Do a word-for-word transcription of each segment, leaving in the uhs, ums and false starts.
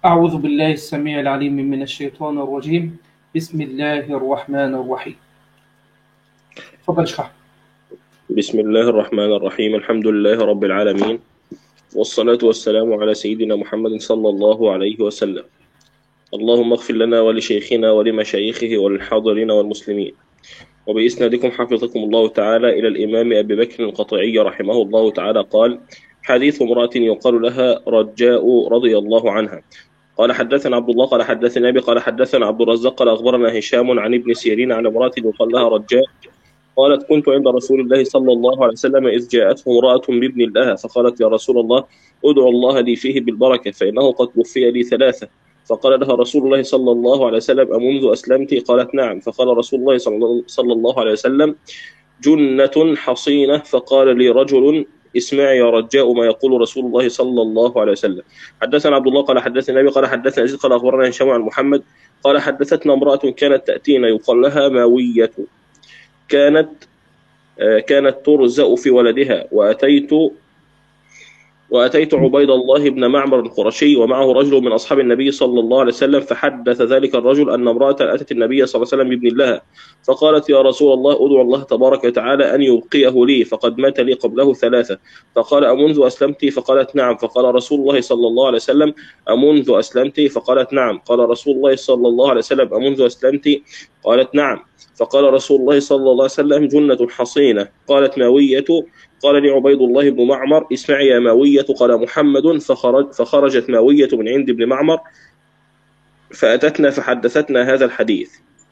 أعوذ بالله السميع العليم من الشيطان الرجيم. بسم الله الرحمن الرحيم. تفضل اشرح. بسم الله الرحمن الرحيم. الحمد لله رب العالمين، والصلاة والسلام على سيدنا محمد صلى الله عليه وسلم. اللهم اغفر لنا ولشيخنا ولمشايخه وللحاضرين والمسلمين. وبإسنادكم حفظكم الله تعالى إلى الإمام أبي بكر القطعي رحمه الله تعالى قال: حديث امرأة يقال لها رجاء رضي الله عنها. قال حدثنا عبد الله قال حدثنا أبي قال حدثنا عبد الرزاق قال أخبرنا هشام عن ابن سيرين عن امرأة يقال لها رجاء قالت: كنت عند رسول الله صلى الله عليه وسلم إذ جاءته امرأة بابن لها فقالت: يا رسول الله، ادعو الله لي فيه بالبركة فإنه قد توفي لي ثلاثة. فقال لها رسول الله صلى الله عليه وسلم: أمنذ أسلمت؟ قالت: نعم. فقال رسول الله صلى الله عليه وسلم: جنة حصينة. فقال لي رجل: اسمع يا رجاء ما يقول رسول الله صلى الله عليه وسلم. حدثنا عبد الله قال حدثنا النبي قال حدثنا يزيد قال أخبرنا هشام عن محمد قال حدثتنا امرأة كانت تأتينا يقال لها ماوية، كانت كانت ترزأ في ولدها، وأتيت وأتيت عبيد الله بن معمر القرشي ومعه رجل من أصحاب النبي صلى الله عليه وسلم، فحدث ذلك الرجل أن امرأة أتت النبي صلى الله عليه وسلم بابن لها فقالت: يا رسول الله، ادعو الله تبارك وتعالى أن يبقيه لي فقد مات لي قبله ثلاثة. فقال: أمنذ أسلمت؟ فقالت: نعم. فقال رسول الله صلى الله عليه وسلم: أمنذ أسلمت؟ فقالت: نعم. قال رسول الله صلى الله عليه وسلم: أمنذ أسلمت؟ قالت: نعم. فقال رسول الله صلى الله عليه وسلم: جنة حصينة. قالت ماوية: قال لي عبيد الله بن معمر: اسمعي يا ماوية. قال محمد: فخرج فخرجت ماوية من عند ابن معمر فأتتنا فحدثتنا هذا الحديث.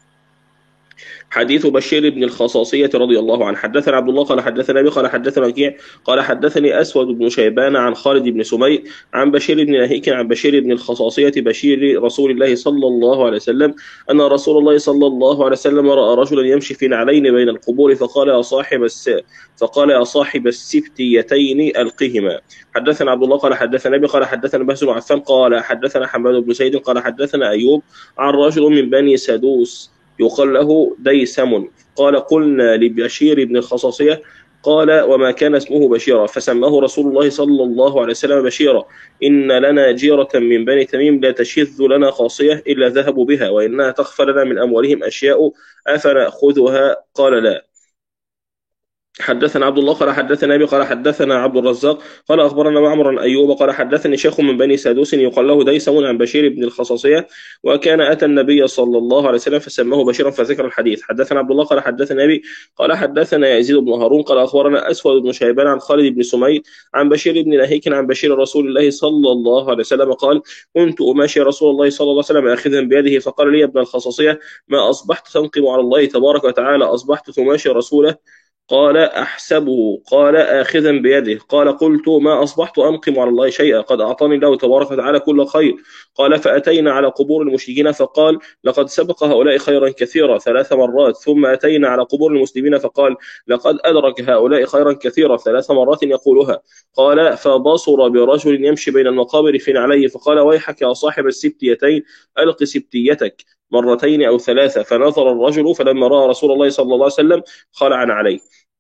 حديث بشير بن الخصاصية رضي الله عنه. حدثنا عبد الله قال حدثنا أبي قال حدثنا وكيع قال حدثني أسود بن شيبان عن خالد بن سمي عن بشير بن نهيك عن بشير بن الخصاصية بشير رسول الله صلى الله عليه وسلم أن رسول الله صلى الله عليه وسلم رأى رجلا يمشي في نعلين بين القبور فقال: يا صاحب الس فقال يا صاحب السبتيتين ألقهما. حدثنا عبد الله قال حدثنا أبي قال حدثنا بهز بن عفان قال حدثنا حماد بن زيد قال حدثنا أيوب عن رجل من بني سدوس يقال له ديسم قال: قلنا لبشير بن الخصاصية قال: وما كان اسمه بشيرا؟ فسماه رسول الله صلى الله عليه وسلم بشيرا: إن لنا جيرة من بني تميم لا تشذ لنا قاصية إلا ذهبوا بها، وإنها تخفى لنا من أموالهم أشياء أفنأخذها؟ قال: لا. حدثنا عبد الله قال حدثنا ابي قال حدثنا عبد الرزاق قال اخبرنا معمر عن ايوب قال حدثني شيخ من بني سادوس يقال له ديسم عن بشير بن الخصاصيه وكان اتى النبي صلى الله عليه وسلم فسماه بشيرا فذكر الحديث. حدثنا عبد الله قال حدثنا ابي قال حدثنا يزيد بن هارون قال اخبرنا اسود بن شيبان عن خالد بن سمي عن بشير بن نهيك عن بشير رسول الله صلى الله عليه وسلم قال: كنت اماشي رسول الله صلى الله عليه وسلم اخذا بيده فقال لي: يا ابن الخصاصيه، ما اصبحت تنقم على الله تبارك وتعالى، اصبحت تماشي رسوله؟ قال: أحسبه. قال: آخذا بيده. قال: قلت: ما أصبحت أنقم على الله شيئا، قد أعطاني الله تبارك وتعالى كل خير. قال: فأتينا على قبور المشركين فقال: لقد سبق هؤلاء خيرا كثيرا ثلاث مرات. ثم أتينا على قبور المسلمين فقال: لقد أدرك هؤلاء خيرا كثيرا ثلاث مرات يقولها. قال: فبصر برجل يمشي بين المقابر في نعليه فقال: ويحك يا صاحب السبتيتين، ألق سبتيتك مرتين أو ثلاثة. فنظر الرجل فلما رأى رسول الله صلى الله عليه وسلم خلع عليه.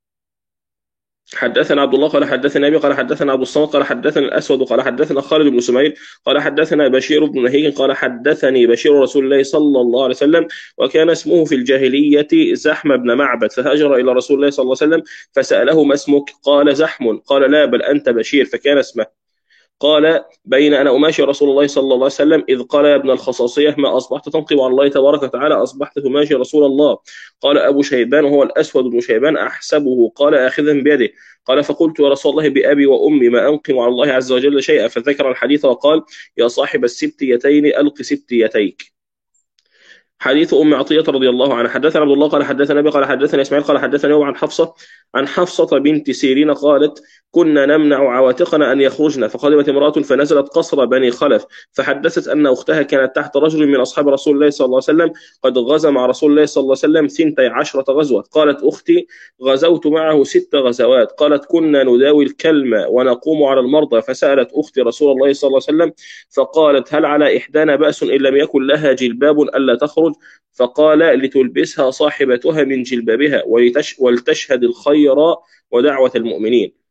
حدثنا عبد الله قال حدثنا ابي قال حدثنا ابو الصمد قال حدثنا الاسود قال حدثنا خالد بن سمير قال حدثنا بشير بن نهيك قال حدثني بشير رسول الله صلى الله عليه وسلم وكان اسمه في الجاهليه زحم بن معبد، فهاجر الى رسول الله صلى الله عليه وسلم فساله: ما اسمك؟ قال: زحم. قال: لا، بل انت بشير. فكان اسمه. قال: بين أنا أماشي رسول الله صلى الله عليه وسلم إذ قال: يا ابن الخصاصية، ما أصبحت تنقم على الله تبارك وتعالى، أصبحت تماشي رسول الله. قال أبو شيبان وهو الأسود بن شيبان: أحسبه. قال: آخذا بيده. قال: فقلت: يا رسول الله، بأبي وأمي ما أنقم على الله عز وجل شيئا. فذكر الحديث وقال: يا صاحب السبتيتين، ألق سبتيتيك. حديث ام عطيه رضي الله عنها. حدثنا عبد الله قال حدثنا ابي قال حدثنا اسماعيل قال حدثنا يوم عن حفصه عن حفصه بنت سيرين قالت: كنا نمنع عواتقنا ان يخرجن، فقدمت امراه فنزلت قصر بني خلف فحدثت ان اختها كانت تحت رجل من اصحاب رسول الله صلى الله عليه وسلم قد غزا مع رسول الله صلى الله عليه وسلم ثنتي عشرة غزوه. قالت اختي: غزوت معه ست غزوات. قالت: كنا نداوي الكلم ونقوم على المرضى. فسالت اختي رسول الله صلى الله عليه وسلم فقالت: هل على احدانا باس ان لم يكن لها جلباب الا تخرج؟ فقال: لتلبسها صاحبتها من جلبابها ولتش ولتشهد الخير ودعوة المؤمنين.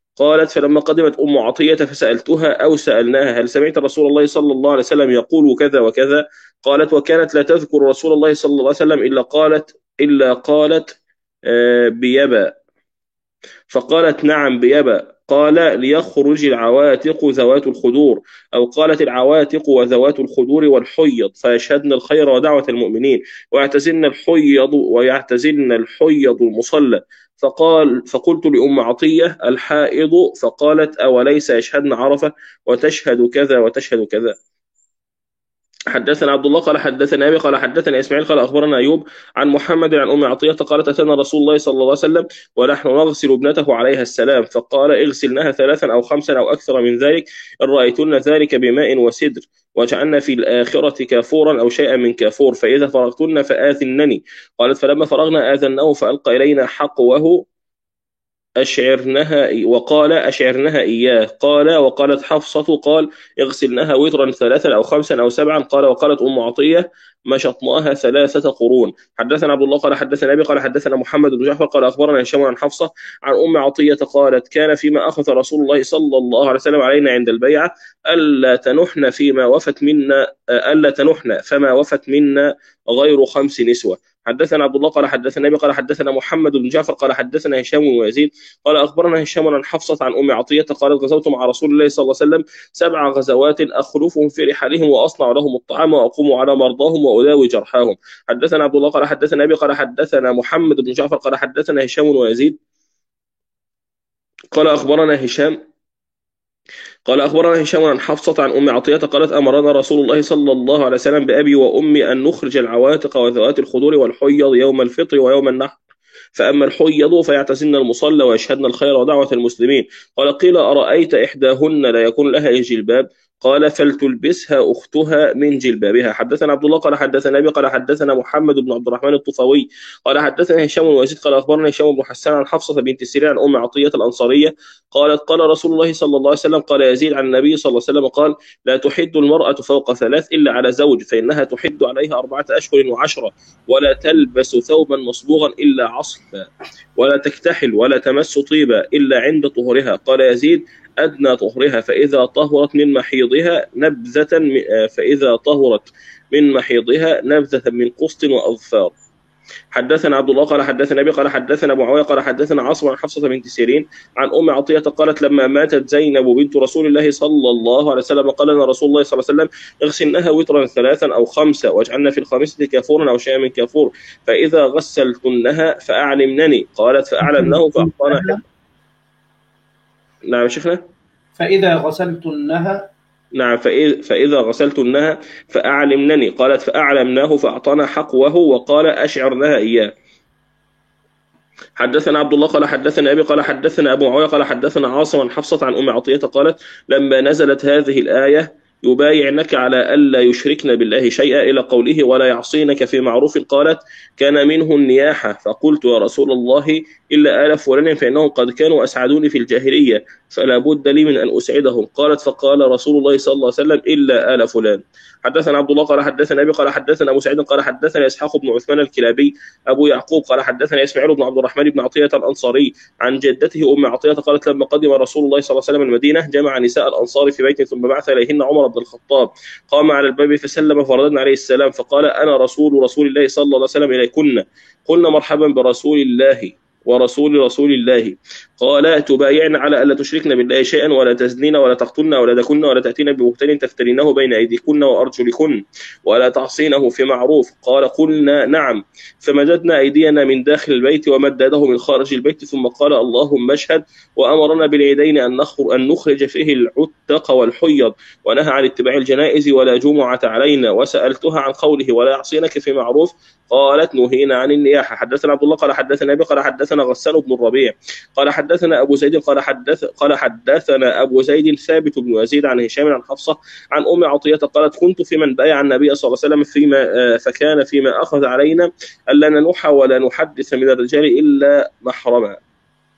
قالت فلما قدمت أم عطية فسألتها أو سألناها هل سمعت رسول الله صلى الله عليه وسلم يقول كذا وكذا؟ قالت وكانت لا تذكر رسول الله صلى الله عليه وسلم إلا قالت إلا قالت آه، بيبا. فقالت نعم بيبا. قال ليخرج العواتق ذوات الخدور، أو قالت العواتق وذوات الخدور والحيض فيشهدن الخير ودعوة المؤمنين ويعتزلن الحيض ويعتزلن الحيض المصلى. فقال فقلت لأم عطية الحائض؟ فقالت أوليس يشهدن عرفة وتشهد كذا وتشهد كذا. حدثنا عبد الله قال حدثنا أبي قال حدثنا إسماعيل قال أخبرنا أيوب عن محمد عن أم عطية قالت أتانا رسول الله صلى الله عليه وسلم ونحن نغسل ابنته عليها السلام فقال اغسلنها ثلاثا أو خمسا أو أكثر من ذلك إن رأيتن ذلك بماء وسدر وجعلنا في الآخرة كافورا أو شيئا من كافور فإذا فرغتن فآذنني. قالت فلما فرغنا آذنه فألقى إلينا حقوه أشعرنها وقال أشعرنها إياه. قال وقالت حفصة قال اغسلنها وترا ثلاثا أو خمسا أو سبعا. قال وقالت أم عطية مشطناها ثلاثة قرون. حدثنا عبد الله قال حدثنا أبي قال حدثنا محمد بن جعفر قال أخبرنا هشام عن حفصة عن أم عطية قالت كان فيما أخذ رسول الله صلى الله عليه وسلم علينا عند البيعة ألا تنحن فيما وفت منا ألا تنحن فما وفت منا غير خمس نسوة. حدثنا عبد الله قال حدثنا أبي قال حدثنا محمد بن جعفر قال حدثنا هشام ويزيد قال أخبرنا هشام عن حفصة عن أم عطية قالت غزوت مع رسول الله صلى الله عليه وسلم سبع غزوات أخلفهم في رحالهم وأصنع لهم الطعام وأقوم على مرضاهم وأداوي جرحاهم. حدثنا عبد الله قال حدثنا أبي قال حدثنا محمد بن جعفر قال حدثنا هشام ويزيد قال أخبرنا هشام قال أخبرنا هشام عن حفصة عن أم عطية قالت أمرنا رسول الله صلى الله عليه وسلم بأبي وأمي أن نخرج العواتق وذوات الخدور والحيض يوم الفطر ويوم النحر فأما الحيض فيعتزلن المصلى ويشهدن الخير ودعوة المسلمين. قال قيل أرأيت إحداهن لا يكون لها جلباب؟ قال فلتلبسها أختها من جلبابها. حدثنا عبد الله قال حدثنا أبي قال حدثنا محمد بن عبد الرحمن الطفوي قال حدثنا هشام ويزيد قال أخبرنا هشام بن حسان عن حفصة بنت سيرين عن أم عطية الأنصارية قالت قال رسول الله صلى الله عليه وسلم قال يزيد عن النبي صلى الله عليه وسلم قال لا تحد المرأة فوق ثلاث إلا على زوج فإنها تحد عليها أربعة أشهر وعشرة ولا تلبس ثوبا مصبوغا إلا عصفا ولا تكتحل ولا تمس طيبا إلا عند طهرها. قال يزيد أدنى طهرها فإذا طهرت من محيضها نبذة فإذا طهرت من محيضها نبذة من قسط وأظفار. حدثنا عبد الله قال حدثنا أبي قال حدثنا معاوية قال حدثنا عاصم عن حفصة بنت سيرين عن أم عطية قالت لما ماتت زينب بنت رسول الله صلى الله عليه وسلم قال لنا رسول الله صلى الله عليه وسلم اغسلنها وترا ثلاثا أو خمسة واجعلنا في الخامسة كافورا أو شيئا من كافور فإذا غسلتنها فأعلمنني. قالت فأعلمنه فأعطانا. نعم شيخنا. فإذا غسلتنها نعم فإذا غسلتنها فأعلمنني. قالت فأعلمناه فأعطانا حقوه وقال أشعرنها إياه. حدثنا عبد الله قال حدثنا أبي قال حدثنا أبو معاوية قال حدثنا عاصم عن حفصة عن أم عطية قالت لما نزلت هذه الآية يبايعنك على ألا يشركن بالله شيئا إلى قوله ولا يعصينك في معروف قالت كان منه النياحة فقلت يا رسول الله إلا آل فلان فإنهم قد كانوا أسعدوني في الجاهلية فلا بد لي من أن أسعدهم. قالت فقال رسول الله صلى الله عليه وسلم إلا آل فلان. حدثنا عبد الله قال حدثنا أبي قال حدثنا أبو سعيد قال حدثنا إسحاق بن عثمان الكلابي أبو يعقوب قال حدثنا إسماعيل بن عبد الرحمن بن عطية الأنصاري عن جدته أم عطية قالت لما قدم رسول الله صلى الله عليه وسلم المدينة جمع نساء الأنصار في بيت ثم بعث إليهن عمر بن الخطاب قام على الباب فسلم فرددنا عليه السلام فقال أنا رسول رسول الله صلى الله عليه وسلم إليكن. قلنا مرحبا برسول الله ورسول رسول الله. قال تبايعن على ألا تشركن بالله شيئا ولا تزنين ولا تقتلن أولادكن ولا تأتين ببهتان تفترينه بين أيديكن وأرجلكن ولا تعصينه في معروف. قال قلنا نعم فمددنا أيدينا من داخل البيت ومد يده من خارج البيت ثم قال اللهم اشهد وأمرنا بالعيدين أن نخرج فيه العتق والحيض ونهى عن اتباع الجنائز ولا جمعة علينا. وسألتها عن قوله ولا يعصينك في معروف قالت نهينا عن النياحة. حدثنا عبد الله قال حدثنا أبي قال حدثنا غسان بن الربيع قال حدثنا أبو زيد قال حدث قال حدثنا أبو زيد ثابت بن يزيد عن هشام عن حفصة عن أم عطية قالت كنت في من بايع النبي صلى الله عليه وسلم فيما فكان فيما أخذ علينا ألا ننوح ولا نحدث من الرجال إلا محرما.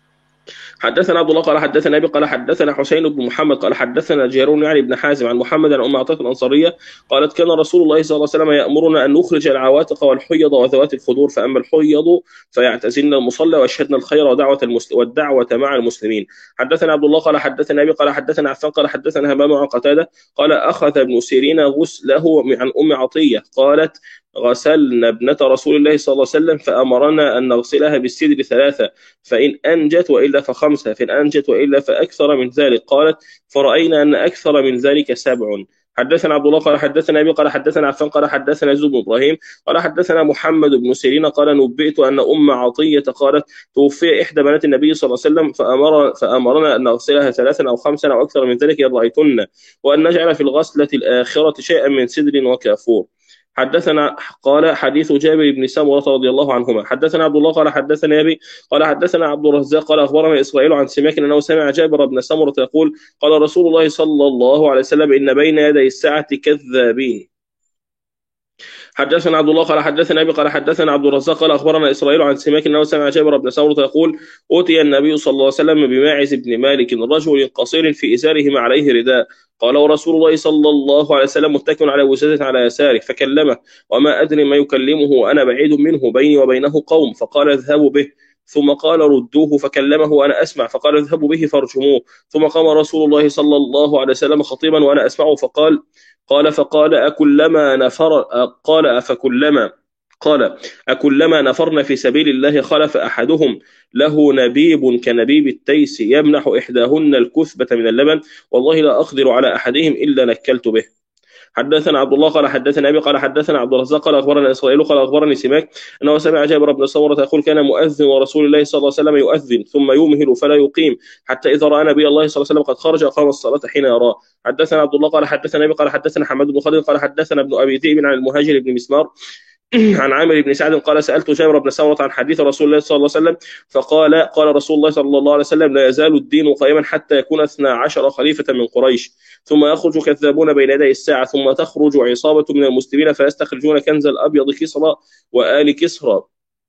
حدثنا عبد الله قال حدثنا ابي قال حدثنا حسين بن محمد قال حدثنا جارون يعني بن حازم عن محمد عن ام عطيه الانصاريه قالت كان رسول الله صلى الله عليه وسلم يامرنا ان نخرج العواتق والحيض وذوات الخدور، فاما الحيض فيعتزلن المصلى ويشهدن الخير ودعوه المسلم والدعوه مع المسلمين. حدثنا عبد الله قال حدثنا ابي قال حدثنا عفان قال حدثنا همام عن قتاده قال اخذ ابن سيرين غسله عن ام عطيه قالت غسلنا ابنة رسول الله صلى الله عليه وسلم فأمرنا أن نغسلها بالسدر ثلاثة، فإن أنجت وإلا فخمسة، فإن أنجت وإلا فأكثر من ذلك. قالت فرأينا أن أكثر من ذلك سبع. حدثنا عبد الله قال حدثنا أبي قال حدثنا عفان قال حدثنا زيد بن إبراهيم قال حدثنا محمد بن سيرين قال نبئت أن أم عطية قالت توفي إحدى بنات النبي صلى الله عليه وسلم فأمر فأمرنا أن نغسلها ثلاثا أو خمسا أو أكثر من ذلك إن رأيتن، وأن نجعل في الغسلة الآخرة شيئا من سدر وكافور. حدثنا قال حديث جابر بن سمرة رضي الله عنهما. حدثنا عبد الله قال حدثنا أبي قال حدثنا عبد الرزاق قال أخبرنا إسرائيل عن سماك أنه سمع جابر بن سمرة يقول قال رسول الله صلى الله عليه وسلم إن بين يدي الساعة كذابين. حدثنا عبد الله قال حدثنا ابي قال حدثنا عبد الرزاق قال اخبرنا اسرائيل عن سماك انه سمع جابر بن سمرة يقول اوتي النبي صلى الله عليه وسلم بماعز بن مالك رجل قصير في ازاره ما عليه رداء، قال ورسول الله صلى الله عليه وسلم متكئ على وسادة على يساره فكلمه وما ادري ما يكلمه وانا بعيد منه بيني وبينه قوم، فقال اذهبوا به، ثم قال ردوه فكلمه وانا اسمع فقال اذهبوا به فارجموه، ثم قام رسول الله صلى الله عليه وسلم خطيبا وانا اسمعه فقال قال فقال أكلما نفر قال أفكلما قال أكلما نفرنا في سبيل الله خلف أحدهم له نبيب كنبيب التيس يمنح إحداهن الكثبة من اللبن، والله لا أقدر على أحدهم إلا نكلت به. حدثنا عبد الله قال حدثنا ابي قال حدثنا عبد الرزاق قال اخبرنا اسرائيل قال اخبرني سماك انه سمع جابر بن سمرة يقول كان مؤذن ورسول الله صلى الله عليه وسلم يؤذن ثم يمهل فلا يقيم حتى اذا راى نبي الله صلى الله عليه وسلم قد خرج اقام الصلاه حين يراه. حدثنا عبد الله قال حدثنا ابي قال حدثنا حماد بن خالد قال حدثنا ابن ابي ذئب عن المهاجر بن مسمار عن عامر بن سعد قال سألت جابر بن سمرة عن حديث رسول الله صلى الله عليه وسلم فقال قال رسول الله صلى الله عليه وسلم لا يزال الدين قائما حتى يكون اثنا عشر خليفة من قريش، ثم يخرج كذابون بين يدي الساعة، ثم تخرج عصابة من المسلمين فيستخرجون كنز الأبيض كسرى وآل كسرى،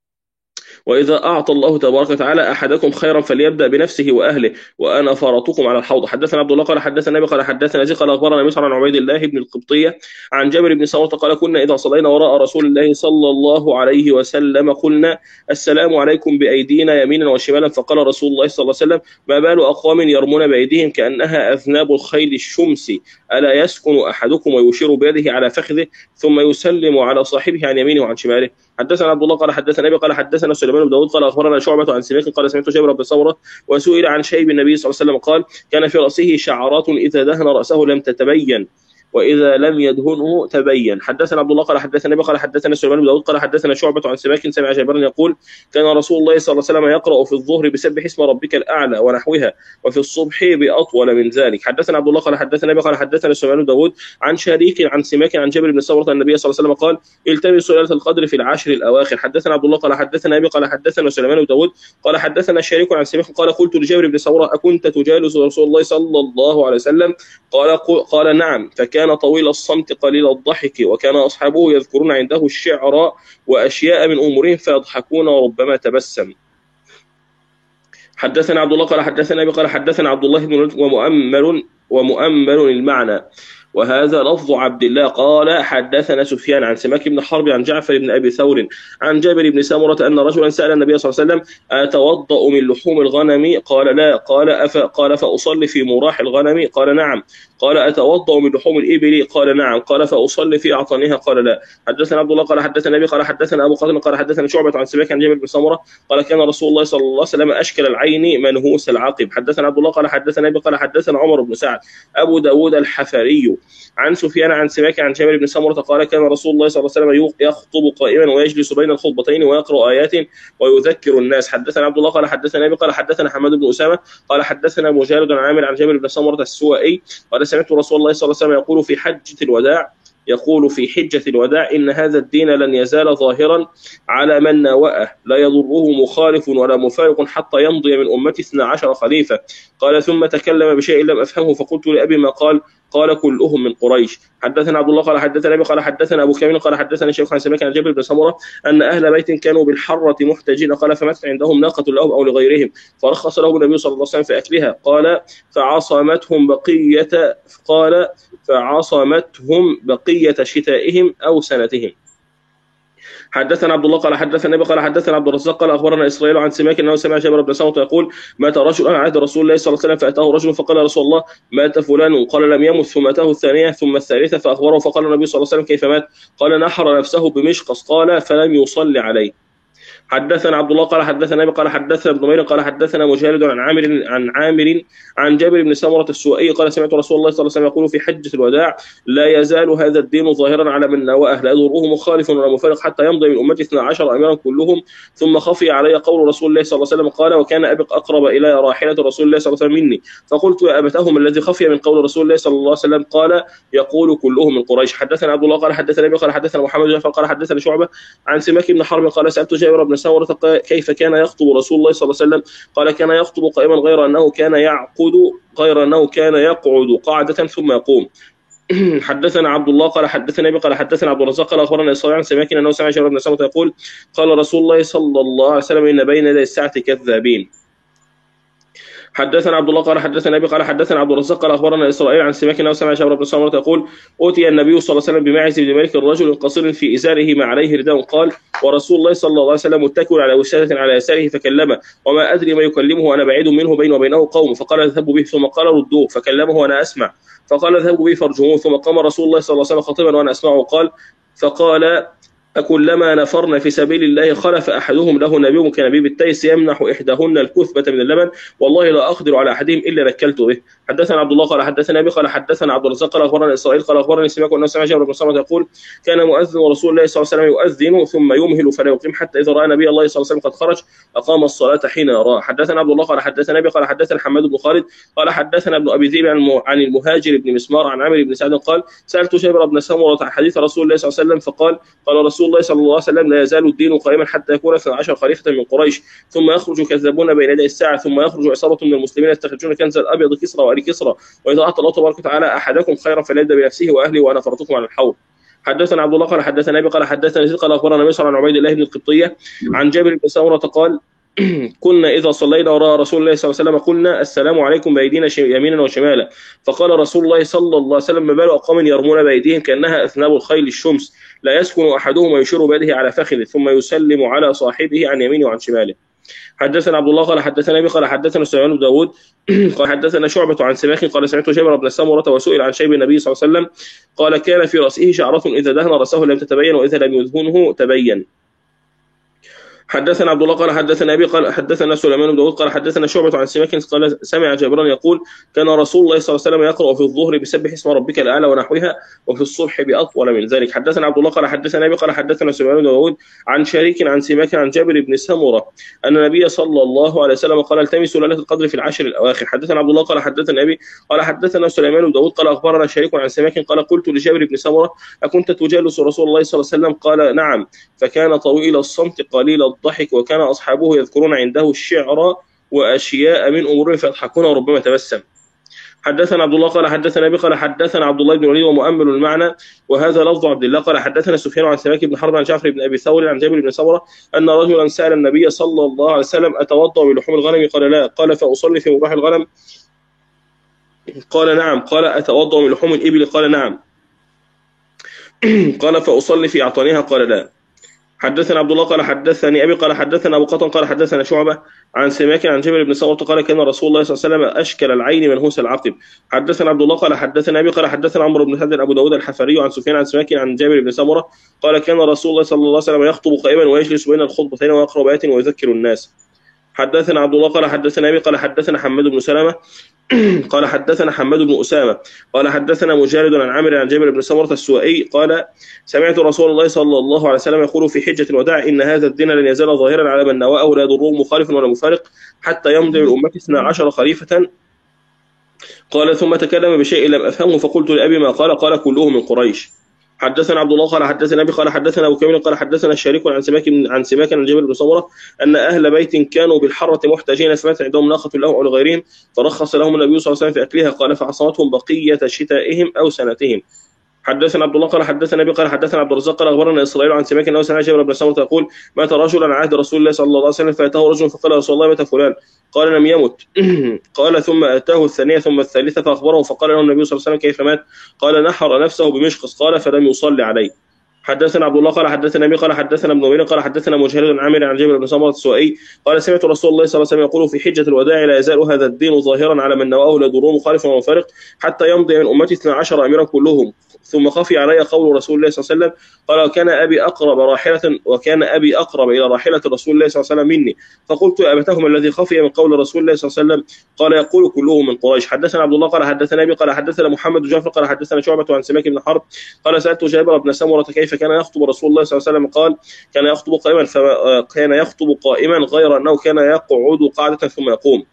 وإذا أعطى الله تبارك وتعالى أحدكم خيرا فليبدأ بنفسه وأهله وأنا فارطكم على الحوض. حدثنا عبد الله قال حدثنا أبي قال حدثنا زيد قال أخبرنا مسعر عن عبيد الله بن القبطية عن جابر بن سمرة قال كنا إذا صلينا وراء رسول الله صلى الله عليه وسلم قلنا السلام عليكم بأيدينا يمينا وشمالا، فقال رسول الله صلى الله عليه وسلم ما بال أقوام يرمون بأيديهم كأنها أذناب الخيل الشمس، ألا يسكن أحدكم ويشير بيده على فخذه ثم يسلم على صاحبه عن يمينه وعن شماله. حدثنا عبد الله قال حدثنا ابي قال حدثنا سليمان بن داود قال اخبرنا شعبة عن سماك قال سمعت جابر بن سمرة وسئل عن شيب النبي صلى الله عليه وسلم قال كان في راسه شعرات اذا دهن راسه لم تتبين وإذا لم يدهنه تبين. حدثنا عبد الله قال حدثنا ابي قال حدثنا سليمان بن داود قال حدثنا شعبة عن سماك سمع جابر يقول كان رسول الله صلى الله عليه وسلم يقرأ في الظهر بسبح اسم ربك الأعلى ونحوها وفي الصبح بأطول من ذلك. حدثنا عبد الله قال حدثنا ابي قال حدثنا سليمان بن داود عن شريك عن سماك عن جابر بن سمرة النبي صلى الله عليه وسلم قال التمسوا ليلة القدر في العشر الأواخر. حدثنا عبد الله قال حدثنا ابي قال حدثنا سليمان بن داود قال حدثنا شريك عن سماك قال قلت لجابر بن سمرة أكنت تجالس رسول الله صلى الله عليه وسلم قال قال نعم، فكان طويل الصمت قليل الضحك وكان أصحابه يذكرون عنده الشعر وأشياء من أمورهم فيضحكون وربما تبسم. حدثنا عبد الله قال حدثنا أبي قال حدثنا عبد الله بن ومؤمل ومؤمل المعنى وهذا لفظ عبد الله قال حدثنا سفيان عن سماك بن حرب عن جعفر بن أبي ثور عن جابر بن سمرة أن رجلا سأل النبي صلى الله عليه وسلم أتوضأ من لحوم الغنم قال لا قال أف قال فأصلي في مراح الغنم قال نعم قال أتوضأ من لحوم الإبل قال نعم قال فأصلي في أعطانها قال لا. حدثنا عبد الله قال حدثنا أبي قال حدثنا أبو قاسم قال حدثنا شعبة عن سماك عن جابر بن سمرة قال كان رسول الله صلى الله عليه وسلم أشكل العين منهوس العقب. حدثنا عبد الله قال حدثنا أبي قال حدثنا عمر بن سعد أبو داود الحفري عن سفيان عن سماك عن جابر بن سمرة قال كان رسول الله صلى الله عليه وسلم يخطب قائما ويجلس بين الخطبتين ويقرأ آيات ويذكر الناس. حدثنا عبد الله قال حدثنا أبي قال حدثنا حماد بن أسامة قال حدثنا مجالد عن عامر عن جابر بن سمرة السوائي قال سمعت رسول الله صلى الله عليه وسلم يقول في حجة الوداع يقول في حجة الوداع إن هذا الدين لن يزال ظاهرا على من ناوأه لا يضره مخالف ولا مفارق حتى يمضي من أمتي اثنا عشر خليفة. قال ثم تكلم بشيء لم أفهمه فقلت لأبي ما قال؟ قال كلهم من قريش. حدثنا عبد الله قال حدثنا أبي قال حدثنا أبو كامل قال حدثنا شيخ عن سماك عن جابر بن سمرة أن أهل بيت كانوا بالحرة محتجين قال فماتت عندهم ناقة لهم أو لغيرهم فرخص لهم النبي صلى الله عليه وسلم في أكلها قال فعصمتهم بقية قال فعصمتهم بقية شتائهم أو سنتهم. حدثنا عبد الله قال حدثنا النبي قال حدثنا عبد الرزاق قال اخبرنا اسرائيل عن سماك انه سمع جابر بن سمرة يقول مات رجل عن عهد رسول الله صلى الله عليه وسلم فاتاه رجل فقال رسول الله مات فلان قال لم يمت ثم اتاه الثانيه ثم الثالثه فاخبره فقال النبي صلى الله عليه وسلم كيف مات؟ قال نحر نفسه بمشقص قال فلم يصلي عليه. حدثنا عبد الله قال حدثنا ابي قال حدثنا ابن نمير قال حدثنا مجالد عن عامر عن عامر عن جابر بن سمرة السوائي قال سمعت رسول الله صلى الله عليه وسلم يقول في حجة الوداع لا يزال هذا الدين ظاهرا على من ناوأه لا يضره مخالف ولا مفارق حتى يمضي من امتي اثنا عشر اميرا كلهم ثم خفي علي قول رسول الله صلى الله عليه وسلم قال وكان ابي اقرب الى راحلة رسول الله صلى الله عليه وسلم مني فقلت يا ابتهم الذي خفي من قول رسول الله صلى الله عليه وسلم قال يقول كلهم من قريش. حدثنا عبد الله قال حدثنا ابي قال حدثنا محمد بن جعفر قال حدثنا شعبة عن سماك بن حرب قال سألت جابر بن سمرة كيف كان يخطب رسول الله صلى الله عليه وسلم قال كان يخطب قائما غير انه كان يعقد غير انه كان يقعد قاعدة ثم يقوم. حدثنا عبد الله قال حدثنا ابي قال حدثنا عبد الرزاق قال اخبرنا اسرائيل عن سماك انه سمع جابر بن سمرة يقول قال رسول الله صلى الله عليه وسلم ان بين يدي الساعة كذابين. حدثنا عبد الله قال حدثنا ابي قال حدثنا عبد الرزاق قال اخبرنا اسرائيل عن سماك انه سمع جابر بن سمرة يقول اوتي النبي صلى الله عليه وسلم بماعز بن مالك الرجل قصير في ازاره ما عليه رداء قال ورسول الله صلى الله عليه وسلم متكئ على وسادة على يساره فكلمه وما ادري ما يكلمه وانا بعيد منه بينه وبينه قوم فقال اذهبوا به ثم قال ردوه فكلمه وانا اسمع فقال اذهبوا به فارجموه ثم قام رسول الله صلى الله عليه وسلم خطيبا وانا اسمعه قال فقال أكلما نفرنا في سبيل الله خلف أحدهم له نبي كنبيب التيس يمنح إحداهن الكثبة من اللبن والله لا أقدر على أحدهم إلا ركلت به. حدثنا عبد الله قال حدثنا أبي قال حدثنا عبد الرزاق قال أخبرنا إسرائيل قال أخبرني سماك أنه سمع جابر بن سمرة يقول كان مؤذن ورسول الله صلى الله عليه وسلم يؤذن ثم يمهل فلا يقيم حتى إذا رأى نبي الله صلى الله عليه وسلم قد خرج أقام الصلاة حين يراه. حدثنا عبد الله قال حدثنا أبي قال حدثنا حماد بن خالد قال حدثنا ابن أبي ذئب عن المهاجر بن مسمار عن عامر بن سعد قال سألت جابر بن سمرة عن حديث رسول الله صلى الله عليه وسلم فقال قال رسول الله صلى الله عليه وسلم لا يزال الدين قائما حتى يكون اثنا عشر خليفة من قريش ثم يخرج كذابون بين يدي الساعة ثم يخرج عصابة من المسلمين يستخرجون كنز الأبيض كسرى وآل كسرى وإذا أعطى الله تبارك وتعالى أحدكم خيرا فليبدأ بنفسه وأهله وأنا فرطكم على الحوض. حدثنا عبد الله قال حدثنا أبي قال حدثنا زيد قال أخبرنا مصر عن عبيد الله بن القبطية عن جابر بن سمرة قال كنا إذا صلينا وراء رسول الله صلى الله عليه وسلم قلنا السلام عليكم بأيدينا يمينا وشمالا فقال رسول الله صلى الله عليه وسلم ما بال أقوام يرمون بأيديهم كأنها أثناب الخيل الشمس لا يسكن أحدهم ويشير بيده على فخذه ثم يسلم على صاحبه عن يمينه وعن شماله. حدثنا عبد الله قال حدثنا أبي قال حدثنا سليمان بن داود قال حدثنا شعبة عن سماك قال سمعت جابر بن سمرة وسئل عن شيب النبي صلى الله عليه وسلم قال كان في رأسه شعرة إذا دهن رأسه لم تتبين وإذا لم يدهنه تبين. حدثنا عبد الله قال حدثنا أبي قال حدثنا سليمان بن داود قال حدثنا شعبة عن سماك قال سمع جابرا يقول كان رسول الله صلى الله عليه وسلم يقرأ في الظهر بسبح اسم ربك الأعلى ونحوها وفي الصبح بأطول من ذلك. حدثنا عبد الله قال حدثنا أبي قال حدثنا سليمان بن داود عن شريك عن سماك عن جابر بن سمرة أن النبي صلى الله عليه وسلم قال التمسوا ليلة القدر في العشر الأواخر. حدثنا عبد الله قال حدثنا أبي قال حدثنا سليمان بن داود قال أخبرنا شريك عن سماك قال قلت لجابر بن سمرة أكنت تجالس رسول الله صلى الله عليه وسلم قال نعم فكان طويل الصمت قليل الضحك وكان أصحابه يذكرون عنده الشعر وأشياء من أموره فيضحكون وربما تبسم. حدثنا عبد الله قال حدثنا أبي قال حدثنا عبد الله بن وليد ومؤمل المعنى وهذا لفظ عبد الله قال حدثنا سفيان عن سماك بن حرب عن جعفر بن أبي ثور عن جابر بن سمرة أن رجلا سأل النبي صلى الله عليه وسلم أتوضأ بلحوم الغنم قال لا قال فأصلي في مباح الغنم قال نعم قال أتوضأ من لحوم الإبل قال نعم قال فأصلي في أعطانها قال لا. حدثنا عبد الله قال حدثني أبي قال حدثنا أبو قطن قال حدثنا شعبة عن سماك عن جابر بن سمرة قال كان رسول الله صلى الله عليه وسلم أشكل العين منهوس العقب. حدثنا عبد الله قال حدثنا أبي قال حدثنا عمرو بن هدى أبو داود الحفري عن سفيان عن سماك عن جابر بن سمرة قال كان رسول الله صلى الله عليه وسلم يخطب قائما ويجلس بين الخطبتين ويقرأ آيات ويذكر الناس. حدثنا عبد الله قال حدثنا أبي قال حدثنا حماد بن سلمة قال حدثنا حماد بن أسامة قال حدثنا مجالد عن عامر عن جابر بن سمرة السوائي قال سمعت رسول الله صلى الله عليه وسلم يقول في حجة الوداع إن هذا الدين لن يزال ظاهرا على من نواه لا يضره مخالف ولا مفارق حتى يمضي من أمته اثنا عشر خليفة. قال ثم تكلم بشيء لم أفهمه فقلت لأبي ما قال قال كلهم من قريش. حدثنا عبد الله قال حدثنا ابي قال حدثنا ابو كامل قال حدثنا الشريك عن سماك عن سماك عن جابر بن سمره ان اهل بيت كانوا بالحره محتاجين فمات عندهم ناقه لهم او لغيرهم فرخص لهم النبي صلى الله عليه وسلم في اكلها قال فعصمتهم بقيه شتائهم او سنتهم. حدثنا عبد الله قال حدثنا ابي قال حدثنا عبد الرزاق قال اخبرنا اسرائيل عن سماك انه سمع جابر بن سمره يقول مات رجل عن عهد رسول الله صلى الله عليه وسلم فاتاه رجل فقال يا رسول الله مات فلان قال لم يمت قال ثم اتاه الثانيه ثم الثالثه فاخبره فقال له النبي صلى الله عليه وسلم كيف مات قال نحر نفسه بمشخص قال فلم يصلي عليه. حدثنا عبد الله قال حدثنا ابي قال حدثنا ابن نمير قال حدثنا مجاهد عن عامر عن جابر بن سمره السوائي قال سمعت رسول الله صلى الله عليه وسلم يقول في حجه الوداع لا يزال هذا الدين ظاهرا على من نواه لا يضره مخالف ومفارق حتى يمضي من امتي اثنا عشر اميرا كلهم ثم خفي علي قول رسول الله صلى الله عليه وسلم قال وكان ابي اقرب راحله وكان ابي اقرب الى راحله رسول الله صلى الله عليه وسلم مني فقلت يا ابتهم الذي خفي من قول رسول الله صلى الله عليه وسلم قال يقول كله من قريش. حدثنا عبد الله قال حدثنا ابي قال حدثنا محمد بن جعفر قال حدثنا شعبة عن سماك بن حرب قال سالت جابر بن سمره كيف كان يخطب رسول الله صلى الله عليه وسلم قال كان يخطب قائما فما كان يخطب قائما غير انه كان يقعد قعده ثم يقوم.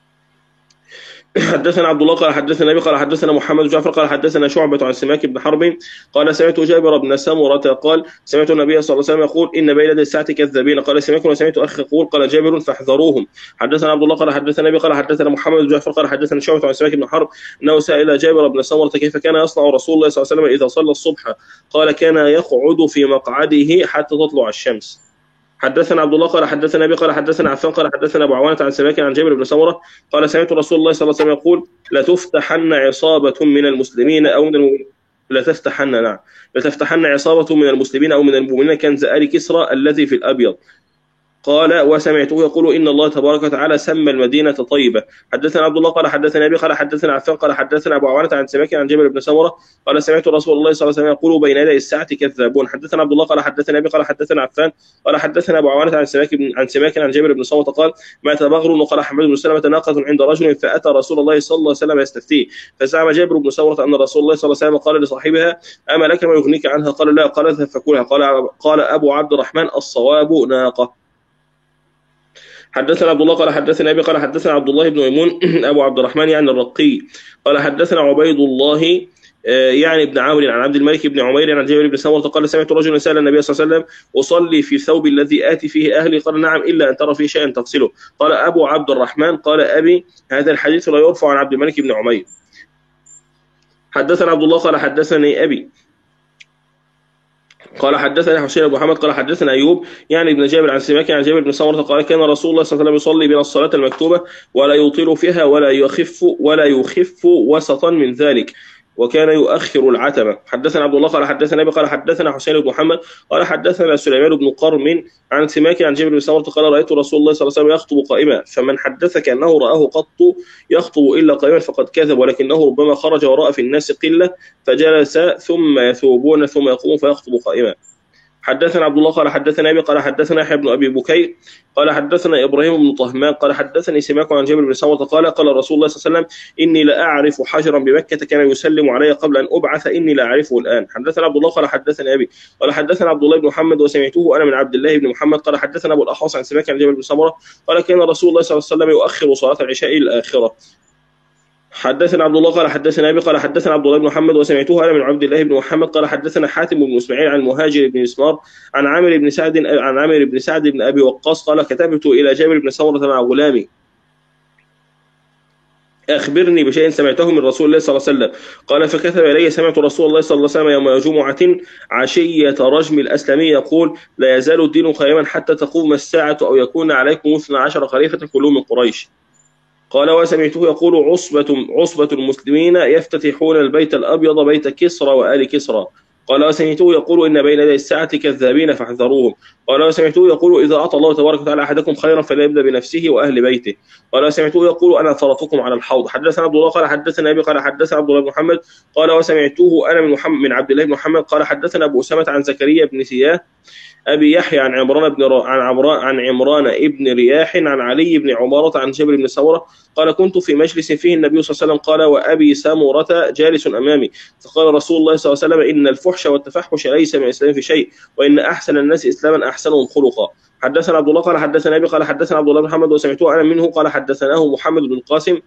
حدثنا عبد الله قال حدثنا ابي قال حدثنا محمد بن جعفر قال حدثنا شعبة عن سماك بن حرب قال سمعت جابر بن سمرة قال سمعت النبي صلى الله عليه وسلم يقول ان بين يدي الساعه كذابين قال سماك وسمعت اخي يقول قال جابر فاحذروهم. حدثنا عبد الله قال حدثنا ابي قال حدثنا محمد بن جعفر قال حدثنا شعبة عن سماك بن حرب انه سئل جابر بن سمرة كيف كان يصنع رسول الله صلى الله عليه وسلم اذا صلى الصبح قال كان يقعد في مقعده حتى تطلع الشمس. حدثنا عبد الله قال حدثنا ابي قال حدثنا عفان قال حدثنا ابو عوانة عن سماك عن جابر بن سمره قال سمعت رسول الله صلى الله عليه وسلم يقول لتفتحن عصابه من المسلمين او من المؤمنين لا تفتحن نعم لتفتحن عصابه من المسلمين او من المؤمنين كنز آل كسرى الذي في الابيض قال وسمعته يقول ان الله تبارك وتعالى سمى المدينه طيبه. حدثنا عبد الله قال حدثنا ابي قال حدثنا عفان قال حدثنا ابو عوانة عن سماك عن جابر بن سمره قال سمعت رسول الله صلى الله عليه وسلم يقول بين يدي الساعه كذابون. حدثنا عبد الله قال حدثنا ابي قال حدثنا عفان قال حدثنا ابو عوانة عن سماك عن سماك عن جابر بن سمره قال مات بغر وقال حماد بن سلمة ناقه عند رجل فاتى رسول الله صلى الله عليه وسلم يستفتيه فزعم جابر بن سمره ان رسول الله صلى الله عليه وسلم قال لصاحبها اما لك ما يغنيك عنها قال لا قال اذهب فكلها قال قال ابو عبد الرحمن الصواب ناقه. حدثنا عبد الله قال حدثنا ابي قال حدثنا عبد الله بن ميمون ابو عبد الرحمن يعني الرقي قال حدثنا عبيد الله يعني ابن عامر عن عبد الملك بن عمير عن جابر بن سمره قال سمعت رجلا سال النبي صلى الله عليه وسلم اصلي في ثوب الذي اتي فيه اهلي قال نعم الا ان ترى فيه شيئا تغسله قال ابو عبد الرحمن قال ابي هذا الحديث لا يرفع عن عبد الملك بن عمير. حدثنا عبد الله قال حدثني ابي قال حدثنا حسين بن محمد قال حدثنا ايوب يعني ابن جابر عن سماك عن جابر بن سمره قال كان رسول الله صلى الله عليه وسلم يصلي بنا الصلاه المكتوبه ولا يطيل فيها ولا يخف ولا يخف وسطا من ذلك وكان يؤخر العتمه. حدثنا عبد الله قال حدثنا ابي قال حدثنا حسين بن محمد قال حدثنا سليمان بن قرم عن سماك عن جابر بن سمره قال رايت رسول الله صلى الله عليه وسلم يخطب قائما فمن حدثك انه راه قط يخطب الا قائما فقد كذب ولكنه ربما خرج وراء في الناس قله فجلس ثم يثوبون ثم يقوم فيخطب قائما. حدثنا عبد الله قال حدثنا ابي قال حدثنا يحيى بن ابي بكير قال حدثنا ابراهيم بن طهمان قال حدثني سماك عن جابر بن سمره قال قال رسول الله صلى الله عليه وسلم اني لا اعرف حجرا بمكه كان يسلم علي قبل ان ابعث اني لا اعرفه الان. حدثنا عبد الله قال حدثني ابي قال حدثنا عبد الله بن محمد وسمعته انا من عبد الله بن محمد قال حدثنا ابو الاحوص عن سماك عن جابر بن سمره قال كان رسول الله صلى الله عليه وسلم يؤخر صلاه العشاء الاخره. حدثنا عبد الله قال حدثنا ابي قال حدثنا عبد الله بن محمد وسمعته انا من عبد الله بن محمد قال حدثنا حاتم بن اسماعيل عن مهاجر بن اسمار عن عامر بن سعد عن عامر بن سعد بن ابي وقاص قال كتبت الى جابر بن سمره مع غلامي اخبرني بشيء سمعته من رسول الله صلى الله عليه وسلم قال فكتب الي سمعت رسول الله صلى الله عليه وسلم يوم جمعه عشيه رجم الاسلمي يقول لا يزال الدين قائما حتى تقوم الساعه او يكون عليكم اثنا عشر خليفه كلهم من قريش. قال وسمعته يقول عصبة عصبة المسلمين يفتتحون البيت الأبيض بيت كسرى وآل كسرى. قال وسمعته يقول إن بين يدي الساعة كذابين فاحذروهم. قال وسمعته يقول إذا أعطى الله تبارك وتعالى أحدكم خيرا فليبدأ بنفسه وأهل بيته. قال وسمعته يقول أنا فرطكم على الحوض. حدثنا عبد الله قال حدثنا أبي قال حدثنا عبد الله بن محمد قال وسمعته أنا من محمد من عبد الله بن محمد قال حدثنا أبو أسامة عن زكريا بن سياه أبي يحيى عن عمران بن ر... عن عمران عن عمران ابن رياح عن علي بن عمارة عن جابر بن سمرة قال كنت في مجلس فيه النبي صلى الله عليه وسلم قال وأبي سمرة جالس أمامي فقال رسول الله صلى الله عليه وسلم إن الفحش والتفحش ليس من الإسلام في شيء وإن أحسن الناس إسلاما أحسنهم خلقا. حدثنا عبد الله قال حدثنا أبي قال حدثنا عبد الله بن محمد وسمعته أنا منه قال حدثناه محمد بن القاسم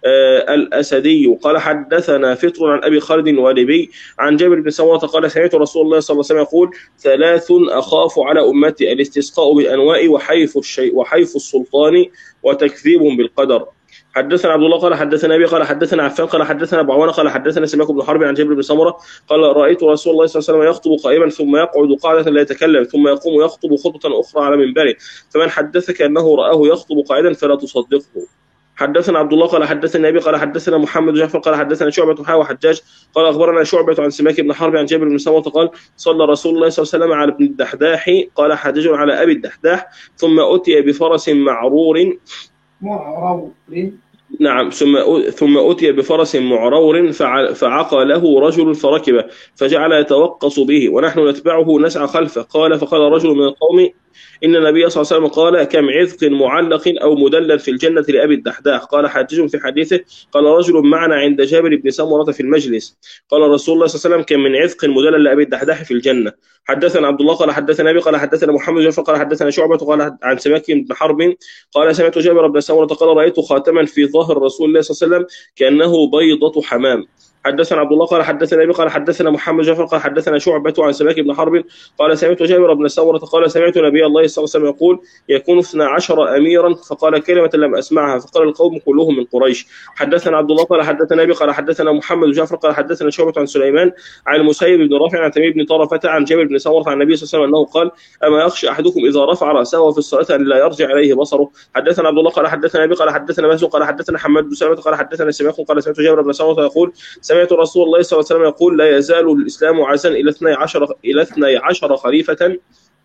آه الأسدي قال حدثنا فطر عن أبي خالد الوالبي عن جابر بن سمرة قال سمعت رسول الله صلى الله عليه وسلم يقول ثلاث أخاف على أمتي الاستسقاء بالأنواء وحيف الشيء وحيف السلطان وتكذيب بالقدر. حدثنا عبد الله قال حدثنا ابي قال حدثنا عفان قال حدثنا ابو عوانه قال حدثنا سماك بن حرب عن جابر بن سمره قال رايت رسول الله صلى الله عليه وسلم يخطب قائما ثم يقعد قاعده لا يتكلم ثم يقوم يخطب خطبه اخرى على منبره فمن حدثك انه راه يخطب قاعدا فلا تصدقه. حدثنا عبد الله قال حدثنا ابي قال حدثنا محمد جعفر قال حدثنا شعبة حا وحجاج قال اخبرنا شعبة عن سماك بن حرب عن جابر بن سمره قال صلى رسول الله صلى الله عليه وسلم على ابن الدحداح قال حجاج على ابي الدحداح ثم اتي بفرس معرور معرور نعم ثم ثم أتي بفرس معرور فعقى له رجل فركبه فجعل يتوقص به ونحن نتبعه نسعى خلفه قال فقال رجل من القوم إن النبي صلى الله عليه وسلم قال كم عذق معلق أو مدلل في الجنة لأبي الدحداح. قال حجاج في حديثه قال رجل معنا عند جابر بن سمرة في المجلس قال رسول الله صلى الله عليه وسلم كم من عذق مدلل لأبي الدحداح في الجنة. حدثنا عبد الله قال حدثنا أبي قال حدثنا محمد جعفر قال حدثنا شعبة قال عن سماك بن حرب قال سمعت جابر بن سمرة قال رأيت خاتما في ظهر رسول الله صلى الله عليه وسلم كأنه بيضة حمام. حدثنا عبد الله قال حدثنا ابي قال حدثنا محمد جعفر قال حدثنا شعبة عن سماك بن حرب قال سمعت جابر بن سمرة قال سمعت نبي الله صلى الله عليه وسلم يقول يكون اثنا عشر اميرا فقال كلمة لم اسمعها فقال القوم كلهم من قريش. حدثنا عبد الله قال حدثنا ابي قال حدثنا محمد جعفر قال حدثنا شعبة عن سليمان عن المسيب بن رافع عن تميم بن طرفة عن جابر بن سمرة عن النبي صلى الله عليه وسلم انه قال اما يخشى احدكم اذا رفع راسه في الصلاة ان لا يرجع اليه بصره. حدثنا عبد الله قال حدثنا ابي قال حدثنا بهز قال حدثنا حماد بن سلمة قال حدثنا سماك قال سمعت جابر بن سمرة يقول سمعت رسول الله صلى الله عليه وسلم يقول لا يزال الإسلام عزا إلى اثني عشر إلى اثني عشر خليفة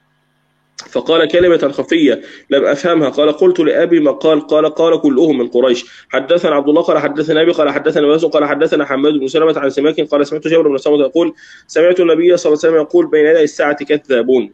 فقال كلمة خفية لم أفهمها قال قلت لأبي ما قال قال قال كلهم من قريش. حدثنا عبد الله قال حدثنا أبي قال حدثنا بهز قال حدثنا حماد بن سلمة عن سماك قال سمعت جابر بن سمرة يقول سمعت النبي صلى الله عليه وسلم يقول بين يدي الساعة كذابون.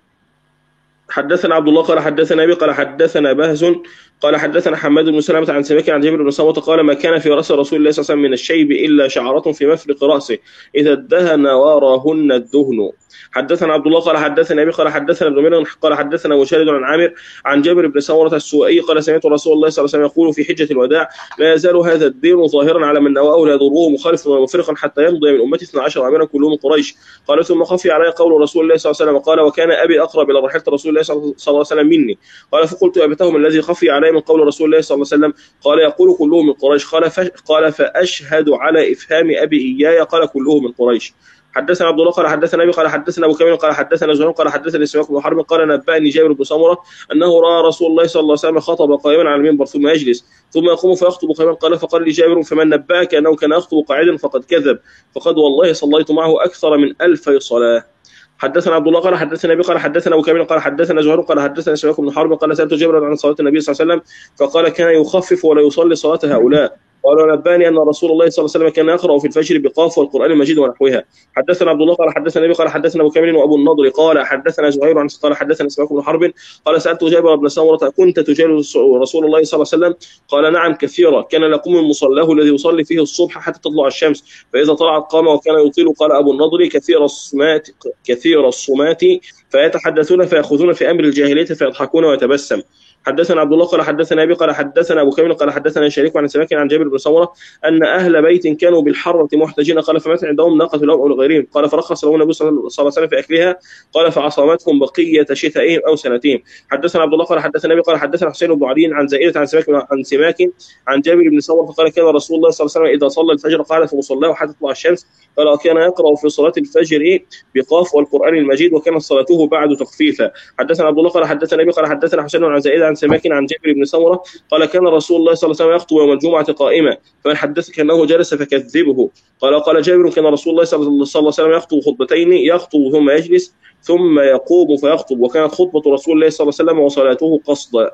حدثنا عبد الله قال حدثنا أبي قال حدثنا بهز قال حدثنا حماد بن سلمة عن سماك عن جابر بن سمرة قال ما كان في رأس رسول الله صلى الله عليه وسلم من الشيب إلا شعرة في مفرق رأسه إذا ادهن وراهن الدهن. حدثنا عبد الله قال حدثنا أبي قال حدثنا ابن مريم قال حدثنا مشارد عن عامر عن جابر بن سمرة السوائي قال سمعت رسول الله صلى الله عليه وسلم يقول في حجة الوداع لا يزال هذا الدين ظاهرا على من نواه لا يضره مخالف ولا مفرقا حتى يمضي من أمتي اثنا عشر عامرا كلهم قريش. قال ثم خفي علي قول رسول الله صلى الله عليه وسلم قال وكان أبي أقرب إلى رحلة رسول الله صلى الله عليه وسلم مني قال فقلت أبتهم الذي خفي علي من قول رسول الله صلى الله عليه وسلم قال يقول كلهم من قريش قال قال فأشهد على إفهام أبي إياي قال كلهم من قريش. حدثنا عبد الله قال حدثنا ابي قال حدثنا ابو كامل قال حدثنا زهير قال حدثني سماك بن حرب قال نبأني جابر بن سمرة انه راى رسول الله صلى الله عليه وسلم خطب قائما على المنبر ثم يجلس ثم يقوم فيخطب قائما قال فقال لي جابر فمن نبأك انه كان يخطب قاعدا فقد كذب فقد والله صليت معه اكثر من ألف صلاة. حدثنا عبد الله قال حدثنا ابي قال حدثنا ابو كامل قال حدثنا زهير قال حدثنا سماك بن حرب قال سألت جابر عن صلاة النبي صلى الله عليه وسلم فقال كان يخفف ولا يصلي صلاة هؤلاء قال نباني ان رسول الله صلى الله عليه وسلم كان يقرأ في الفجر بقاف والقرآن المجيد ونحوها. حدثنا عبد الله قال حدثنا ابي قال حدثنا ابو كامل وابو النضر قال حدثنا زهير عن قال حدثنا سماك بن حرب قال سألت جابر بن سمرة كنت تجالس رسول الله صلى الله عليه وسلم قال نعم كثيرا كان يقوم من مصلاه الذي يصلي فيه الصبح حتى تطلع الشمس فإذا طلعت قام وكان يطيل. قال ابو النضر كثير الصمات كثير الصمات فيتحدثون فيأخذون في امر الجاهلية فيضحكون ويتبسم. حدثنا عبد الله قال حدثنا ابي قال حدثنا ابو كامل قال حدثنا شريك عن سماك عن جابر بن سمرة ان اهل بيت كانوا بالحرة محتجين قال فمات عندهم ناقة لهم او لغيرهم قال فرخص لهم النبي صلى الله عليه وسلم في اكلها قال فعصمتهم بقية شتائهم او سنتين. حدثنا عبد الله قال حدثنا ابي قال حدثنا حسين بن علي عن زائدة عن سماك عن سماك عن جابر بن سمرة قال كان رسول الله صلى الله عليه وسلم اذا صلى الفجر قعد في مصلاه حتى تطلع الشمس قال كان يقرأ في صلاة الفجر بقاف والقرآن المجيد وكانت صلاته بعد تخفيفا. حدثنا عبد الله قال حدثنا ابي قال حدثنا حسين عن زائدة عن سماك عن جابر بن سمرة قال كان رسول الله صلى الله عليه وسلم يخطب يوم الجمعة قائما فمن حدثك انه جلس فكذبه. قال قال جابر كان رسول الله صلى الله عليه وسلم يخطب خطبتين يخطب ثم يجلس ثم يقوم فيخطب وكانت خطبة رسول الله صلى الله عليه وسلم وصلاته قصدا.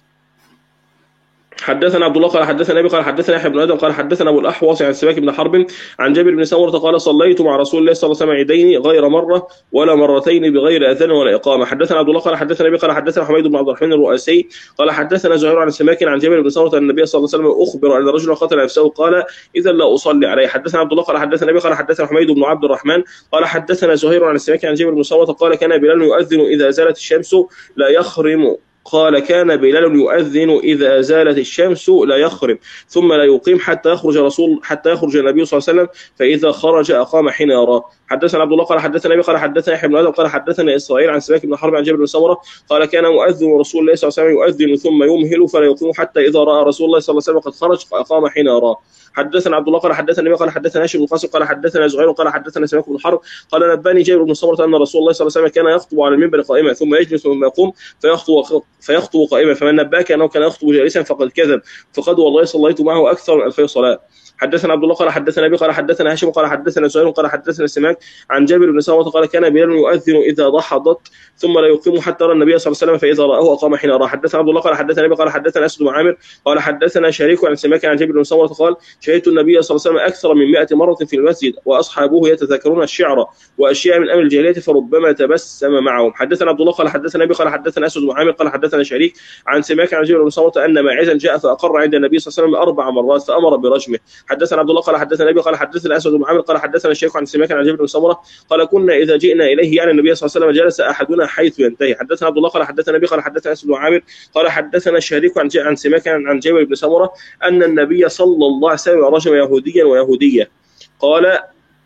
حدثنا عبد الله قال حدثنا ابي قال حدثنا يحيى بن ادم قال حدثنا ابو الاحوص عن سماك بن حرب عن جابر بن سمرة قال صليت مع رسول الله صلى الله عليه وسلم عيدين غير مره ولا مرتين بغير اذان ولا اقامه. حدثنا عبد الله قال حدثنا ابي قال حدثنا حميد بن عبد الرحمن الرؤاسي قال حدثنا زهير عن سماك عن جابر بن سمرة ان النبي صلى الله عليه وسلم اخبر ان رجلا قتل نفسه قال اذا لا اصلي عليه. حدثنا عبد الله قال حدثنا ابي قال حدثنا حميد بن عبد الرحمن قال حدثنا زهير عن سماك عن جابر بن سمرة قال كان بلال يؤذن اذا زالت الشمس لا يخرم قال كان بلال يؤذن إذا زالت الشمس لا يخرب ثم لا يقيم حتى يخرج رسول حتى يخرج النبي صلى الله عليه وسلم فإذا خرج أقام حين يراه. حدثنا عبد الله قال حدثنا أبي قال حدثنا يحيى بن آدم قال حدثنا إسرائيل عن سماك بن حرب عن جابر بن سمرة قال كان مؤذن رسول الله صلى الله عليه وسلم يؤذن ثم يمهل فلا يقيم حتى إذا رأى رسول الله صلى الله عليه وسلم قد خرج فأقام حين يراه. حدثنا عبد الله قال حدثنا أبي قال حدثنا هاشم بن قاسم قال حدثنا زهير قال حدثنا سماك بن حرب قال نباني جابر بن سمرة أن رسول الله صلى الله عليه وسلم كان يخطب على المنبر قائما ثم يجلس ثم يقوم فيخطب فيخطب قائما فمن نباك أنه كان يخطب جالسا فقد كذب فقد والله صليت معه أكثر من ألفي صلاة. حدثنا عبد الله قال حدثنا أبي قال حدثنا هاشم قال حدثنا زهير قال حدثنا سماك عن جابر بن سمرة قال كان بلال يؤذن إذا ضحضت ثم لا يقيم حتى رأى النبي صلى الله عليه وسلم فإذا رآه أقام حين رأى. حدثنا عبد الله قال حدثنا أبي قال حدثنا أسد بن عامر قال حدثنا شريك عن سماك عن جابر بن سمرة قال شهدت النبي صلى الله عليه وسلم أكثر من مئة مرة في المسجد وأصحابه يتذكرون الشعر وأشياء من أمر الجاهلية فربما تبسم معهم. حدثنا عبد الله قال حدثنا أبي قال حدثنا أسد بن عامر قال حدثنا شريك عن سماك عن جابر بن سمرة أن ماعزا جاء فأقر عند النبي صلى الله عليه وسلم أربع مرات فأمر برجمه. حدثنا عبد الله قال حدثنا أبي قال حدثنا أسد بن عامر قال حدثنا الشيخ عن سماك عن جابر بن سمرة قال كنا إذا جئنا إليه يعني النبي صلى الله عليه وسلم جلس أحدنا حيث ينتهي. حدثنا عبد الله قال حدثنا أبي قال حدثنا أسد بن عامر قال حدثنا الشريك عن عن سماك عن جابر بن سمرة أن النبي صلى الله عليه وسلم رجم يهوديا ويهودية قال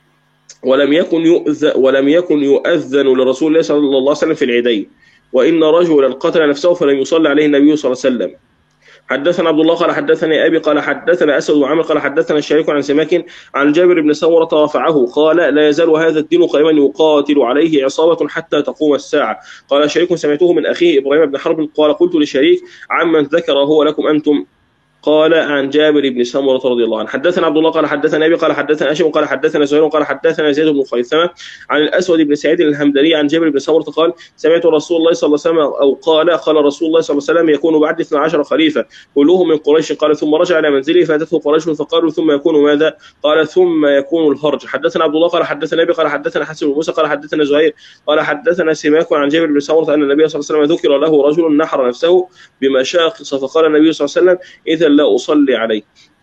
ولم يكن يؤذن ولم يكن يؤذن لرسول الله صلى الله عليه وسلم في العيدين وإن رجلا قتل نفسه فلم يصلي عليه النبي صلى الله عليه وسلم. حدثنا عبد الله قال حدثني أبي قال حدثنا أسد بن عامر قال حدثنا الشريك عن سماك عن جابر بن سمرة رفعه قال لا يزال هذا الدين قائما يقاتل عليه عصابة حتى تقوم الساعة. قال الشريك سمعته من أخيه إبراهيم بن حرب قال قلت للشريك عمن ذكر هو لكم أنتم قال عن جابر بن سمرة رضي الله عنه. حدثنا عبد الله قال حدثنا أبي قال حدثنا هاشم قال حدثنا زهير قال حدثنا زيد بن خيثمة عن الأسود بن سعيد الهمداني عن جابر بن سمرة قال سمعت رسول الله صلى الله عليه وسلم أو قال قال رسول الله صلى الله عليه وسلم يكون بعد اثنا عشر خليفة كلهم من قريش قال ثم رجع إلى منزله فأتته قريش فقالوا ثم يكون ماذا قال ثم يكون الهرج. حدثنا عبد الله قال حدثنا أبي قال حدثنا حسن بن موسى قال حدثنا زهير قال حدثنا سماك عن جابر بن سمرة أن النبي صلى الله عليه وسلم ذكر له رجل نحر نفسه بمشاقص فقال النبي صلى الله عليه وسلم إذا لا أصلي عليه.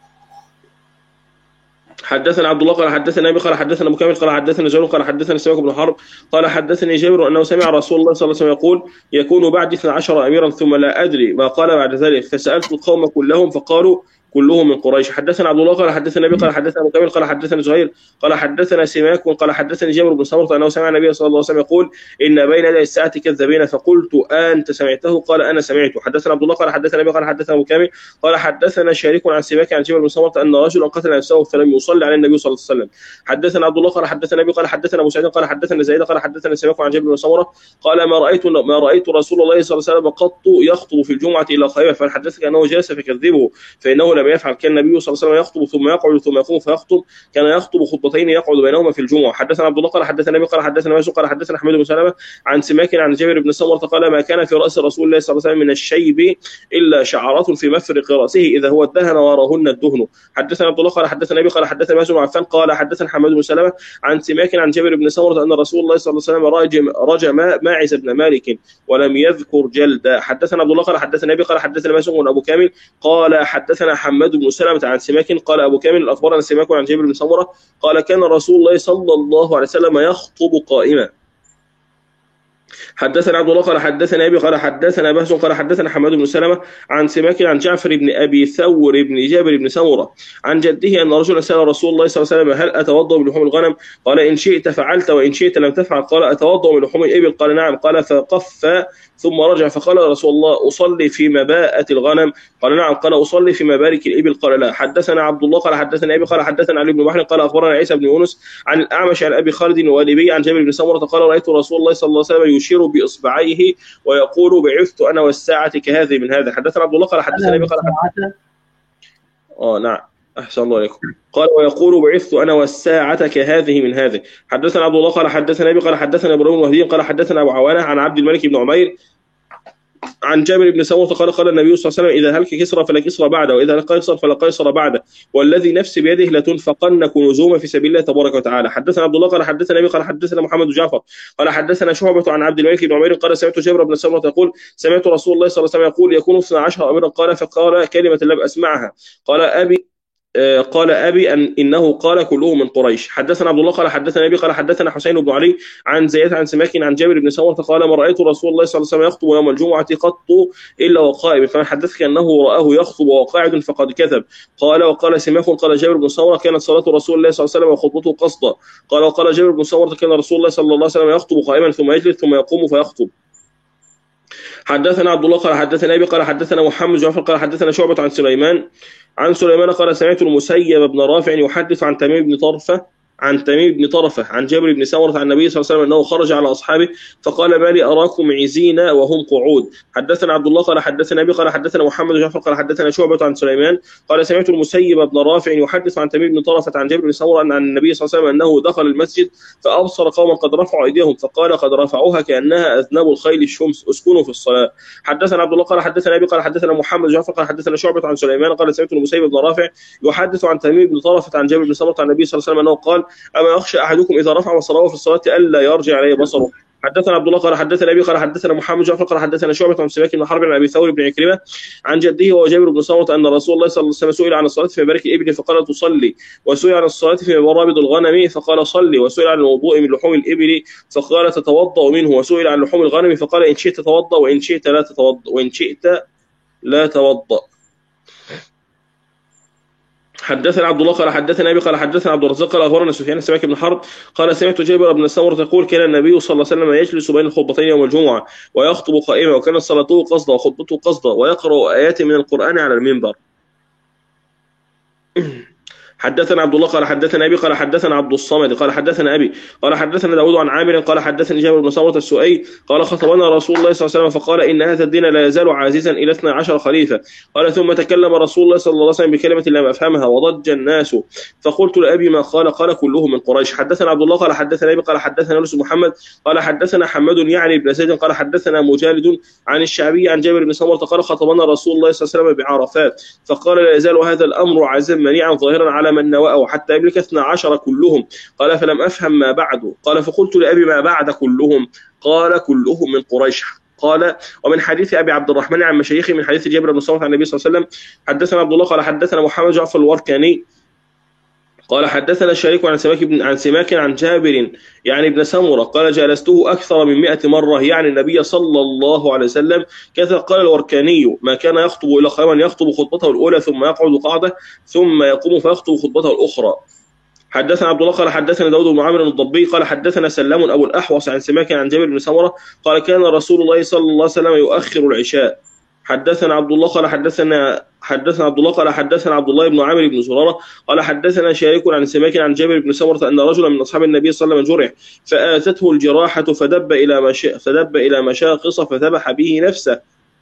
حدثنا عبد الله قال حدثنا أبي قال حدثنا مكمل قال حدثنا زهير قال حدثنا سماك بن حرب قال حدثني جابر أنه سمع رسول الله صلى الله عليه وسلم يقول يكون بعد اثنا عشر أميرا ثم لا أدري ما قال بعد ذلك فسألت القوم كلهم فقالوا كلهم من قريش. حدثنا عبد الله قال حدثنا النبي قال حدثنا مكمل قال حدثنا زهير قال حدثنا سماك قال حدثني جابر بن سمرة أنه سمع النبي صلى الله عليه وسلم يقول إن بين يدي الساعة كذابين فقلت أنت سمعته قال أنا سمعته. حدثنا عبد الله قال حدثنا النبي قال حدثنا مكمل قال حدثنا شريك عن سماك عن جابر بن سمرة أن رجلا قتل نفسه فلم يصلي على النبي صلى الله عليه وسلم. حدثنا عبد الله قال حدثنا النبي قال حدثنا أبو سعيد قال حدثنا زيد قال حدثنا سماك عن جابر بن سمرة قال ما رأيت ما رأيت رسول الله صلى الله عليه وسلم قط يخطب في الجمعة إلا خيبة فحدثك أنه جلس فكذبه فإنه لم يفعل كان النبي صلى الله عليه وسلم يخطب ثم يقعد ثم يقوم فيخطب كان يخطب خطبتين يقعد بينهما في الجمعة. حدثنا عبد الله قال حدثنا النبي قال حدثنا ماجد قال حدثنا حميد بن سلمة عن سماك عن جابر بن سمرة قال ما كان في رأس رسول الله صلى الله عليه وسلم من الشيب إلا شعرات في مفرق رأسه إذا هو الدهن وراهن الدهن. حدثنا عبد الله قال حدثنا النبي قال حدثنا ماجد بن عفان قال حدثنا حميد بن سلمة عن سماك عن جابر بن سمرة أن رسول الله صلى الله عليه وسلم رجم رجم ماعز بن مالك ولم يذكر جلدا. حدثنا عبد الله قال حدثنا النبي قال حدثنا ماجد بن أبو كامل قال حدثنا حماد بن سلمة عن سماك قال أبو كامل الأخبار عن سماك عن جابر بن سمرة قال كان رسول الله صلى الله عليه وسلم يخطب قائما. حدثنا عبد الله قال حدثنا أبي قال حدثنا بهز قال حدثنا حماد بن سلمة عن سماك عن جعفر بن أبي ثور بن جابر بن سمرة عن جده أن رجلا سأل رسول الله صلى الله عليه وسلم هل أتوضأ من لحوم الغنم قال إن شئت فعلت وإن شئت لم تفعل قال أتوضأ من لحوم الإبل قال نعم قال فقف ثم رجع فقال رسول الله أصلي في مباءة الغنم قال نعم قال أصلي في مبارك الإبل قال لا. حدثنا عبد الله قال حدثنا أبي قال حدثنا علي بن محمد قال أخبرنا عيسى بن يونس عن الأعمش عن أبي خالد والبي عن جابر بن سمرة قال رأيت رسول الله صلى الله عليه وسلم يشير بإصبعيه ويقول بعثت أنا والساعة كهذه من هذا. حدثنا عبد الله قال حدثنا أبي قال حدثنا آه نعم أحسن الله عليكم قال ويقول بعثت أنا والساعة كهذه من هذه. حدثنا عبد الله قال حدثنا أبي قال حدثنا إبراهيم الوهدي قال حدثنا أبو عوانة عن عبد الملك بن عمير عن جابر بن سمرة قال قال النبي صلى الله عليه وسلم إذا هلك كسرى فلا كسرى بعده وإذا هلك قيصر فلا قيصر بعده والذي نفسي بيده لتنفقن كنوزهما في سبيل الله تبارك وتعالى. حدثنا عبد الله قال حدثنا أبي قال حدثنا محمد بن جعفر قال حدثنا شعبة عن عبد الملك بن عمير قال سمعت جابر بن سمرة يقول سمعت رسول الله صلى الله عليه وسلم يقول يكون اثنا عشر أميرا قال فقال كلمة لم أسمعها قال أبي قال أبي أن إنه قال كله من قريش. حدثنا عبد الله قال حدثنا أبي قال حدثنا حسين بن علي عن زياد عن سماك عن جابر بن سمرة قال ما رأيت رسول الله صلى الله عليه وسلم يخطب يوم الجمعة قط إلا وقائم، فمن حدثك أنه رآه يخطب وقاعد فقد كذب. قال وقال سماك قال جابر بن سمرة كانت صلاة رسول الله صلى الله عليه وسلم وخطبته قصدا. قال وقال جابر بن سمرة كان رسول الله صلى الله عليه وسلم يخطب قائما ثم يجلس ثم يقوم فيخطب. حدثنا عبد الله قال حدثنا أبي قال حدثنا محمد جعفر قال حدثنا شعبة عن سليمان عن سليمان قال سمعت المسيب بن رافع يحدث عن تميم بن طرفة عن تميم بن طرفة عن جابر بن سمرة عن النبي صلى الله عليه وسلم أنه خرج على أصحابه فقال ما لي أراكم عزين وهم قعود. حدثنا عبد الله قال حدثنا أبي قال حدثنا محمد جعفر قال حدثنا شعبة عن سليمان قال سمعت المسيب بن رافع يحدث عن تميم بن طرفة عن جابر بن سمرة عن النبي صلى الله عليه وسلم أنه دخل المسجد فأبصر قوما قد رفعوا أيديهم فقال قد رفعوها كأنها أذناب الخيل الشمس اسكنوا في الصلاة. حدثنا عبد الله قال حدثنا أبي قال حدثنا محمد جعفر قال حدثنا شعبة عن سليمان قال سمعت المسيب بن رافع يحدث عن تميم بن طرفة عن جابر بن سمرة عن النبي صلى الله عليه وسلم أنه قال أما يخشى أحدكم إذا رفع بصره في الصلاة ألا يرجع عليه بصره. حدثنا عبد الله قال حدثنا أبي قال حدثنا محمد جعفر قال حدثنا شعبة عن سماك بن حرب عن أبي ثور بن عكرمة عن جده وجابر بن سمرة أن رسول الله صلى الله عليه وسلم سئل عن الصلاة في مبارك الإبل فقال تصلي، وسئل عن الصلاة في مرابض الغنم فقال صلي، وسئل عن الوضوء من لحوم الإبل فقال تتوضأ منه، وسئل عن لحوم الغنم فقال إن شئت توضأ وإن شئت لا تتوضأ وإن شئت لا توضأ. حدثنا عبد الله قال حدثنا أبي قال حدثنا عبد الرزاق قال أخبرنا سفيان سماك بن حرب قال سمعت جابر بن سمرة يقول كان النبي صلى الله عليه وسلم يجلس بين الخطبتين يوم الجمعة ويخطب قائما وكانت صلاته قصدا وخطبته قصدا ويقرأ آيات من القرآن على المنبر. حدثنا عبد الله قال حدثنا أبي قال حدثنا عبد الصمد قال حدثنا أبي قال حدثنا داود عن عامر قال حدثني جابر بن سمرة السؤي قال خطبنا رسول الله صلى الله عليه وسلم فقال إن هذا الدين لا يزال عزيزا إلى اثني عشر خليفة. قال ثم تكلم رسول الله صلى الله عليه وسلم بكلمة لم أفهمها وضج الناس فقلت لأبي ما قال قال كله من قريش. حدثنا عبد الله قال حدثنا أبي قال حدثنا يونس محمد قال حدثنا حماد يعني بن زيد قال حدثنا مجالد عن الشعبي عن جابر بن سمرة قال خطبنا رسول الله صلى الله عليه وسلم بعرفات فقال لا يزال هذا الأمر عزيزا منيعا ظاهرا على من نوأه حتى يملك اثنا عشر كلهم. قال فلم أفهم ما بعد. قال فقلت لأبي ما بعد كلهم قال كلهم من قريش. قال ومن حديث أبي عبد الرحمن عن مشايخه من حديث جابر بن سمرة عن النبي صلى الله عليه وسلم حدثنا عبد الله قال حدثنا محمد جعفر الوركاني قال حدثنا الشريك عن سماك بن عن سماك عن جابر يعني ابن سمرة قال جلسته أكثر من مئة مرة يعني النبي صلى الله عليه وسلم. كذا قال الوركاني ما كان يخطب إلا قائما يخطب خطبته الأولى ثم يقعد قعدة ثم يقوم فيخطب خطبته الأخرى. حدثنا عبد الله قال حدثنا داود بن عامر الضبي قال حدثنا سلام أبو الأحوص عن سماك عن جابر بن سمرة قال كان رسول الله صلى الله عليه وسلم يؤخر العشاء. حدثنا عبد الله قال حدثنا حدثنا عبد الله قال حدثنا عبد الله بن عامر بن زرارة قال حدثنا شريك عن سماك عن جابر بن سمرة أن رجلا من أصحاب النبي صلى الله عليه وسلم جرح فآتته الجراحة فدب إلى مش فدب إلى مشاقص فذبح به نفسه.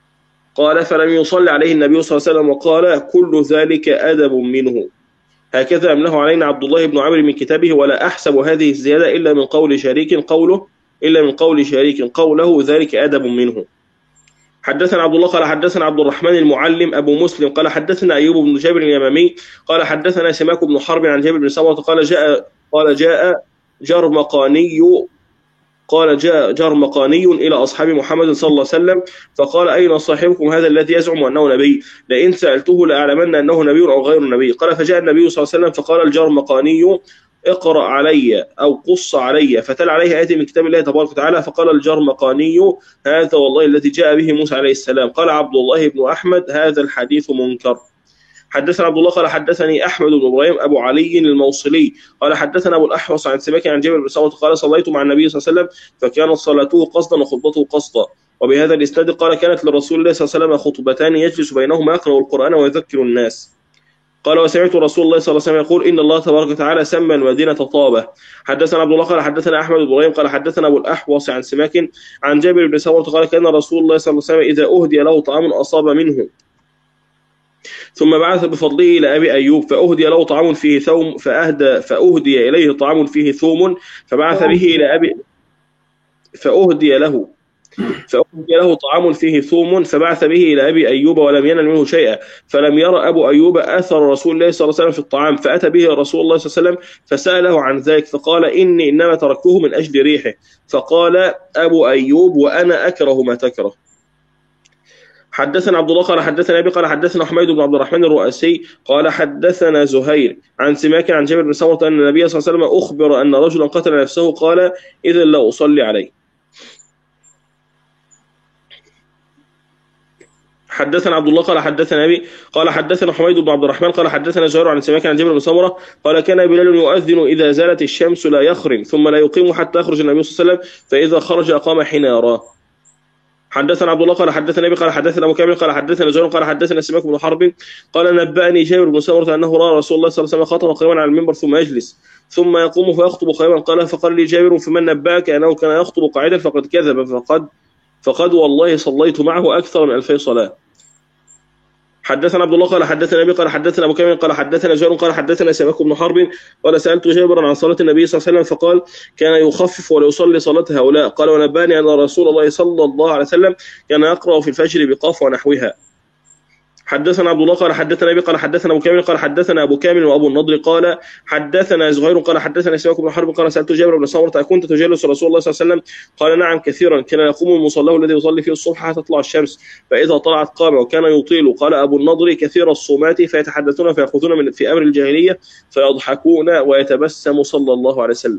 قال فلم يصلي عليه النبي صلى الله عليه وسلم وقال كل ذلك أدب منه. هكذا أمله علينا عبد الله بن عامر من كتابه ولا أحسب هذه الزيادة إلا من قول شريك قوله إلا من قول شريك قوله ذلك أدب منه. حدثنا عبد الله قال حدثنا عبد الرحمن المعلم أبو مسلم قال حدثنا أيوب بن جابر اليمامي قال حدثنا سماك بن حرب عن جابر بن سمرة قال جاء قال جاء جرمقاني قال جاء جرمقاني إلى أصحاب محمد صلى الله عليه وسلم فقال أين صاحبكم هذا الذي يزعم أنه نبي؟ لئن سألته لأعلمن أنه نبي أو غير نبي. قال فجاء النبي صلى الله عليه وسلم فقال الجرمقاني اقرأ علي أو قص علي فتل عليه آية من كتاب الله تبارك وتعالى فقال الجرمقاني هذا والله الذي جاء به موسى عليه السلام. قال عبد الله بن أحمد هذا الحديث منكر. حدثنا عبد الله قال حدثني أحمد بن إبراهيم أبو علي الموصلي قال حدثنا أبو الأحوص عن سماك عن جابر بن سمرة قال صليت مع النبي صلى الله عليه وسلم فكانت صلاته قصدا وخطبته قصدا. وبهذا الإسناد قال كانت لرسول الله صلى الله عليه وسلم خطبتان يجلس بينهما يقرأ القرآن ويذكر الناس. قال وسمعت رسول الله صلى الله عليه وسلم يقول إن الله تبارك وتعالى سمى المدينة طابة. حدثنا عبد الله قال حدثنا أحمد بن إبراهيم قال حدثنا أبو الأحوص عن سماك عن جابر بن سمرة قال كان رسول الله صلى الله عليه وسلم إذا أهدي له طعام أصاب منه ثم بعث بفضله إلى أبي أيوب فأهدي له طعام فيه ثوم فأهدى فأهدي إليه طعام فيه ثوم فبعث به إلى أبي فأهدي له فأهدي له طعام فيه ثوم فبعث به إلى أبي أيوب ولم ينل منه شيئا فلم يرى أبو أيوب أثر رسول الله صلى الله عليه وسلم في الطعام فأتى به رسول الله صلى الله عليه وسلم فسأله عن ذلك فقال إني إنما تركته من أجل ريحه. فقال أبو أيوب وأنا أكره ما تكره. حدثنا عبد الله قال حدثنا ابي قال حدثنا حميد بن عبد الرحمن الرؤاسي قال حدثنا زهير عن سماك عن جابر بن سمرة ان النبي صلى الله عليه وسلم اخبر ان رجلا قتل نفسه قال اذا لا اصلي عليه. حدثنا عبد الله قال حدثنا ابي قال حدثنا حميد بن عبد الرحمن قال حدثنا زهير عن سماك عن جابر بن سمرة قال كان بلال يؤذن اذا زالت الشمس لا يخرم ثم لا يقيم حتى يخرج النبي صلى الله عليه وسلم فاذا خرج اقام حين يراه. حدثنا عبد الله قال حدثنا ابي قال حدثنا ابو كامل قال حدثنا زهير قال حدثنا سماك بن حرب قال نبأني جابر بن سمرة انه راى رسول الله صلى الله عليه وسلم خطب قائما على المنبر ثم يجلس ثم يقوم فيخطب قائما قال فقال لي جابر فمن نبأك انه كان يخطب قاعدا فقد كذب فقد فقد والله صليت معه اكثر من ألفي صلاه. حدثنا عبد الله قال حدثنا ابي قال حدثنا ابو كامل قال حدثنا زهير قال حدثنا سماك بن حرب قال سالت جابرا عن صلاه النبي صلى الله عليه وسلم فقال كان يخفف ولا يصلي صلاه هؤلاء قال ونباني ان رسول الله صلى الله عليه وسلم كان يقرا في الفجر بقاف ونحوها. حدثنا عبد الله قال حدثنا ابي قال حدثنا ابو كامل قال حدثنا ابو كامل وابو النضر قال حدثنا زهير قال حدثنا سماك بن حرب قال سالت جابر بن سمرة اكنت تجلس رسول الله صلى الله عليه وسلم قال نعم كثيرا كان يقوم المصلى الذي يصلي فيه الصبح حتى تطلع الشمس فاذا طلعت قام وكان يطيل. قال ابو النضر كثير الصومات فيتحدثون فيأخذون من في امر الجاهليه فيضحكون ويتبسم صلى الله عليه وسلم.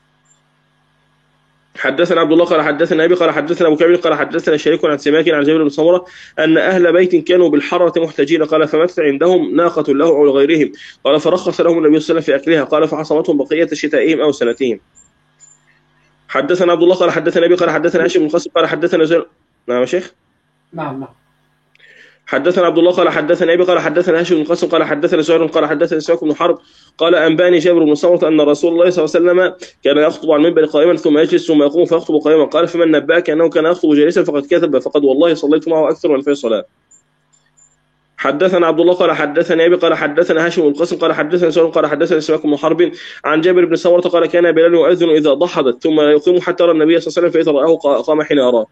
حدثنا عبد الله قال حدثنا ابي قال حدثنا ابو كامل قال حدثنا شريك عن سماك عن جابر بن سمرة ان اهل بيت كانوا بالحرة محتاجين قال فمات عندهم ناقة له او لغيرهم قال فرخص لهم النبي صلى الله عليه وسلم في اكلها قال فحصمتهم بقية شتائهم او سنتهم. حدثنا عبد الله قال حدثنا ابي قال حدثنا هاشم بن قاسم قال حدثنا زهير. نعم يا شيخ. نعم نعم. حدثنا عبد الله قال حدثنا ابي قال حدثنا هاشم بن قاسم قال حدثنا زهير قال حدثنا سماك بن حرب قال انباني جابر بن سمرة ان رسول الله صلى الله عليه وسلم كان يخطب على المنبر قائما ثم يجلس ثم يقوم فيخطب قائما قال فمن نبأك انه كان يخطب جالسا فقد كذب فقد والله صليت معه اكثر من ألفي صلاه. حدثنا عبد الله قال حدثنا ابي قال حدثنا هاشم بن قاسم قال حدثنا زهير قال حدثنا سماك بن حرب عن جابر بن سمرة قال كان بلال يؤذن اذا ضحضت ثم لا يقيم حتى يرى النبي صلى الله عليه وسلم فاذا رآه قام حين يراه.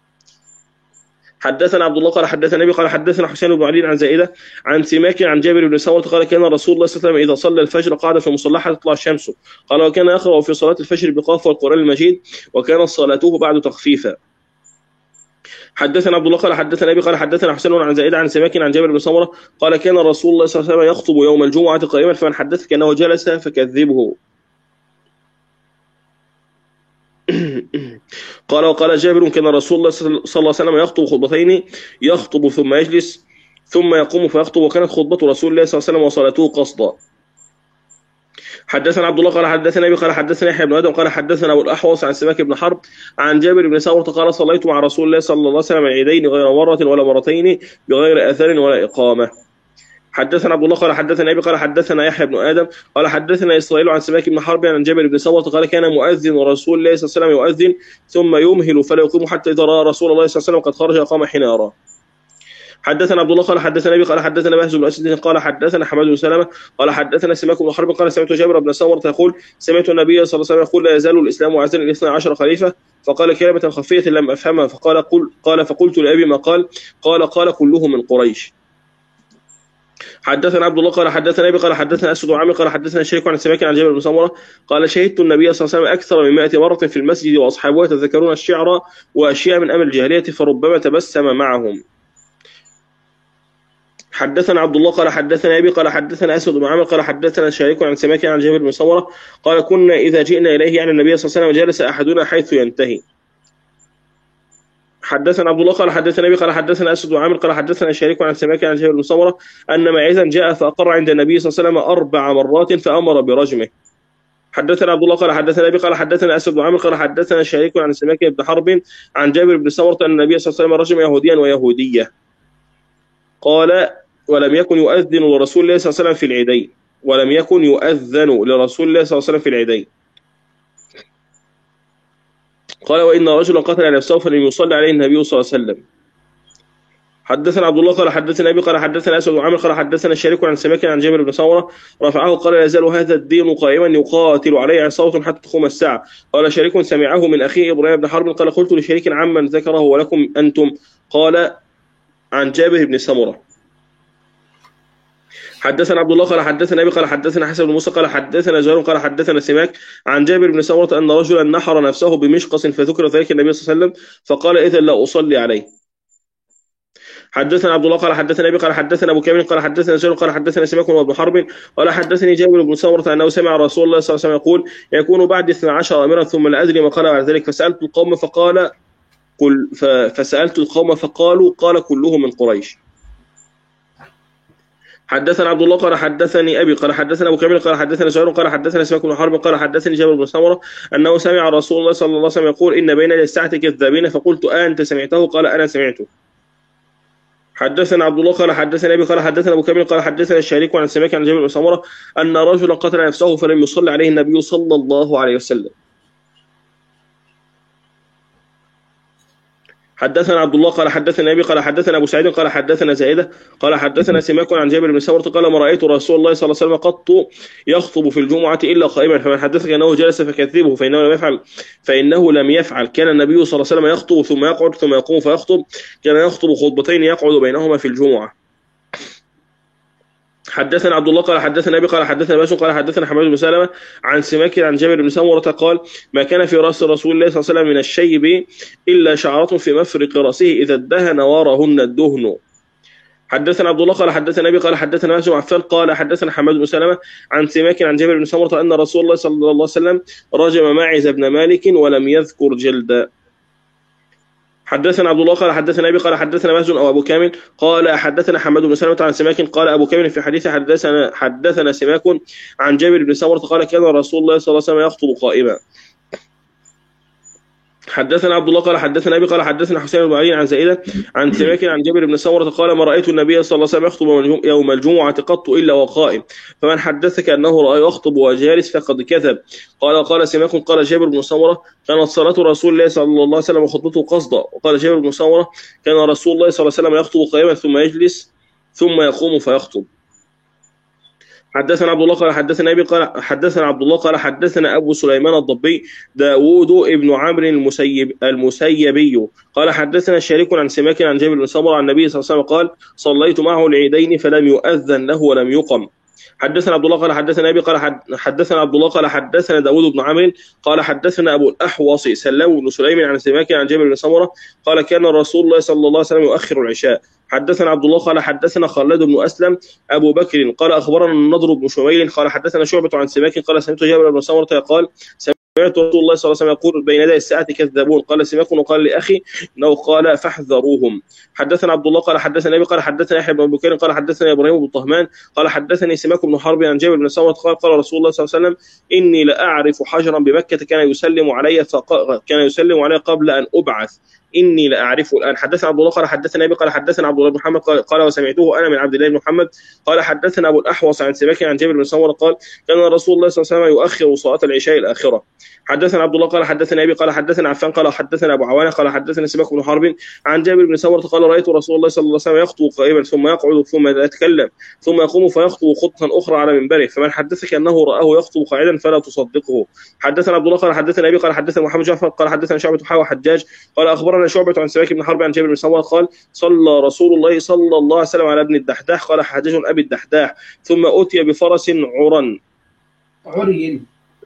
حدثنا عبد الله قال حدثنا ابي قال حدثنا حسين بن علي عن زائده عن سماك عن جابر بن سمرة قال كان رسول الله صلى الله عليه وسلم اذا صلى الفجر قعد في مصلى حتى تطلع الشمس قال وكان يقرأ في صلاه الفجر بقاف والقران المجيد وكانت صلاته بعد تخفيفا. حدثنا عبد الله قال حدثنا ابي قال حدثنا حسين عن زائده عن سماك عن جابر بن سمرة قال كان رسول الله صلى الله عليه وسلم يخطب يوم الجمعه قائما فمن حدثك انه جلس فكذبه. قال وقال جابر كان رسول الله صلى الله عليه وسلم يخطب خطبتين يخطب ثم يجلس ثم يقوم فيخطب وكانت خطبة رسول الله صلى الله عليه وسلم وصلاته قصدا. حدثنا عبد الله قال حدثنا ابي قال حدثنا يحيى بن ادم قال حدثنا ابو الاحوص عن سماك بن حرب عن جابر بن سمرة قال صليت مع رسول الله صلى الله عليه وسلم العيدين غير مرة ولا مرتين بغير اثر ولا اقامة. حدثنا عبد الله قال حدثنا ابي قال حدثنا يحيى بن ادم قال حدثنا اسرائيل عن سماك بن حرب عن جابر بن سمرة قال كان مؤذن رسول الله صلى الله عليه وسلم يؤذن ثم يمهل فلا يقيم حتى اذا راى رسول الله صلى الله عليه وسلم قد خرج قام حين يراه. حدثنا عبد الله قال حدثنا ابي قال حدثنا بهز بن اسد قال حدثنا حماد بن سلمة قال حدثنا سماك بن حرب قال سمعت جابر بن سمرة يقول سمعت النبي صلى الله عليه وسلم يقول لا يزال الاسلام عزا الاثنى عشر خليفه فقال كلمه خفيه لم افهمها فقال قل قال فقلت لابي ما قال قال قال كله من قريش. حدثنا عبد الله قال حدثنا ابي قال حدثنا اسود وعامر قال حدثنا شريك عن سماك عن جابر بن سمرة قال شهدت النبي صلى الله عليه وسلم اكثر من مائة مرة في المسجد واصحابه يتذكرون الشعر واشياء من امر الجاهليه فربما تبسم معهم. حدثنا عبد الله قال حدثنا ابي قال حدثنا اسود بن عامر قال حدثنا شريك عن سماك عن جابر بن سمرة قال كنا اذا جئنا اليه يعني النبي صلى الله عليه وسلم جلس احدنا حيث ينتهي. حدثنا عبد الله قال حدثنا ابي قال حدثنا اسود بن عامر قال حدثنا شريك عن سماك عن جابر بن سمرة ان معيزا جاء فاقر عند النبي صلى الله عليه وسلم اربع مرات فامر برجمه. حدثنا عبد الله قال حدثنا ابي قال حدثنا اسود بن عامر قال حدثنا شريك عن سماك بن حرب عن جابر بن سمرة ان النبي صلى الله عليه وسلم رجم يهوديا ويهوديه. قال ولم يكن يؤذن لرسول الله صلى الله عليه وسلم في العيدين ولم يكن يؤذن لرسول الله صلى الله عليه وسلم في العيدين. قال وإن رجلا قتل نفسه فلم يصلي عليه النبي صلى الله عليه وسلم. حدثنا عبد الله قال حدثنا ابي قال حدثنا اسود بن عامر قال حدثنا شريك عن سماك عن جابر بن سمرة رفعه قال لا يزال هذا الدين قائما يقاتل عليه عصابة حتى تقوم الساعة. قال شريك سمعه من اخيه ابراهيم بن حرب قال قلت لشريك عمن ذكره ولكم انتم قال عن جابر بن سمرة. حدثنا عبد الله قال حدثنا ابي قال حدثنا حسن بن موسى قال حدثنا زهير قال حدثنا سماك عن جابر بن سمرة ان رجلا نحر نفسه بمشقص فذكر ذلك النبي صلى الله عليه وسلم فقال اذا لا اصلي عليه. حدثنا عبد الله قال حدثنا ابي قال حدثنا ابو كامل قال حدثنا زيد قال حدثنا سماك وابن حرب قال حدثني جابر بن سمرة انه سمع رسول الله صلى الله عليه وسلم يقول يكون بعد اثنا عشر اميرا ثم لا ادري ما قال بعد ذلك فسالت القوم فقال كل فسالت القوم فقالوا قال كلهم من قريش. حدثنا عبد الله قال حدثني ابي قال حدثنا ابو كامل قال حدثنا زهير قال حدثنا سماك بن حرب قال حدثني جابر بن سمرة انه سمع رسول الله صلى الله عليه وسلم يقول ان بين الساعه كذابين فقلت انت سمعته قال انا سمعته. حدثنا عبد الله قال حدثنا ابي قال حدثنا ابو كامل قال حدثنا الشريك عن سماك عن جابر بن سمرة ان رجلا قتل نفسه فلم يصلي عليه النبي صلى الله عليه وسلم. حدثنا عبد الله قال حدثنا ابي قال حدثنا ابو سعيد قال حدثنا زائده قال حدثنا سماك عن جابر بن سمرة قال ما رايت رسول الله صلى الله عليه وسلم قط يخطب في الجمعه الا قائما فمن حدثك انه جلس فكذبه فانه لم يفعل فانه لم يفعل كان النبي صلى الله عليه وسلم يخطب ثم يقعد ثم يقوم فيخطب كان يخطب خطبتين يقعد بينهما في الجمعه. حدثنا عبد الله قال حدثنا ابي قال حدثنا باش قال حدثنا حماد بن سلمة عن سماك عن جابر بن سمرة قال ما كان في راس رسول الله صلى الله عليه وسلم من الشيب الا شعرة في مفرق راسه اذا ادهن وارهن الدهن. حدثنا عبد الله قال حدثنا ابي قال حدثنا باش عفان قال حدثنا حماد بن سلمة عن سماك عن جابر بن سمرة ان رسول الله صلى الله عليه وسلم رجم ماعز بن مالك ولم يذكر جلدا. حدثنا عبد الله قال حدثنا ابي قال حدثنا مهز او ابو كامل قال حدثنا حماد بن سلمة عن سماك قال ابو كامل في حديث حدثنا حدثنا سماك عن جابر بن سمرة قال كان رسول الله صلى الله عليه وسلم يخطب قائما. حدثنا عبد الله قال حدثنا ابي قال حدثنا حسين بن علي عن زائده عن سماك عن جابر بن سمرة قال ما رايت النبي صلى الله عليه وسلم يخطب يوم الجمعه قط الا وقائم فمن حدثك انه رأى يخطب وجالس فقد كذب. قال قال سماك قال جابر بن سمرة كانت صلاه رسول الله صلى الله عليه وسلم وخطبته قصدا. وقال جابر بن سمرة كان رسول الله صلى الله عليه وسلم يخطب قائما ثم يجلس ثم يقوم فيخطب. حدثنا عبد الله قال حدثنا ابي قال حدثنا عبد الله قال حدثنا ابو سليمان الضبي داوود ابن عمرو المسيب المسيبي قال حدثنا الشريك عن سماك عن جابر بن سمرة عن النبي صلى الله عليه وسلم قال صليت معه العيدين فلم يؤذن له ولم يقم. حدثنا عبد الله قال حدثنا ابي قال حدثنا عبد الله قال حدثنا داوود بن عمرو قال حدثنا ابو الاحوص سلام بن سليم عن سماك عن جابر بن سمرة قال كان رسول الله صلى الله عليه وسلم يؤخر العشاء. حدثنا عبد الله قال حدثنا خالد بن اسلم ابو بكر قال اخبرنا النضر بن شميل قال حدثنا شعبة عن سماك قال سمعت جابر بن سمرة قال سمعت رسول الله صلى الله عليه وسلم يقول بين يدي الساعه كذابون قال سماك وقال لاخي انه قال فاحذروهم. حدثنا عبد الله قال حدثنا ابي قال حدثنا يحيى بن بكير قال حدثنا ابراهيم بن طهمان قال حدثني سماك بن حرب عن جابر بن سمرة قال قال رسول الله صلى الله عليه وسلم اني لاعرف حجرا بمكه كان يسلم علي كان يسلم علي قبل ان ابعث اني لاعرفه الان. حدثنا عبد الله قال حدثنا ابي قال حدثنا عبد الله بن محمد قال, قال وسمعته انا من عبد الله بن محمد قال حدثنا ابو الاحوص عن سماك عن جابر بن سمرة قال كان رسول الله صلى الله عليه وسلم يؤخر صلاه العشاء الاخره. حدثنا عبد الله قال حدثنا ابي قال حدثنا عفان قال حدثنا ابو عوانه قال حدثنا سماك بن حرب عن جابر بن سمرة قال رايت رسول الله صلى الله عليه وسلم يخطب قائما ثم يقعد ثم يتكلم ثم يقوم فيخطب خطبه اخرى على منبره فمن حدثك انه راه يخطب قاعدا فلا تصدقه. حدثنا عبد الله قال حدثنا ابي قال حدثنا محمد جعفر قال حدثنا شعبة حاوى حجاج قال اخبرنا شعبة عن سماك بن حرب عن جابر بن سمرة قال صلى رسول الله صلى الله عليه وسلم على ابن الدحداح قال حجاج ابي الدحداح ثم اتي بفرس عرا عري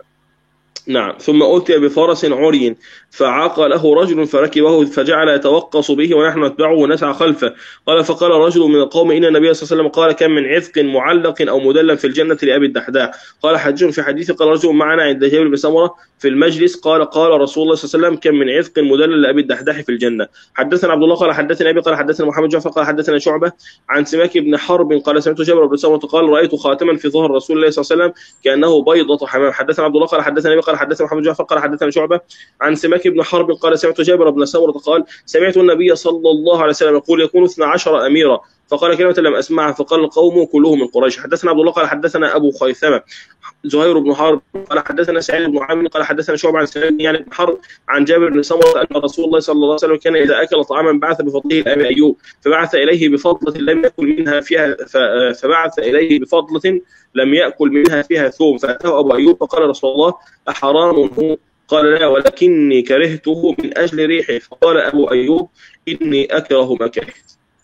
نعم ثم أتي بفرس عري فعاق له رجل فركبه فجعل يتوقص به ونحن نتبعه ونسعى خلفه. قال فقال رجل من القوم إن النبي صلى الله عليه وسلم قال كم من عذق معلق أو مدلل في الجنة لأبي الدحداح. قال حجاج في حديث قال رجل معنا عند جابر بن سمرة في المجلس قال قال رسول الله صلى الله عليه وسلم كم من عذق مدلل لأبي الدحداح في الجنة. حدثنا عبد الله قال حدثنا أبي قال حدثنا محمد جعفر قال حدثنا شعبة عن سماك بن حرب قال سمعت جابر بن سمرة قال رأيت خاتما في ظهر رسول الله صلى الله عليه وسلم كأنه بيضة حمام. حدثنا عبد الله قال حدثنا أبي قال حدثنا محمد جعفر قال حدثنا شعبة عن سماك بن حرب قال سمعت جابر بن سمرة قال سمعت النبي صلى الله عليه وسلم يقول يكون اثنا عشر أميرا فقال كلمة لم أسمعها فقال القوم كلهم من قريش. حدثنا عبد الله قال حدثنا أبو خيثمة زهير بن حرب قال حدثنا سعيد بن عامر قال حدثنا شعبة عن سعيد يعني بن حرب عن جابر بن سمرة أن رسول الله صلى الله عليه وسلم كان إذا أكل طعاما بعث بفضله لأبي أيوب فبعث إليه بفضلة لم يأكل منها فيها فبعث إليه بفضلة لم يأكل منها فيها ثوم فأتاه أبو أيوب فقال رسول الله أحرام هو قال لا ولكني كرهته من أجل ريحه فقال أبو أيوب إني أكره ما كرهت.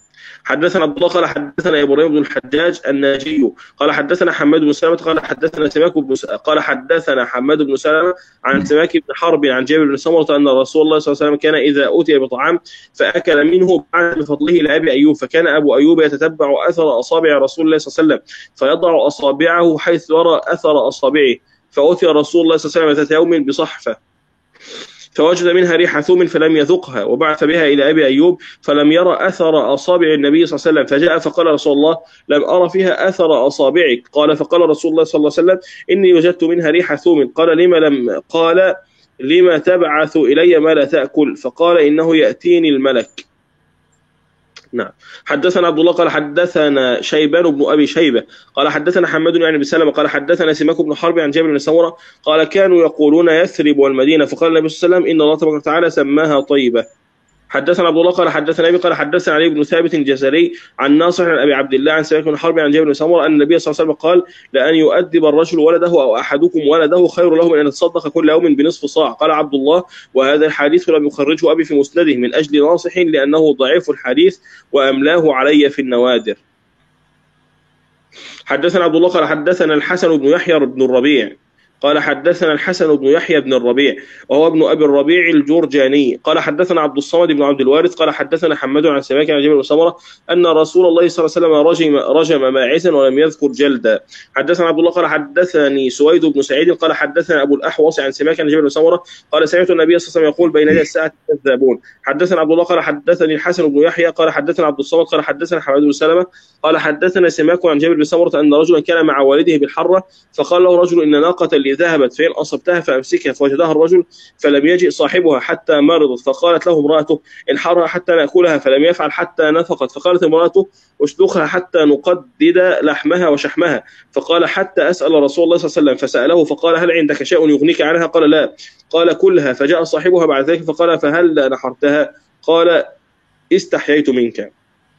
حدثنا عبد الله قال حدثنا ابراهيم بن الحجاج الناجي قال حدثنا حماد بن سلمة قال حدثنا سماك بن قال حدثنا حماد بن سلمة عن سماك بن حرب عن جابر بن سمرة ان رسول الله صلى الله عليه وسلم كان اذا اوتي بطعام فاكل منه بعد بفضله لابي ايوب، فكان ابو ايوب يتتبع اثر اصابع رسول الله صلى الله عليه وسلم فيضع اصابعه حيث يرى اثر اصابعه، فأتي رسول الله صلى الله عليه وسلم ذات يوم بصحفة فوجد منها ريح ثوم فلم يذقها، وبعث بها إلى أبي أيوب فلم يرى أثر أصابع النبي صلى الله عليه وسلم، فجاء فقال رسول الله لم أرى فيها أثر أصابعك. قال فقال رسول الله صلى الله عليه وسلم إني وجدت منها ريح ثوم. قال لما لم قال لما تبعث إلي ما لا تأكل؟ فقال إنه يأتيني الملك. نعم. حدثنا عبد الله قال حدثنا شيبان بن ابي شيبه قال حدثنا حماد يعني بن سلمة قال حدثنا سماك بن حرب عن جابر بن سمرة قال كانوا يقولون يثرب والمدينه، فقال النبي صلى الله عليه وسلم ان الله تبارك وتعالى سماها طيبه. حدثنا عبد الله قال حدثنا ابي قال حدثنا علي بن ثابت الجزري عن ناصر عن ابي عبد الله عن سماك بن حرب عن جابر بن سمرة ان النبي صلى الله عليه وسلم قال لان يؤدب الرجل ولده او احدكم ولده خير له من ان يتصدق كل يوم بنصف صاع. قال عبد الله وهذا الحديث لم يخرجه ابي في مسنده من اجل ناصح لانه ضعيف الحديث واملاه علي في النوادر. حدثنا عبد الله قال حدثنا الحسن بن يحيى بن الربيع قال حدثنا الحسن بن يحيى بن الربيع وهو ابن ابي الربيع الجرجاني قال حدثنا عبد الصمد بن عبد الوارث قال حدثنا حماد عن سماك عن جابر بن سمرة ان رسول الله صلى الله عليه وسلم رجم رجم ماعزا ولم يذكر جلدا. حدثنا عبد الله قال حدثني سويد بن سعيد قال حدثنا ابو الاحوص عن سماك عن جابر بن سمرة قال سمعت النبي صلى الله عليه وسلم يقول بين يدي الساعه كذابون. حدثنا عبد الله قال حدثني الحسن بن يحيى قال حدثنا عبد الصمد قال حدثنا حماد بن سلمة قال حدثنا سماك عن جابر بن سمرة ان رجلا كان مع والده بالحره فقال له رجل ان ناقه لي ذهبت فإن أصبتها فأمسكها، فوجدها الرجل فلم يجئ صاحبها حتى مرضت، فقالت له امرأته انحرها حتى نأكلها، فلم يفعل حتى نفقت، فقالت امرأته اشلخها حتى نقدد لحمها وشحمها، فقال حتى أسأل رسول الله صلى الله عليه وسلم، فسأله فقال هل عندك شيء يغنيك عنها؟ قال لا. قال كلها. فجاء صاحبها بعد ذلك فقال فهل نحرتها؟ قال استحييت منك.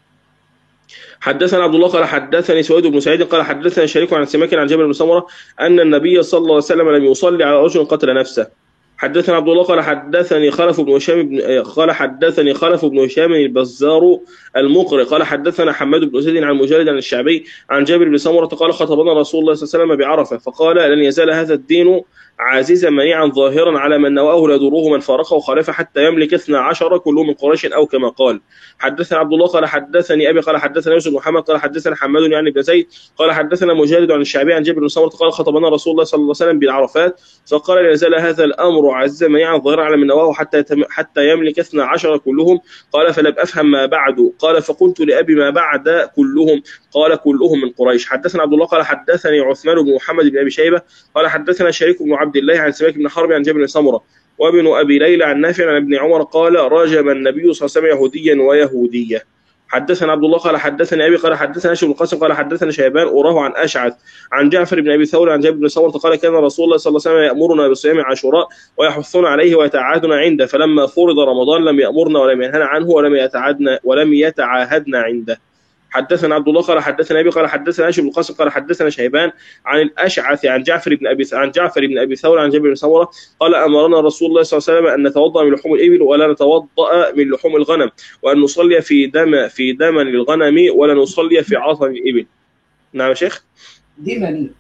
حدثنا عبد الله قال حدثني سويد بن سعيد قال حدثنا شريك عن سماك عن جابر بن سمرة أن النبي صلى الله عليه وسلم لم يصلي على رجل قتل نفسه. حدثنا عبد الله قال حدثني خلف بن هشام بن قال حدثني خلف بن هشام البزار المقري قال حدثنا حماد بن زيد عن مجالد عن الشعبي عن جابر بن سمرة قال خطبنا رسول الله صلى الله عليه وسلم بعرفة فقال لن يزال هذا الدين عزيزا منيعا ظاهرا على من نواه لا يضره من فارقه وخالفه حتى يملك اثنا عشر كلهم من قريش او كما قال. حدثنا عبد الله قال حدثني ابي قال حدثنا يوسف بن محمد قال حدثنا حماد يعني بن زيد قال حدثنا مجالد عن الشعبي عن جابر بن سمرة قال خطبنا رسول الله صلى الله عليه وسلم بالعرفات فقال لا يزال هذا الامر عزيزا منيعا ظاهرا على من نواه حتى حتى يملك اثنا عشر كلهم. قال فلم افهم ما بعد. قال فقلت لابي ما بعد كلهم؟ قال كلهم من قريش. حدثنا عبد الله قال حدثني عثمان بن محمد بن ابي شيبه قال حدثنا شريك بن عبد الله عن سماك بن حرب عن جابر بن سمرة وابن ابي ليلى عن نافع عن ابن عمر قال رجم النبي صلى الله عليه وسلم يهوديا ويهوديه. حدثنا عبد الله قال حدثني ابي قال حدثنا هاشم بن القاسم قال حدثنا شيبان اراه عن اشعث عن جعفر بن ابي ثور عن جابر بن سمرة قال كان رسول الله صلى الله عليه وسلم يامرنا بصيام عاشوراء ويحثنا عليه ويتعاهدنا عنده فلما فرض رمضان لم يامرنا ولم ينهنا عنه ولم يتعاهدنا ولم يتعاهدنا عنده. حدثنا عبد الله قال حدثنا ابي قال حدثنا هاشم بن القاسم قال حدثنا شيبان عن الاشعث عن جعفر بن ابي عن جعفر بن ابي ثور عن جابر بن سمرة قال امرنا رسول الله صلى الله عليه وسلم ان نتوضا من لحوم الابل ولا نتوضا من لحوم الغنم وان نصلي في دم في دمن الغنم ولا نصلي في عطن الابل. نعم يا شيخ. دمن.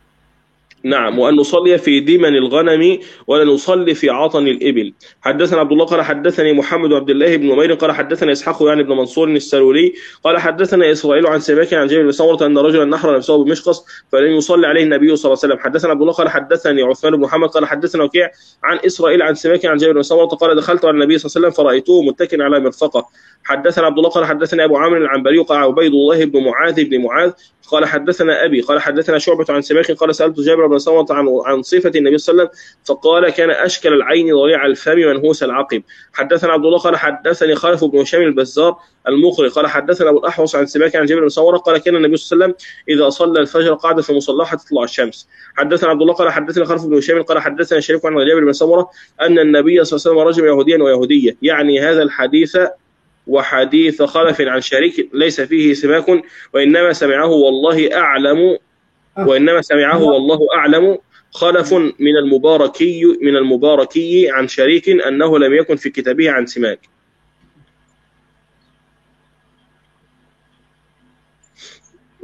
نعم وأن نصلي في دمن الغنم ولا نصلي في عطن الإبل. حدثنا عبد الله قال حدثني محمد عبد الله بن نمير قال حدثنا إسحاق يعني بن منصور السلولي قال حدثنا إسرائيل عن سماك عن جابر بن سمرة أن رجلا نحر نفسه بمشقص فلم يصلي عليه النبي صلى الله عليه وسلم. حدثنا عبد الله قال حدثني عثمان بن محمد قال حدثنا وكيع عن إسرائيل عن سماك عن جابر بن سمرة قال دخلت على النبي صلى الله عليه وسلم فرأيته متكئا على مرفقة. حدثنا عبد الله قال حدثني أبو عامر العنبري قال عبيد الله بن معاذ بن معاذ قال حدثنا أبي قال حدثنا شعبة عن سماك قال سألت جابر بن سمرة عن عن صفة النبي صلى الله عليه وسلم فقال كان أشكل العين ضليع الفم منهوس العقب. حدثنا عبد الله قال حدثني خلف بن هشام البزار المقري قال حدثنا أبو الأحوص عن سماك عن جابر بن سمرة قال كان النبي صلى الله عليه وسلم إذا صلى الفجر قعد في مصلاه حتى تطلع الشمس. حدثنا عبد الله قال حدثنا خلف بن هشام قال حدثنا شريك عن جابر بن سمرة أن النبي صلى الله عليه وسلم رجم يهوديا ويهودية يعني هذا الحديث وحديث خلف عن شريك ليس فيه سماك وإنما سمعه والله أعلم وإنما سمعه والله أعلم خلف من المباركي من المباركي عن شريك أنه لم يكن في كتابه عن سماك.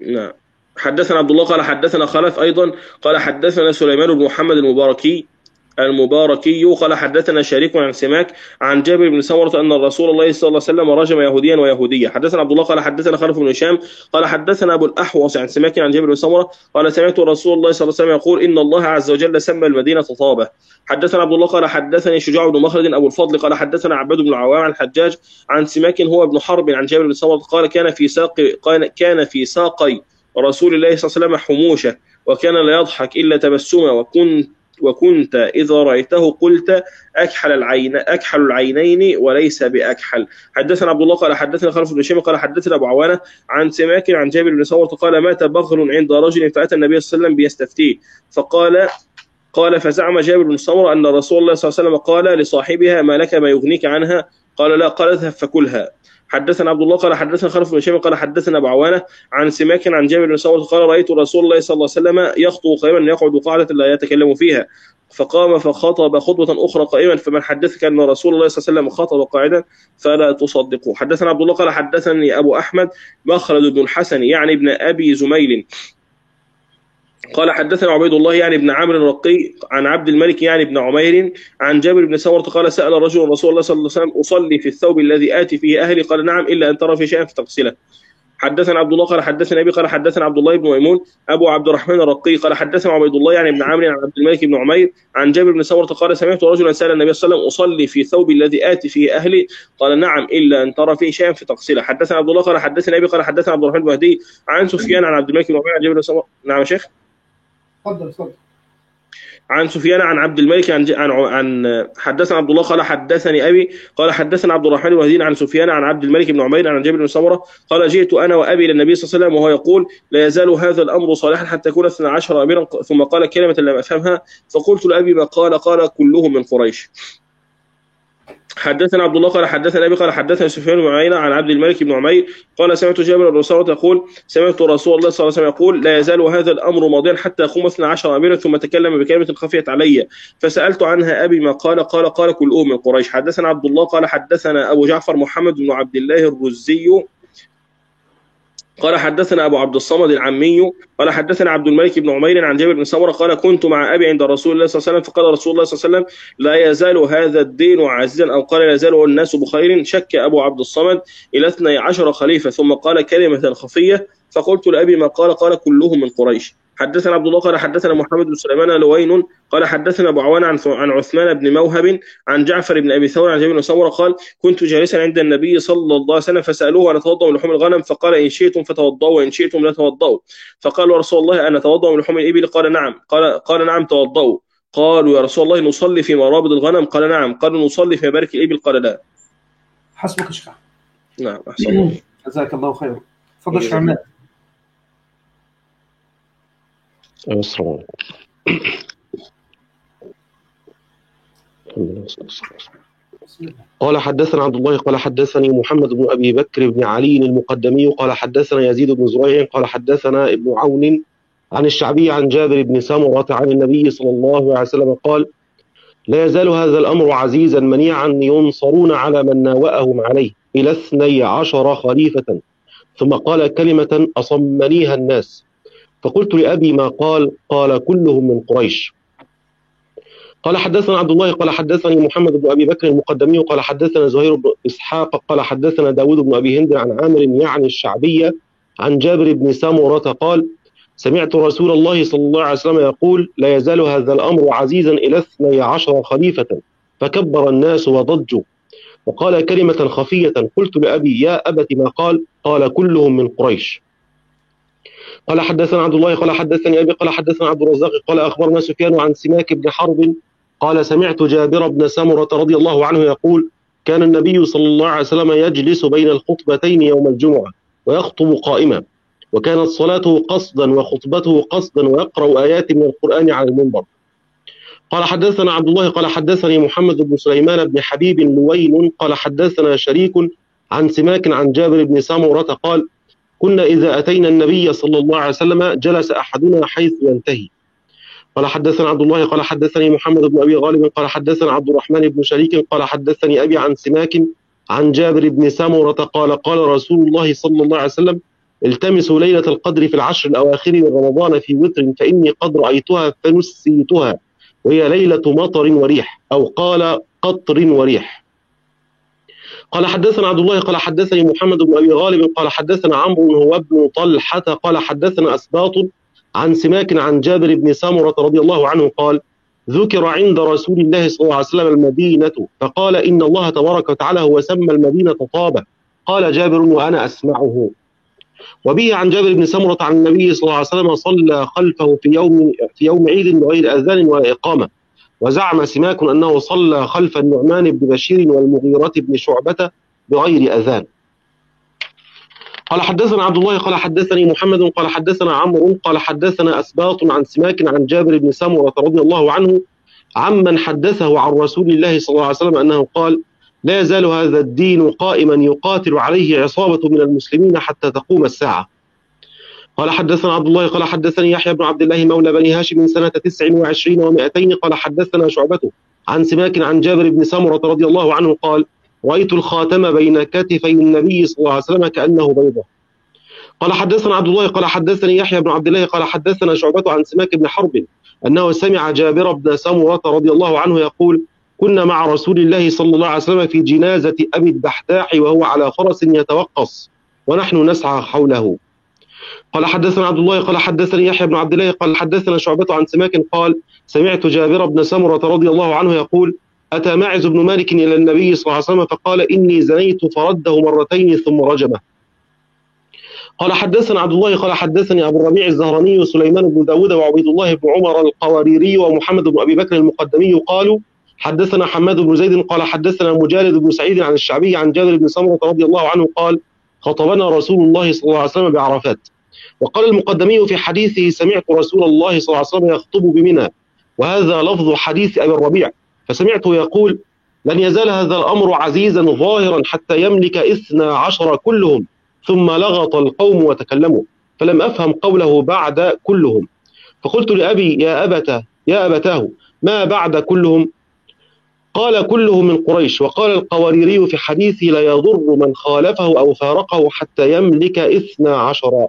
نعم. حدثنا عبد الله قال حدثنا خلف أيضا قال حدثنا سليمان بن محمد المباركي المباركي قال حدثنا شريك عن سماك عن جابر بن سمرة أن رسول الله صلى الله عليه وسلم رجم يهوديا ويهودية. حدثنا عبد الله قال حدثنا خلف بن هشام قال حدثنا أبو الأحوص عن سماك عن جابر بن سمرة قال سمعت رسول الله صلى الله عليه وسلم يقول إن الله عز وجل سمى المدينة طابة. حدثنا عبد الله قال حدثني شجاع بن مخلد أبو الفضل قال حدثنا عباد بن العوام عن الحجاج عن سماك هو ابن حرب عن جابر بن سمرة قال كان في ساق كان في ساقي رسول الله صلى الله عليه وسلم حموشة وكان لا يضحك إلا تبسما وكنت وكنت إذا رأيته قلت أكحل العين أكحل العينين وليس بأكحل. حدثنا عبد الله قال حدثنا خلف بن هشام قال حدثنا أبو عوانة عن سماك عن جابر بن سمرة قال مات بغل عند رجل فأتى النبي صلى الله عليه وسلم بيستفتيه فقال قال فزعم جابر بن سمرة أن رسول الله صلى الله عليه وسلم قال لصاحبها ما لك ما يغنيك عنها قال لا قال اذهب فكلها. حدثنا عبد الله قال حدثنا خلف بن هشام قال حدثنا أبو عوانة عن سماك عن جابر بن سمرة قال رأيت رسول الله صلى الله عليه وسلم يخطب قائما يقعد قاعدة لا يتكلم فيها فقام فخطب خطبة أخرى قائما فمن حدثك أن رسول الله صلى الله عليه وسلم خطب قاعدا فلا تصدقوا. حدثنا عبد الله قال حدثني أبو أحمد مخلد بن الحسن يعني ابن أبي زميل قال حدثنا عبيد الله يعني ابن عمرو الرقي عن عبد الملك يعني ابن عمير عن جابر بن سمرة قال سأل رجل رسول الله صلى الله عليه وسلم أصلي في الثوب الذي آتي فيه أهلي قال نعم إلا أن ترى في شيئا فتغسله. حدثنا عبد الله قال حدثنا أبي قال حدثنا عبد الله بن ميمون أبو عبد الرحمن الرقي قال حدثنا عبيد الله يعني ابن عمرو عن عبد الملك بن عمير عن جابر بن سمرة قال سمعت رجلا سأل النبي صلى الله عليه وسلم أصلي في ثوب الذي آتي فيه أهلي قال نعم إلا أن ترى فيه شيئا فتغسله. حدثنا عبد الله قال حدثنا أبي قال حدثنا عبد الرحمن المهدي عن سفيان عن عبد الملك بن عمير عن جابر بن سمرة. نعم يا شيخ. تفضل تفضل. عن سفيان عن عبد الملك عن عن, عن حدثنا عبد الله قال حدثني أبي قال حدثنا عبد الرحمن المهدي عن سفيان عن عبد الملك بن عمير عن جابر بن سمرة قال جئت أنا وأبي للنبي صلى الله عليه وسلم وهو يقول لا يزال هذا الأمر صالحا حتى يكون اثنا عشر أميرا ثم قال كلمة لم أفهمها فقلت لأبي ما قال قال كلهم من قريش. حدثنا عبد الله قال حدثنا أبي قال حدثنا سفيان بن عيينة عن عبد الملك بن عمير قال سمعت جابر بن سمرة يقول سمعت رسول الله صلى الله عليه وسلم يقول لا يزال هذا الأمر ماضيا حتى يقوم اثنا عشر أميرا ثم تكلم بكلمة خفيت علي فسألت عنها أبي ما قال قال قال كلهم من قريش. حدثنا عبد الله قال حدثنا أبو جعفر محمد بن عبد الله الرزي قال حدثنا أبو عبد الصمد العمي قال حدثنا عبد الملك بن عمير عن جابر بن سمرة قال كنت مع أبي عند رسول الله صلى الله عليه وسلم فقال رسول الله صلى الله عليه وسلم لا يزال هذا الدين عزيزا أو قال لا يزال الناس بخير شك أبو عبد الصمد إلى اثني عشر خليفة ثم قال كلمة خفية فقلت لأبي ما قال قال كلهم من قريش. حدثنا عبد الله قال حدثنا محمد بن سليمان لوين قال حدثنا أبو عوان عن عن عثمان بن موهب عن جعفر بن أبي ثور عن جابر بن سمرة قال كنت جالسا عند النبي صلى الله عليه وسلم فسألوه أن أتوضأ من لحوم الغنم فقال إن شئتم فتوضأوا وإن شئتم لا توضأوا فقالوا رسول الله أن أتوضأ من لحوم الإبل قال نعم قال قال نعم توضأوا قالوا يا رسول الله نصلي في مرابض الغنم قال نعم قالوا نصلي في مبارك الإبل قال لا. حسبك شيخ. نعم أحسن جزاك الله خير. تفضل شيخ عماد. السلام عليكم. قال حدثنا عبد الله قال حدثني محمد بن أبي بكر بن علي المقدمي قال حدثنا يزيد بن زريع قال حدثنا ابن عون عن الشعبي عن جابر بن سمرة عن النبي صلى الله عليه وسلم قال لا يزال هذا الأمر عزيزا منيعا ينصرون على من ناوأهم عليه إلى اثني عشر خليفة ثم قال كلمة أصمنيها الناس فقلت لأبي ما قال قال كلهم من قريش. قال حدثنا عبد الله قال حدثني محمد بن أبي بكر المقدمي قال حدثنا زهير بن إسحاق قال حدثنا داود بن أبي هند عن عامر يعني الشعبية عن جابر بن سمرة قال سمعت رسول الله صلى الله عليه وسلم يقول لا يزال هذا الأمر عزيزا إلى اثني عشر خليفة فكبر الناس وضجوا وقال كلمة خفية قلت لأبي يا أبت ما قال قال كلهم من قريش. قال حدثنا عبد الله قال حدثني أبي قال حدثنا عبد الرزاق قال أخبرنا سفيان عن سماك بن حرب قال سمعت جابر بن سمرة رضي الله عنه يقول كان النبي صلى الله عليه وسلم يجلس بين الخطبتين يوم الجمعة ويخطب قائما وكانت صلاته قصدا وخطبته قصدا ويقرأ آيات من القرآن على المنبر. قال حدثنا عبد الله قال حدثني محمد بن سليمان بن حبيب لوين قال حدثنا شريك عن سماك عن جابر بن سمرة قال كنا إذا أتينا النبي صلى الله عليه وسلم جلس أحدنا حيث ينتهي. قال حدثنا عبد الله قال حدثني محمد بن أبي غالب قال حدثنا عبد الرحمن بن شريك قال حدثني أبي عن سماك عن جابر بن سمرة قال قال رسول الله صلى الله عليه وسلم التمسوا ليلة القدر في العشر الأواخر من رمضان في وتر فإني قد رأيتها فنسيتها وهي ليلة مطر وريح، أو قال قطر وريح. قال حدثنا عبد الله قال حدثني محمد بن أبي غالب قال حدثنا عمرو هو ابن طلحة قال حدثنا أسباط عن سماك عن جابر بن سمرة رضي الله عنه قال ذكر عند رسول الله صلى الله عليه وسلم المدينة فقال إن الله تبارك وتعالى هو سمى المدينة طابة. قال جابر وأنا أسمعه. وبه عن جابر بن سمرة عن النبي صلى الله عليه وسلم صلى خلفه في يوم في يوم عيد بغير أذان ولا إقامة. وزعم سماك أنه صلى خلف النعمان بن بشير والمغيرة بن شعبة بغير أذان. قال حدثنا عبد الله قال حدثني محمد قال حدثنا عمرو قال حدثنا أسباط عن سماك عن جابر بن سمرة رضي الله عنه عمن حدثه عن رسول الله صلى الله عليه وسلم أنه قال لا يزال هذا الدين قائما يقاتل عليه عصابة من المسلمين حتى تقوم الساعة. قال حدثنا عبد الله قال حدثني يحيى بن عبد الله مولى بني هاشم سنة تسع وعشرين ومائتين قال حدثنا شعبته عن سماك عن جابر بن سمرة رضي الله عنه قال رأيت الخاتم بين كتفي النبي صلى الله عليه وسلم كأنه بيضة. قال حدثنا عبد الله قال حدثني يحيى بن عبد الله قال حدثنا شعبته عن سماك بن حرب أنه سمع جابر بن سمرة رضي الله عنه يقول كنا مع رسول الله صلى الله عليه وسلم في جنازة أبي الدحداح وهو على فرس يتوقص ونحن نسعى حوله. قال حدثنا عبد الله قال حدثني يحيى بن عبد الله قال حدثنا شعبته عن سماك قال سمعت جابر بن سمرة رضي الله عنه يقول أتى ماعز بن مالك إلى النبي صلى الله عليه وسلم فقال إني زنيت فرده مرتين ثم رجمه. قال حدثنا عبد الله قال حدثني أبو الربيع الزهراني وسليمان بن داود وعبيد الله بن عمر القواريري ومحمد بن أبي بكر المقدمي قالوا حدثنا حماد بن زيد قال حدثنا مجالد بن سعيد عن الشعبي عن جابر بن سمرة رضي الله عنه قال خطبنا رسول الله صلى الله عليه وسلم بعرفات. وقال المقدمي في حديثه سمعت رسول الله صلى الله عليه وسلم يخطب بمنى، وهذا لفظ حديث أبي الربيع، فسمعته يقول لن يزال هذا الأمر عزيزا ظاهرا حتى يملك اثنا عشر كلهم، ثم لغط القوم وتكلموا، فلم أفهم قوله بعد كلهم. فقلت لأبي يا أبته يا أبتاه ما بعد كلهم؟ قال كلهم من قريش. وقال القواريري في حديثه لا يضر من خالفه أو فارقه حتى يملك اثنا عشر.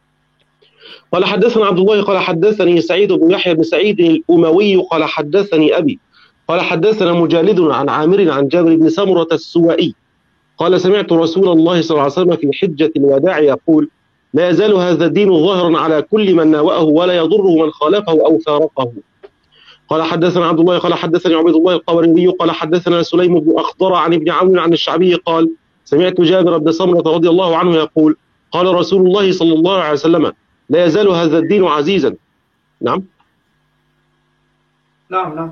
قال حدثنا عبد الله قال حدثني سعيد بن يحيى بن سعيد الأموي قال حدثني أبي قال حدثنا مجالد عن عامر عن جابر بن سمرة السوائي قال سمعت رسول الله صلى الله عليه وسلم في حجة الوداع يقول لا يزال هذا الدين ظاهرا على كل من ناوأه ولا يضره من خالفه أو فارقه. قال حدثنا عبد الله قال حدثني عبيد الله القواريري قال حدثنا سليم بن أخضر عن ابن عون عن الشعبي قال سمعت جابر بن سمرة رضي الله عنه يقول قال رسول الله صلى الله عليه وسلم لا يزال هذا الدين عزيزا. نعم نعم نعم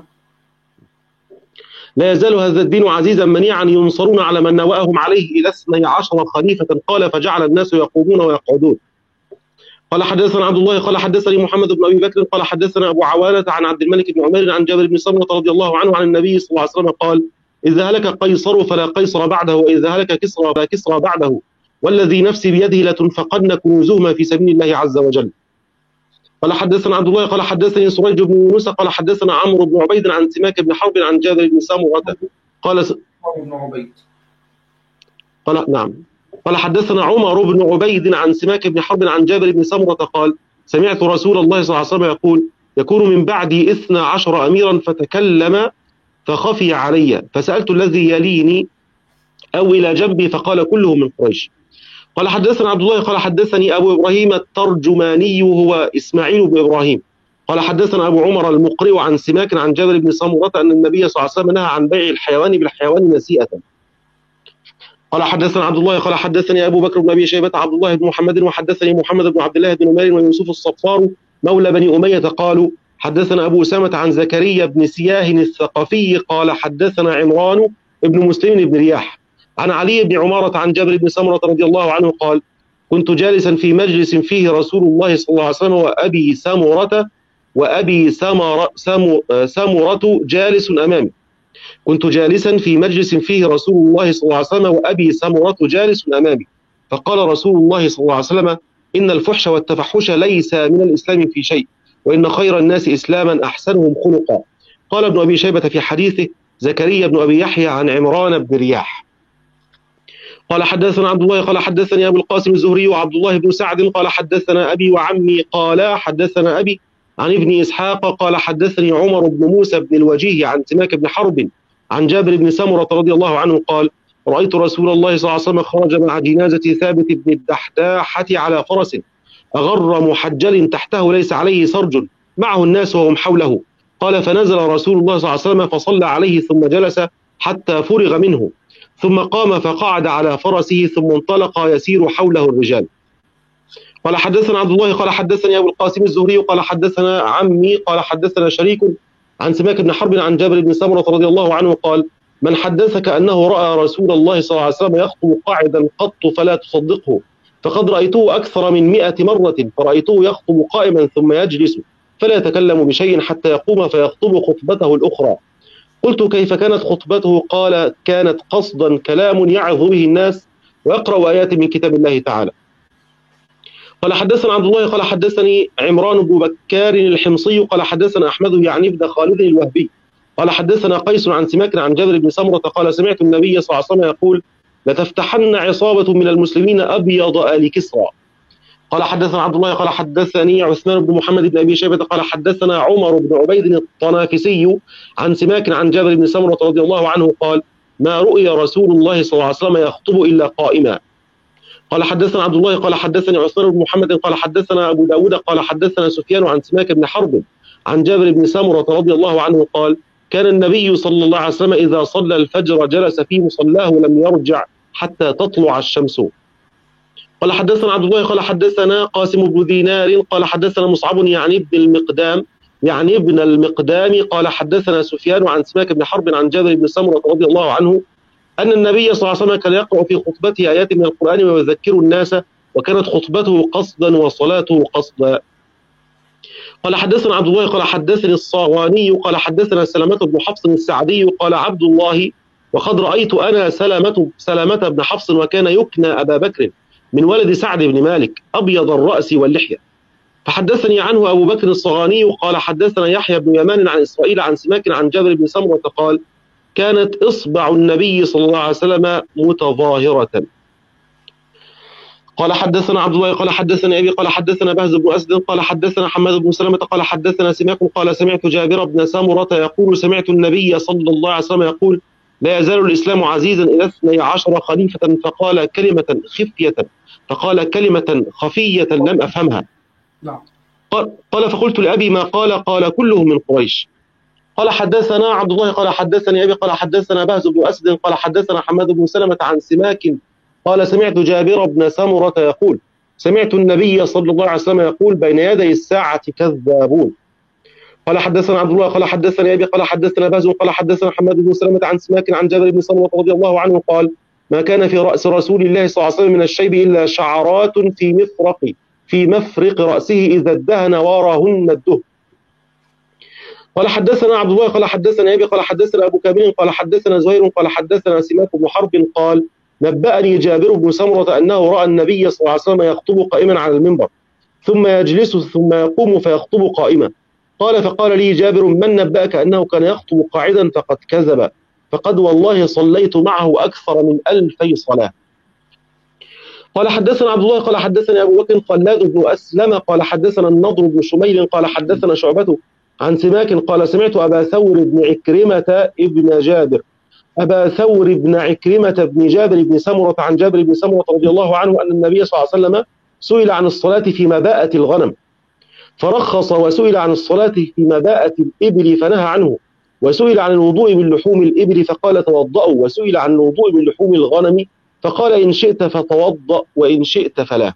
لا يزال هذا الدين عزيزا منيعا ينصرون على من نوأهم عليه إلى اثني عشر خليفة. قال فجعل الناس يقومون ويقعدون. قال حدثنا عبد الله قال حدثني محمد بن أبي بكر قال حدثنا أبو عوانة عن عبد الملك بن عمير عن جابر بن سمرة رضي الله عنه عن النبي صلى الله عليه وسلم قال إذا هلك قيصر فلا قيصر بعده، وإذا هلك كسرى فلا كسرى بعده، والذي نفسي بيده لتنفقن كنوزهما في سبيل الله عز وجل. قال حدثنا عبد الله قال حدثني سريج بن يونس قال حدثنا عمرو بن عبيد عن سماك بن حرب عن جابر بن سمرة قال س... بن عبيد قال نعم قال حدثنا عمر بن عبيد عن سماك بن حرب عن جابر بن سمرة قال سمعت رسول الله صلى الله عليه وسلم يقول يكون من بعدي اثنا عشر أميرا فتكلم فخفي علي فسألت الذي يليني أو إلى جنبي فقال كلهم من قريش. قال حدثنا عبد الله قال حدثني أبو إبراهيم الترجماني هو إسماعيل بن إبراهيم قال حدثنا أبو عمر المقري عن سماك عن جابر بن سمرة أن النبي صلى الله عليه وسلم نهى عن بيع الحيوان بالحيوان نسيئة. قال حدثنا عبد الله قال حدثني أبو بكر بن أبي شيبة عبد الله بن محمد وحدثني محمد بن عبد الله بن نمير ويوسف الصفار مولى بني أمية قالوا حدثنا أبو أسامة عن زكريا بن سياه الثقفي قال حدثنا عمران بن مسلم بن رياح عن علي بن عمارة عن جابر بن سمرة رضي الله عنه قال كنت جالسا في مجلس فيه رسول الله صلى الله عليه وسلم وأبي سمرة وأبي سمر سمر سمرة جالس أمامي كنت جالسا في مجلس فيه رسول الله صلى الله عليه وسلم وأبي سمرة جالس أمامي فقال رسول الله صلى الله عليه وسلم إن الفحش والتفحش ليس من الإسلام في شيء، وإن خير الناس إسلاما أحسنهم خلقا. قال ابن أبي شيبة في حديثه زكريا بن أبي يحيى عن عمران بن رياح. قال حدثنا عبد الله قال حدثني أبو القاسم الزهري وعبد الله بن سعد قال حدثنا أبي وعمي قال حدثنا أبي عن ابن إسحاق قال حدثني عمر بن موسى بن الوجيه عن سماك بن حرب عن جابر بن سمرة رضي الله عنه قال رأيت رسول الله صلى الله عليه وسلم خرج مع جنازة ثابت بن الدحداحة على فرس أغر محجل تحته ليس عليه سرج معه الناس وهم حوله. قال فنزل رسول الله صلى الله عليه وسلم فصلى عليه ثم جلس حتى فرغ منه ثم قام فقعد على فرسه ثم انطلق يسير حوله الرجال. قال حدثنا عبد الله قال حدثني أبو القاسم الزهري قال حدثنا عمي قال حدثنا شريك عن سماك بن حرب عن جابر بن سمرة رضي الله عنه قال من حدثك أنه رأى رسول الله صلى الله عليه وسلم يخطب قاعدا قط فلا تصدقه، فقد رأيته أكثر من مئة مرة، فرأيته يخطب قائما ثم يجلس فلا يتكلم بشيء حتى يقوم فيخطب خطبته الأخرى. قلت كيف كانت خطبته؟ قال كانت قصدا كلام يعظ به الناس ويقرأ آيات من كتاب الله تعالى. قال حدثنا عبد الله قال حدثني عمران بن بكار الحمصي قال حدثنا أحمد يعني بن خالد الوهبي قال حدثنا قيس عن سماك عن جابر بن سمرة قال سمعت النبي صلى الله عليه وسلم يقول لتفتحن عصابة من المسلمين أبيض آل كسرى. قال حدثنا عبد الله قال حدثني عثمان بن محمد بن أبي شيبة قال حدثنا عمر بن عبيد الطنافسي عن سماك عن جابر بن سمرة رضي الله عنه قال ما رؤي رسول الله صلى الله عليه وسلم يخطب إلا قائما. قال حدثنا عبد الله قال حدثني عثمان بن محمد قال حدثنا أبو داود قال حدثنا سفيان عن سماك بن حرب عن جابر بن سمرة رضي الله عنه قال كان النبي صلى الله عليه وسلم إذا صلى الفجر جلس في مصلاه لم يرجع حتى تطلع الشمس. قال حدثنا عبد الله قال حدثنا قاسم بن دينار قال حدثنا مصعب يعني ابن المقدام يعني ابن المقدام قال حدثنا سفيان عن سماك بن حرب عن جابر بن سمرة رضي الله عنه أن النبي صلى الله عليه وسلم كان يقرأ في خطبته آيات من القرآن ويذكر الناس وكانت خطبته قصدا وصلاته قصدا. قال حدثنا عبد الله قال حدثني الصاغاني قال حدثنا سلامة بن حفص السعدي قال عبد الله وقد رأيت أنا سلامة سلامة بن حفص وكان يكنى أبا بكر من ولد سعد بن مالك أبيض الرأس واللحية. فحدثني عنه أبو بكر الصغاني قال حدثنا يحيى بن يمان عن إسرائيل عن سماك عن جابر بن سمرة قال كانت إصبع النبي صلى الله عليه وسلم متظاهرة. قال حدثنا عبد الله قال حدثنا أبي قال حدثنا بهز بن أسد قال حدثنا حماد بن سلمة قال حدثنا سماك قال سمعت جابر بن سمرة يقول سمعت النبي صلى الله عليه وسلم يقول لا يزال الإسلام عزيزا إلى اثني عشر خليفة فقال كلمة خفية فقال كلمة خفية لم أفهمها. قال, قال فقلت لأبي ما قال؟ قال كله من قريش. قال حدثنا عبد الله قال حدثني أبي قال حدثنا بهز بن أسد قال حدثنا حماد بن سلمة عن سماك قال سمعت جابر بن سمرة يقول سمعت النبي صلى الله عليه وسلم يقول بين يدي الساعة كذابون. قال حدثنا عبد الله قال حدثني أبي قال حدثنا بهز قال حدثنا حماد بن سلمة عن سماك عن جابر بن سمرة رضي الله عنه قال ما كان في رأس رسول الله صلى الله عليه وسلم من الشيب إلا شعرات في مفرق في مفرق رأسه إذا ادهن وراهن الدهن. قال حدثنا عبد الله قال حدثنا أبي قال حدثنا أبو كامل قال حدثنا زهير قال حدثنا سماك بن حرب قال نبأني جابر بن سمرة أنه رأى النبي صلى الله عليه وسلم يخطب قائما على المنبر ثم يجلس ثم يقوم فيخطب قائما. قال فقال لي جابر من نبأك أنه كان يخطب قاعدا؟ فقد كذب فقد والله صليت معه أكثر من ألفي صلاة. قال حدثنا عبد الله قال حدثنا أبو بكر خلاد بن أسلم قال حدثنا النضر بن شميل قال حدثنا شعبة عن سماك قال سمعت أبا ثور بن عكرمة ابن جابر أبا ثور بن عكرمة بن جابر بن سمرة عن جابر بن سمرة رضي الله عنه أن النبي صلى الله عليه وسلم سئل عن الصلاة في مباءة الغنم فرخص وسئل عن الصلاة في مباءة الإبل فنهى عنه وسئل عن الوضوء من لحوم الإبل فقال توضأوا وسئل عن الوضوء من لحوم الغنم فقال إن شئت فتوضأ وإن شئت فلا.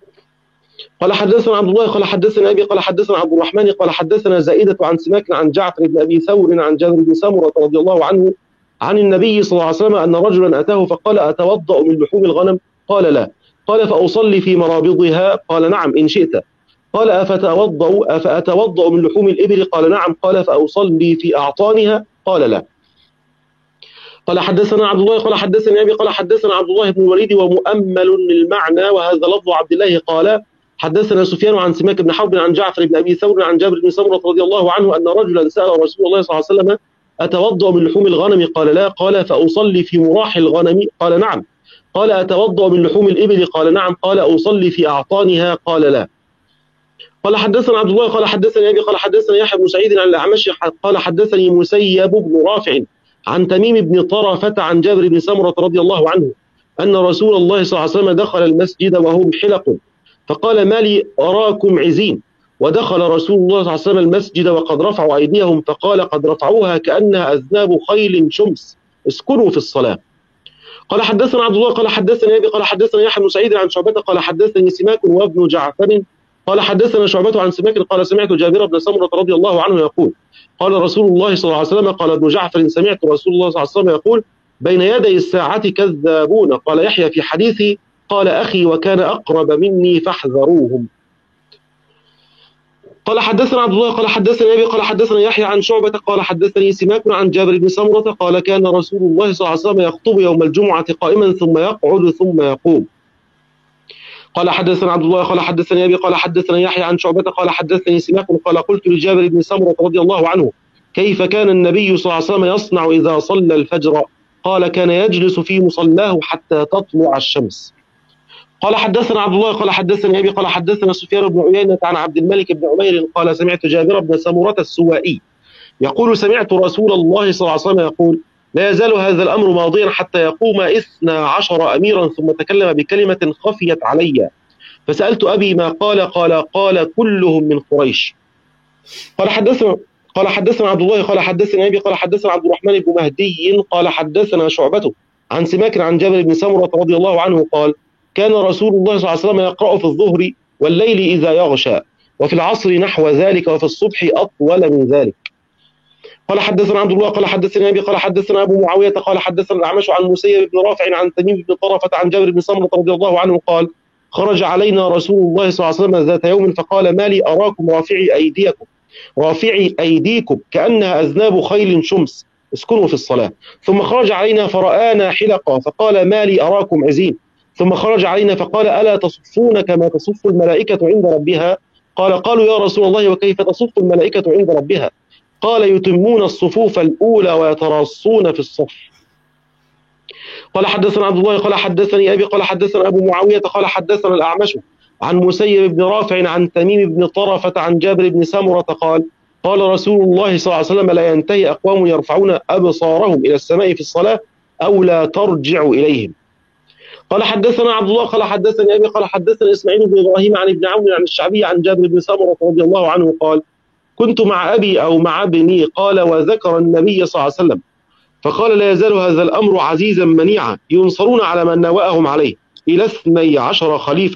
قال حدثنا عبد الله قال حدثنا أبي قال حدثنا عبد الرحمن قال حدثنا زائدة عن سماك عن جعفر بن أبي ثور عن جابر بن سمرة رضي الله عنه عن النبي صلى الله عليه وسلم أن رجلا أتاه فقال أتوضأ من لحوم الغنم؟ قال لا. قال فأصلي في مرابضها؟ قال نعم إن شئت. قال أفتوضأ أفأتوضأ من لحوم الإبل؟ قال نعم. قال فأصلي في أعطانها؟ قال لا. قال حدثنا عبد الله قال حدثني أبي قال حدثنا عبد الله بن الوليد ومؤمل المعنى وهذا لفظ عبد الله قال حدثنا سفيان عن سماك بن حرب عن جعفر بن أبي ثور عن جابر بن سمرة رضي الله عنه أن رجلا سأل رسول الله صلى الله عليه وسلم أتوضأ من لحوم الغنم؟ قال لا. قال فأصلي في مراح الغنم؟ قال نعم. قال أتوضأ من لحوم الإبل؟ قال نعم. قال أصلي في أعطانها؟ قال لا. قال حدثنا عبد الله قال حدثني أبي قال حدثنا يحيى بن سعيد عن الأعمش قال حدثني مسيب بن رافع عن تميم بن طرفة عن جابر بن سمرة رضي الله عنه أن رسول الله صلى الله عليه وسلم دخل المسجد وهم حلق فقال ما لي أراكم عزين؟ ودخل رسول الله صلى الله عليه وسلم المسجد وقد رفعوا أيديهم فقال قد رفعوها كأنها أذناب خيل شمس اسكنوا في الصلاة. قال حدثنا عبد الله قال حدثني أبي قال حدثنا يحيى بن سعيد عن شعبة قال حدثني سماك وابن جعفر قال حدثنا شعبة عن سماك قال سمعت جابر بن سمرة رضي الله عنه يقول قال رسول الله صلى الله عليه وسلم قال ابن جعفر سمعت رسول الله صلى الله عليه وسلم يقول بين يدي الساعة كذابون. قال يحيى في حديثي قال أخي وكان أقرب مني فاحذروهم. قال حدثنا عبد الله قال حدثني أبي قال حدثنا يحيى عن شعبة قال حدثني سماك عن جابر بن سمرة قال كان رسول الله صلى الله عليه وسلم يخطب يوم الجمعة قائما ثم يقعد ثم يقوم. قال حدثنا عبد الله قال حدثني أبي قال حدثنا يحيى عن شعبة قال حدثني سماك قال قلت لجابر بن سمرة رضي الله عنه كيف كان النبي صلى الله عليه وسلم يصنع إذا صلى الفجر؟ قال كان يجلس في مصلاه حتى تطلع الشمس. قال حدثنا عبد الله قال حدثني أبي قال حدثنا سفيان بن عيينة عن عبد الملك بن عمير قال سمعت جابر بن سمرة السوائي يقول سمعت رسول الله صلى الله عليه وسلم يقول لا يزال هذا الأمر ماضيا حتى يقوم اثنا عشر أميرا ثم تكلم بكلمة خفيت علي فسألت أبي ما قال قال قال كلهم من قريش. قال حدثنا قال حدثنا عبد الله قال حدثنا أبي قال حدثنا عبد الرحمن بن مهدي قال حدثنا شعبته عن سماك عن جابر بن سمرة رضي الله عنه قال كان رسول الله صلى الله عليه وسلم يقرأ في الظهر والليل إذا يغشى وفي العصر نحو ذلك وفي الصبح أطول من ذلك. قال حدثنا عبد الله قال حدثنا أبي قال حدثنا أبو معاوية قال حدثنا الأعمش عن مسيب بن رافع عن تميم بن طرفة عن جابر بن سمرة رضي الله عنه قال خرج علينا رسول الله صلى الله عليه وسلم ذات يوم فقال ما لي أراكم رافعي أيديكم رافعي أيديكم كأنها أذناب خيل شمس اسكنوا في الصلاة. ثم خرج علينا فرآنا حلقا فقال ما لي أراكم عزين. ثم خرج علينا فقال ألا تصفون كما تصف الملائكة عند ربها؟ قال قالوا يا رسول الله وكيف تصف الملائكة عند ربها؟ قال يتمون الصفوف الأولى ويتراصون في الصف. قال حدثنا عبد الله قال حدثني أبي قال حدثنا أبو معاوية قال حدثنا الأعمش عن مسيب بن رافع عن تميم بن طرفة عن جابر بن سمرة قال قال رسول الله صلى الله عليه وسلم لا ينتهي أقوام يرفعون أبصارهم إلى السماء في الصلاة أو لا ترجع إليهم. قال حدثنا عبد الله قال حدثني أبي قال حدثنا إسماعيل بن إبراهيم عن ابن عون عن الشعبي عن جابر بن سمرة رضي الله عنه قال كنت مع أبي أو مع ابني قال وذكر النبي صلى الله عليه وسلم فقال لا يزال هذا الأمر عزيزا منيعا ينصرون على من ناوأهم عليه إلى اثني عشر خليفة.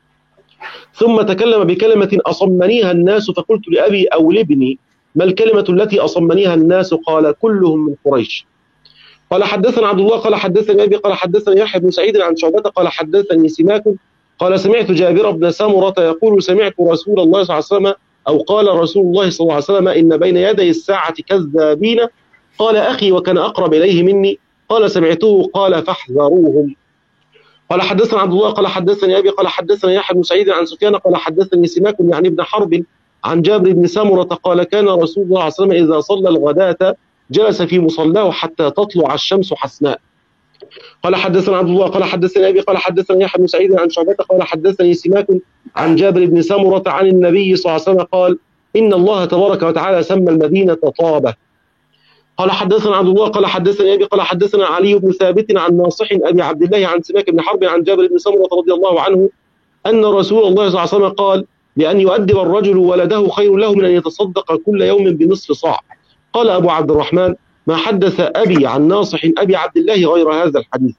ثم تكلم بكلمة أصمنيها الناس فقلت لأبي أو لابني ما الكلمة التي أصمنيها الناس؟ قال كلهم من قريش. قال حدثنا عبد الله قال حدثني أبي قال حدثني يحيى بن سعيد عن شعبة قال حدثني سماك قال سمعت جابر بن سمرة يقول سمعت رسول الله صلى الله عليه وسلم أو قال رسول الله صلى الله عليه وسلم إن بين يدي الساعة كذابين. قال أخي وكان أقرب إليه مني قال سمعته قال فاحذروهم. قال حدثنا عبد الله قال حدثني أبي قال حدثنا يحيى بن سعيد عن سفيان قال حدثني سماك يعني ابن حرب عن جابر بن سمرة قال كان رسول الله صلى الله عليه وسلم إذا صلى الغداة جلس في مصلاه حتى تطلع الشمس حسناء. قال حدثنا عبد الله قال حدثني أبي قال حدثني يحيى بن سعيد عن شعبة قال حدثني سماك عن جابر بن سمرة عن النبي صلى الله عليه وسلم قال إن الله تبارك وتعالى سمى المدينة طابة. قال حدثنا عبد الله قال حدثني أبي قال حدثنا علي بن ثابت عن ناصح أبي عبد الله عن سماك بن حرب عن جابر بن سمرة رضي الله عنه أن رسول الله صلى الله عليه وسلم قال لأن يؤدب الرجل ولده خير له من أن يتصدق كل يوم بنصف صاع. قال أبو عبد الرحمن ما حدث أبي عن ناصح أبي عبد الله غير هذا الحديث.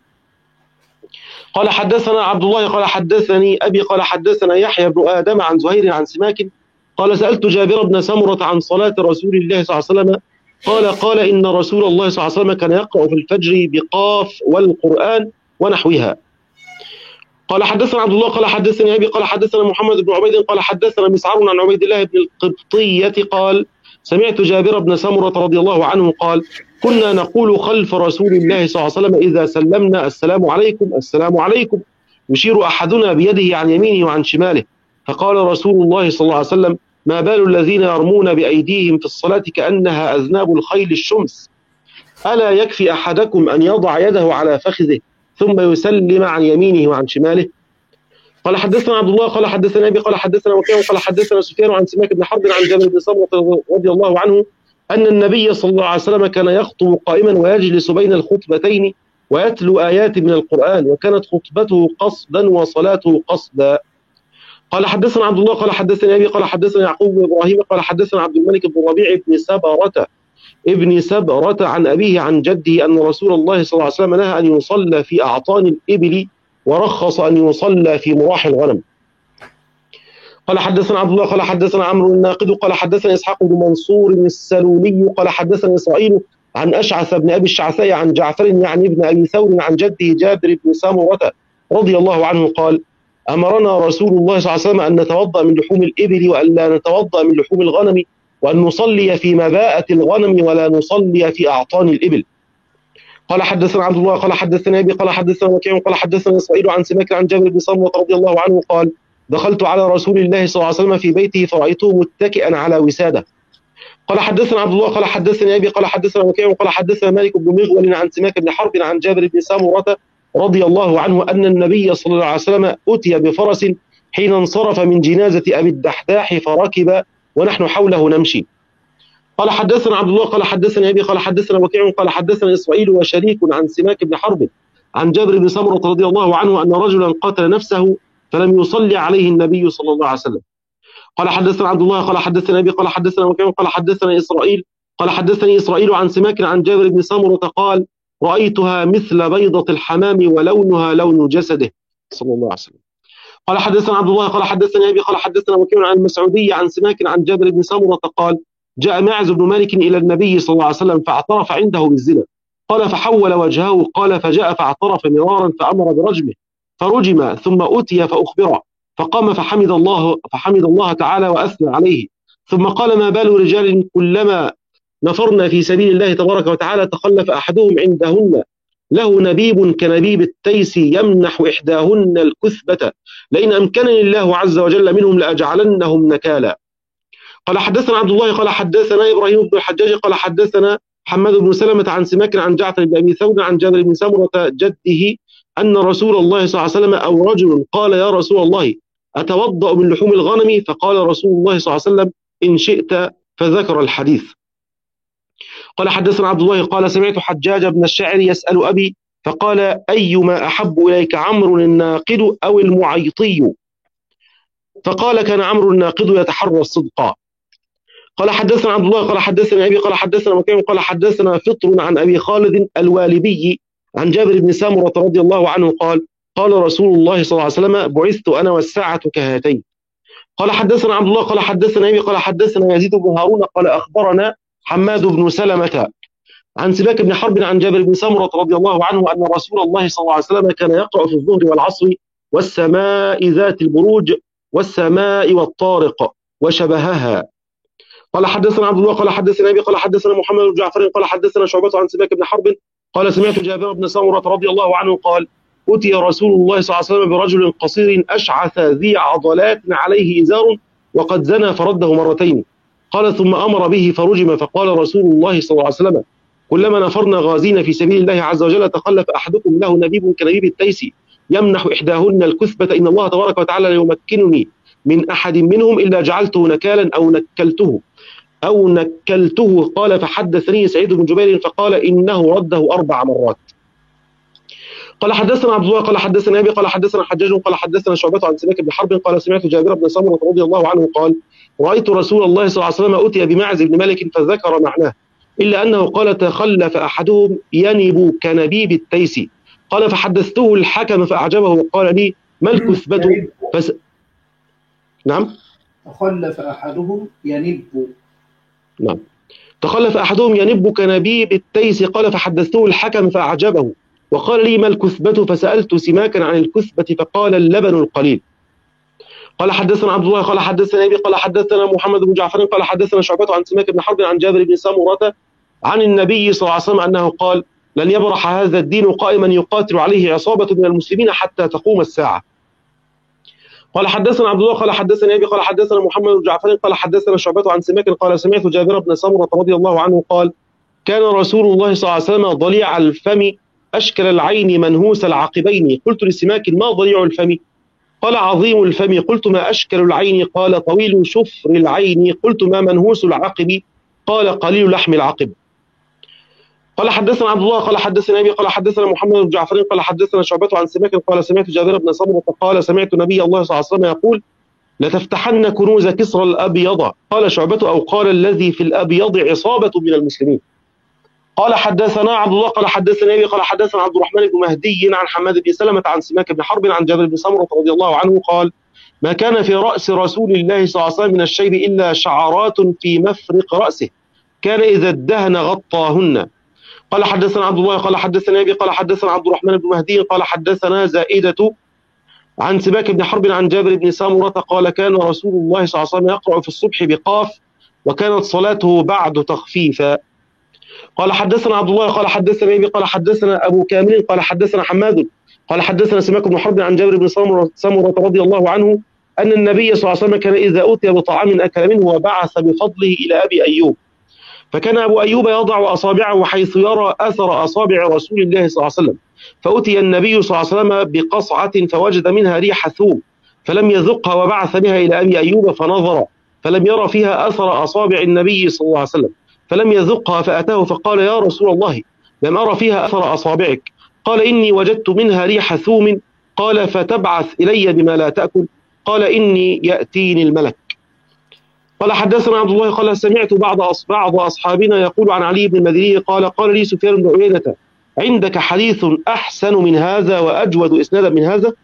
قال حدثنا عبد الله قال حدثني أبي قال حدثنا يحيى بن آدم عن زهير عن سماك قال سألت جابر بن سمرة عن صلاة رسول الله صلى الله عليه وسلم قال قال إن رسول الله صلى الله عليه وسلم كان يقرأ في الفجر بقاف والقرآن ونحوها. قال حدثنا عبد الله قال حدثني أبي قال حدثنا محمد بن عبيد قال حدثنا مسعر عن عبيد الله بن القبطية قال سمعت جابر بن سمرة رضي الله عنه قال كنا نقول خلف رسول الله صلى الله عليه وسلم إذا سلمنا السلام عليكم السلام عليكم يشير أحدنا بيده عن يمينه وعن شماله. فقال رسول الله صلى الله عليه وسلم ما بال الذين يرمون بأيديهم في الصلاة كأنها أذناب الخيل الشمس ألا يكفي أحدكم أن يضع يده على فخذه ثم يسلم عن يمينه وعن شماله. قال حدثنا عبد الله قال حدثنا أبي قال حدثنا وكيع قال حدثنا سفيان عن سماك بن حرب عن جابر بن سمرة رضي الله عنه أن النبي صلى الله عليه وسلم كان يخطب قائما ويجلس بين الخطبتين ويتلو آيات من القرآن، وكانت خطبته قصدا وصلاته قصدا. قال حدثنا عبد الله قال حدثنا أبي قال حدثنا يعقوب بن إبراهيم قال حدثنا عبد الملك بن ربيع بن سبرة ابن سبرة عن أبيه عن جده أن رسول الله صلى الله عليه وسلم نهى أن يصلى في أعطان الإبل ورخص أن يصلى في مراح الغنم. قال حدثنا عبد الله قال حدثنا عمرو الناقد قال حدثنا إسحاق بن منصور السلولي قال حدثنا إسرائيل عن أشعث بن أبي الشعثاء عن جعفر يعني ابن أبي ثور عن جده جابر بن سمرة رضي الله عنه قال أمرنا رسول الله صلى الله عليه وسلم أن نتوضأ من لحوم الإبل وأن لا نتوضأ من لحوم الغنم، وأن نصلي في مباءة الغنم ولا نصلي في أعطان الإبل. قال حدثنا عبد الله قال حدثنا أبي قال حدثنا وكيع قال حدثنا إسرائيل عن سماك عن جابر بن سمرة رضي الله عنه قال دخلت على رسول الله صلى الله عليه وسلم في بيته فرأيته متكئا على وسادة. قال حدثنا عبد الله قال حدثنا أبي قال حدثنا وكيع قال حدثنا مالك بن مغول عن سماك بن حرب عن جابر بن سمرة رضي الله عنه أن النبي صلى الله عليه وسلم أتي بفرس حين انصرف من جنازة أبي الدحداح فركب ونحن حوله نمشي. قال حدثنا عبد الله قال حدثنا أبي قال حدثنا وكيع قال حدثنا إسرائيل وشريك عن سماك بن حرب عن جابر بن سمرة رضي الله عنه أن رجلا قتل نفسه فلم يصلي عليه النبي صلى الله عليه وسلم. قال حدثنا عبد الله قال حدثنا أبي قال حدثنا وكيع قال حدثنا إسرائيل قال حدثني إسرائيل عن سماك عن جابر بن سمرة قال رأيتها مثل بيضة الحمام ولونها لون جسده صلى الله عليه وسلم. قال حدثنا عبد الله قال حدثنا أبي قال حدثنا وكيع عن المسعودي عن سماك عن جابر بن سمرة قال جاء معز بن مالك إلى النبي صلى الله عليه وسلم فاعترف عنده بالزنا. قال فحول وجهه قال فجاء فاعترف مرارا فأمر برجمه فرجم ثم أتي فأخبره فقام فحمد الله فحمد الله تعالى وأثنى عليه ثم قال ما بال رجال كلما نفرنا في سبيل الله تبارك وتعالى تخلف أحدهم عندهن له نبيب كنبيب التيس يمنح إحداهن الكثبة لئن أمكنني الله عز وجل منهم لأجعلنهم نكالا. قال حدثنا عبد الله قال حدثنا إبراهيم بن الحجاج قال حدثنا حماد بن سلمة عن سماك عن جعفر بن أبي ثور عن جابر بن سمرة جده أن رسول الله صلى الله عليه وسلم أو رجل قال يا رسول الله أتوضأ من لحوم الغنم؟ فقال رسول الله صلى الله عليه وسلم إن شئت، فذكر الحديث. قال حدثنا عبد الله قال سمعت حجاج بن الشاعر يسأل أبي فقال أيما أحب إليك عمرو الناقد أو المعيطي؟ فقال كان عمرو الناقد يتحرى الصدق. قال حدثنا عبد الله قال حدثنا أبي قال حدثنا وكيع قال حدثنا فطر عن أبي خالد الوالبي عن جابر بن سمرة رضي الله عنه قال قال رسول الله صلى الله عليه وسلم بعثت أنا والساعة كهاتين. قال حدثنا عبد الله قال حدثنا أبي قال حدثنا يزيد بن هارون قال أخبرنا حماد بن سلمة عن سماك بن حرب عن جابر بن سمرة رضي الله عنه أن رسول الله صلى الله عليه وسلم كان يقرأ في الظهر والعصر والسماء ذات البروج والسماء والطارق وشبهها. قال حدثنا عبد الله قال حدثنا أبي قال حدثنا محمد بن جعفر قال حدثنا شعبة عن سماك بن حرب قال سمعت جابر بن سمرة رضي الله عنه قال أتي رسول الله صلى الله عليه وسلم برجل قصير أشعث ذي عضلات عليه إزار وقد زنى فرده مرتين. قال ثم أمر به فرجم. فقال رسول الله صلى الله عليه وسلم كلما نفرنا غازين في سبيل الله عز وجل تخلف أحدكم له نبيب كنبيب التيس يمنح إحداهن الكثبة إن الله تبارك وتعالى لا يمكنني من أحد منهم إلا جعلته نكالا أو نكلته أو نكلته. قال فحدثني سعيد بن جبير فقال إنه رده أربع مرات. قال حدثنا عبد الله قال حدثنا أبي قال حدثنا حجاج قال حدثنا شعبة عن سماك بن حرب قال سمعت جابر بن سمرة رضي الله عنه قال رأيت رسول الله صلى الله عليه وسلم أتي بمعز بن مالك فذكر معناه إلا أنه قال تخلف أحدهم ينب كنبيب التيس. قال فحدثته الحكم فأعجبه وقال لي ما الكثبة؟ فس... نعم تخلف أحدهم ينب نعم تخلف أحدهم ينب كنبيب التيس. قال فحدثته الحكم فأعجبه وقال لي ما الكثبة؟ فسألت سماكا عن الكثبة فقال اللبن القليل. قال حدثنا عبد الله قال حدثنا أبي قال حدثنا محمد بن جعفر قال حدثنا شعبة عن سماك بن حرب عن جابر بن سمرة عن النبي صلى الله عليه وسلم أنه قال لن يبرح هذا الدين قائما يقاتل عليه عصابة من المسلمين حتى تقوم الساعة. قال حدثنا عبد الله قال حدثنا أبي قال حدثنا محمد بن جعفر قال حدثنا شعبة عن سماك قال سمعت جابر بن سمرة رضي الله عنه قال كان رسول الله صلى الله عليه وسلم ضليع الفم أشكل العين منهوس العقبين. قلت لسماك ما ضليع الفم؟ قال عظيم الفم. قلت ما أشكل العين؟ قال طويل شفر العين. قلت ما منهوس العقب؟ قال قليل لحم العقب. قال حدثنا عبد الله قال حدثنا أبي قال حدثنا محمد بن جعفر قال حدثنا شعبة عن سماك قال سمعت جابر بن سمرة قال سمعت نبي الله صلى الله عليه وسلم يقول لتفتحن كنوز كسرى الأبيض. قال شعبة أو قال الذي في الأبيض عصابة من المسلمين. قال حدثنا عبد الله قال حدثنا أبي قال حدثنا عبد الرحمن بن مهدي عن حماد بن سلمة عن سماك بن حرب عن جابر بن سمرة رضي الله عنه قال ما كان في رأس رسول الله صلى الله عليه وسلم من الشيب إلا شعرات في مفرق رأسه كان إذا ادهن غطاهن. قال حدثنا عبد الله قال حدثنا أبي قال حدثنا عبد الرحمن بن مهدي قال حدثنا زائدة عن سماك بن حرب عن جابر بن سمرة قال كان رسول الله صلى الله عليه وسلم يقرأ في الصبح بقاف وكانت صلاته بعد تخفيفا. قال حدثنا عبد الله قال حدثنا أبي قال حدثنا أبو كامل قال حدثنا حماد قال حدثنا سماك بن حرب عن جابر بن سمرة رضي الله عنه أن النبي صلى الله عليه وسلم كان إذا أتي بطعام أكل منه وبعث بفضله إلى أبي أيوب فكان أبو أيوب يضع أصابعه حيث يرى أثر أصابع رسول الله صلى الله عليه وسلم فأتي النبي صلى الله عليه وسلم بقصعة فوجد منها ريح ثوم فلم يذقها وبعث بها إلى أبي أيوب فنظر فلم يرى فيها أثر أصابع النبي صلى الله عليه وسلم فلم يذقها فأتاه فقال يا رسول الله لم أرى فيها أثر أصابعك. قال إني وجدت منها ريح ثوم. قال فتبعث إلي بما لا تأكل. قال إني يأتيني الملك. قال حدثنا عبد الله قال سمعت بعض بعض أصحابنا يقول عن علي بن المديني قال قال لي سفيان بن عيينة عندك حديث أحسن من هذا وأجود إسنادا من هذا؟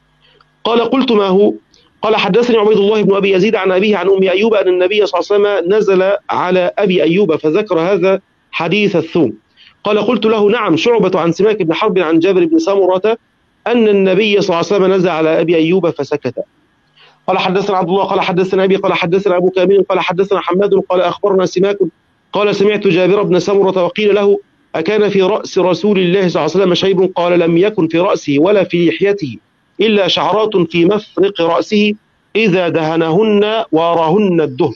قال قلت ما هو؟ قال حدثني عبيد الله بن أبي يزيد عن أبيه عن أم أيوب أن النبي صلى الله عليه وسلم نزل على أبي أيوب فذكر هذا حديث الثوم. قال قلت له نعم شعبة عن سماك بن حرب عن جابر بن سمرة أن النبي صلى الله عليه وسلم نزل على أبي أيوب فسكت. قال حدثنا عبد الله قال حدثنا أبي قال حدثنا أبو كامل قال حدثنا حماد قال أخبرنا سماك قال سمعت جابر بن سمرة وقيل له أكان في رأس رسول الله صلى الله عليه وسلم شيب؟ قال لم يكن في رأسه ولا في لحيته إلا شعرات في مفرق رأسه إذا دهنهن وراهن الدهن.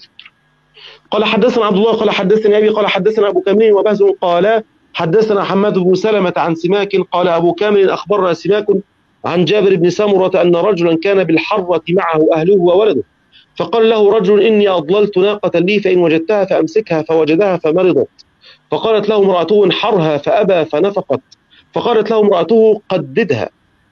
قال حدثنا عبد الله قال حدثني أبي قال حدثنا أبو كامل وبهز قال حدثنا حماد بن سلمة عن سماك قال أبو كامل أخبرنا سماك عن جابر بن سمرة أن رجلا كان بالحرة معه أهله وولده فقال له رجل إني أضللت ناقة لي فإن وجدتها فأمسكها فوجدها فمرضت فقالت له امرأته انحرها فأبى فنفقت فقالت له امرأته قددها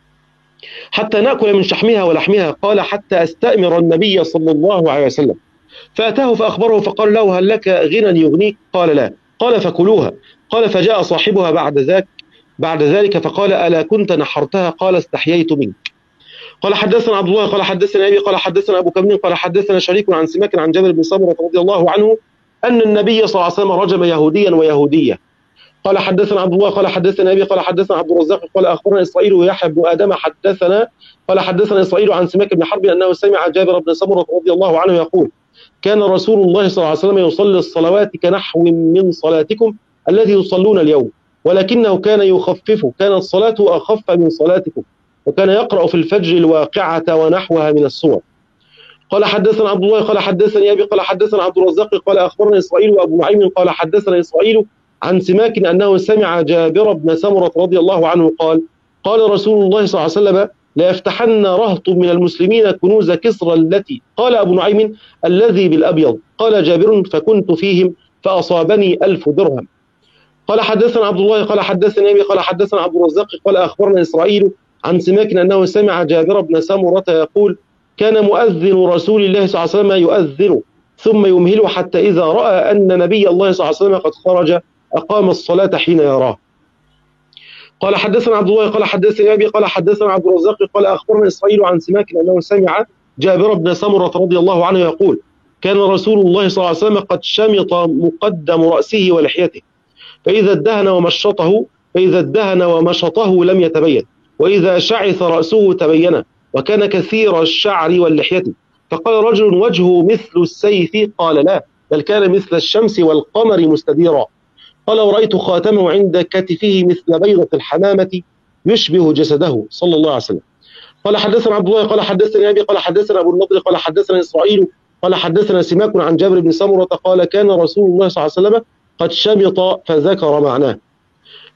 حتى نأكل من شحمها ولحمها. قال حتى أستأمر النبي صلى الله عليه وسلم فأتاه فأخبره فقال له هل لك غنى يغنيك؟ قال لا. قال فكلوها. قال فجاء صاحبها بعد ذاك بعد ذلك فقال ألا كنت نحرتها؟ قال استحييت منك. قال حدثنا عبد الله قال حدثنا أبي قال حدثنا أبو كامل قال حدثنا شريك عن سماك عن جابر بن سمرة رضي الله عنه أن النبي صلى الله عليه وسلم رجم يهوديا ويهودية. قال حدثنا عبد الله قال حدثنا أبي قال حدثنا عبد الرزاق قال أخبرنا إسرائيل ويحيى بن آدم حدثنا قال حدثنا إسرائيل عن سماك بن حرب أنه سمع جابر بن سمرة رضي الله عنه يقول كان رسول الله صلى الله عليه وسلم يصلي الصلوات كنحو من صلاتكم الذي يصلون اليوم ولكنه كان يخفف كانت صلاته أخف من صلاتكم وكان يقرأ في الفجر الواقعة ونحوها من السور. قال حدثنا عبد الله قال حدثني أبي قال حدثنا عبد الرزاق قال أخبرنا إسرائيل وأبو نعيم قال حدثنا إسرائيل عن سماك أنه سمع جابر بن سمرة رضي الله عنه قال قال رسول الله صلى الله عليه وسلم لا يفتحن رهط من المسلمين كنوز كسرى التي قال أبو نعيم الذي بالأبيض قال جابر فكنت فيهم فأصابني ألف درهم. قال حدثنا عبد الله قال حدثني أبي قال حدثنا عبد الرزاق قال أخبرنا إسرائيل عن سماك أنه سمع جابر بن سمرة يقول كان مؤذن رسول الله صلى الله عليه وسلم يؤذن ثم يمهل حتى إذا رأى أن نبي الله صلى الله عليه وسلم قد خرج أقام الصلاة حين يراه. قال حدثنا عبد الله قال حدثني أبي قال حدثنا عبد الرزاق قال أخبرنا إسرائيل عن سماك أنه سمع جابر بن سمرة رضي الله عنه يقول كان رسول الله صلى الله عليه وسلم قد شمط مقدم رأسه ولحيته فإذا ادهن ومشطه فإذا ادهن ومشطه لم يتبين وإذا شعث رأسه تبين وكان كثير الشعر واللحية. فقال رجل وجهه مثل السيف؟ قال لا بل كان مثل الشمس والقمر مستديرا. قال ورأيت خاتمه عند كتفه مثل بيضة الحمامة يشبه جسده صلى الله عليه وسلم. قال حدثنا عبد الله قال حدثني أبي قال حدثنا أبو النضر قال حدثنا إسرائيل قال حدثنا سماك عن جابر بن سمرة قال كان رسول الله صلى الله عليه وسلم قد شمط فذكر معناه.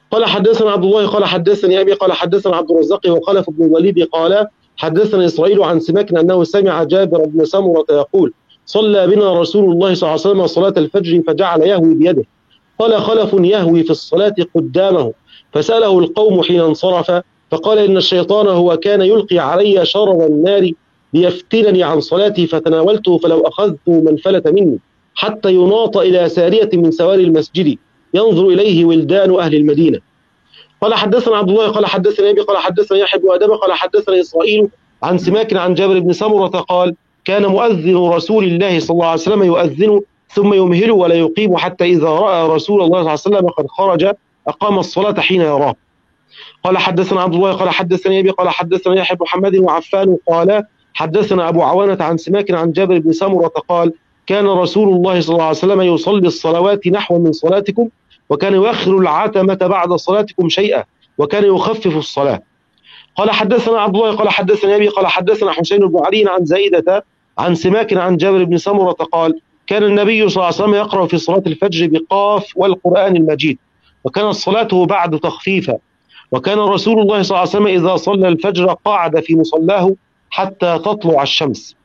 قال حدثنا عبد الله قال حدثني أبي قال حدثنا عبد الرزاق وخلف بن الوليد قال حدثنا إسرائيل عن سماك أنه سمع جابر بن سمرة يقول صلى بنا رسول الله صلى الله عليه وسلم صلاة الفجر فجعل يهوي بيده. قال خلف يهوي في الصلاة قدامه فسأله القوم حين انصرف فقال إن الشيطان هو كان يلقي علي شرر النار ليفتنني عن صلاتي فتناولته فلو أخذته ما انفلت مني حتى يناط إلى سارية من سواري المسجد ينظر إليه ولدان أهل المدينة. قال حدثنا عبد الله قال حدثنا أبي قال حدثنا يحيى بن آدم قال حدثنا إسرائيل عن سماك عن جابر بن سمرة قال كان مؤذن رسول الله صلى الله عليه وسلم يؤذن ثم يمهل ولا يقيم حتى إذا رأى رسول الله صلى الله عليه وسلم قد خرج أقام الصلاة حين يراه. قال حدثنا عبد الله قال حدثنا أبي قال حدثنا يحيى بن محمد وعفان قال حدثنا أبو عوانة عن سماك عن جابر بن سمرة قال كان رسول الله صلى الله عليه وسلم يصلي الصلوات نحو من صلاتكم وكان يؤخر العتمة بعد صلاتكم شيئا وكان يخفف الصلاة. قال حدثنا عبد الله قال حدثنا أبي قال حدثنا حسين بن علي عن زائدة عن سماك عن جابر بن سمرة قال كان النبي صلى الله عليه وسلم يقرأ في صلاة الفجر بقاف والقرآن المجيد وكانت صلاته بعد تخفيفا وكان رسول الله صلى الله عليه وسلم إذا صلى الفجر قاعد في مصلاه حتى تطلع الشمس.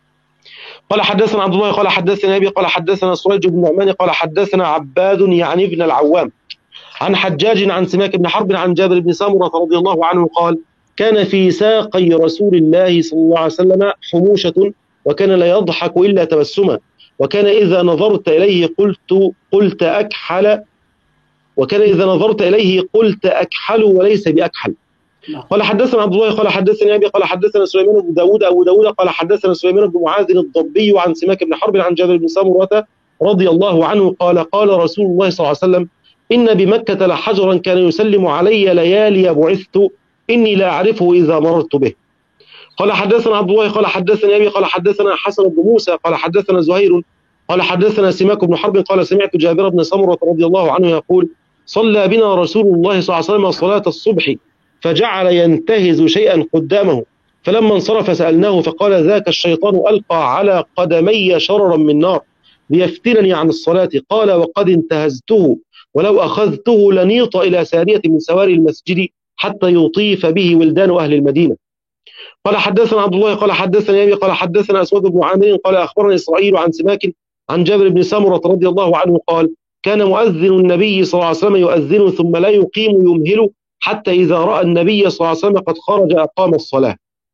قال حدثنا عبد الله قال حدثنا أبي قال حدثنا سريج بن نعمان قال حدثنا عباد يعني ابن العوام عن حجاج عن سماك بن حرب عن جابر بن سمرة رضي الله عنه قال كان في ساقي رسول الله صلى الله عليه وسلم حموشة وكان لا يضحك إلا تبسما وكان إذا نظرت إليه قلت قلت أكحل وكان إذا نظرت إليه قلت أكحل وليس بأكحل. قال حدثنا عبد الله قال حدثني أبي قال حدثنا سليمان بن داود أبو داود قال حدثنا سليمان بن معاذ الضبي عن سماك بن حرب عن جابر بن سمرة رضي الله عنه قال قال رسول الله صلى الله عليه وسلم إن بمكة لحجرا كان يسلم علي ليالي بعثت إني لا أعرفه إذا مررت به. قال حدثنا عبد الله قال حدثني أبي قال حدثنا حسن بن موسى قال حدثنا زهير قال حدثنا سماك بن حرب قال سمعت جابر بن سمرة رضي الله عنه يقول صلى بنا رسول الله صلى الله عليه وسلم صلاة الصبح فجعل ينتهز شيئا قدامه فلما انصرف سألناه فقال ذاك الشيطان ألقى على قدمي شررا من نار ليفتنني عن الصلاة قال وقد انتهزته ولو أخذته لنيط إلى سارية من سواري المسجد حتى يطيف به ولدان أهل المدينة. قال حدثنا عبد الله قال حدثنا أبي قال حدثنا أسود بن عامر قال أخبرني إسرائيل عن سماك عن جابر بن سمرة رضي الله عنه قال كان مؤذن النبي صلى الله عليه وسلم يؤذن ثم لا يقيم يمهل حتى إذا رأى النبي صلى الله عليه وسلم قد خرج أقام الصلاة.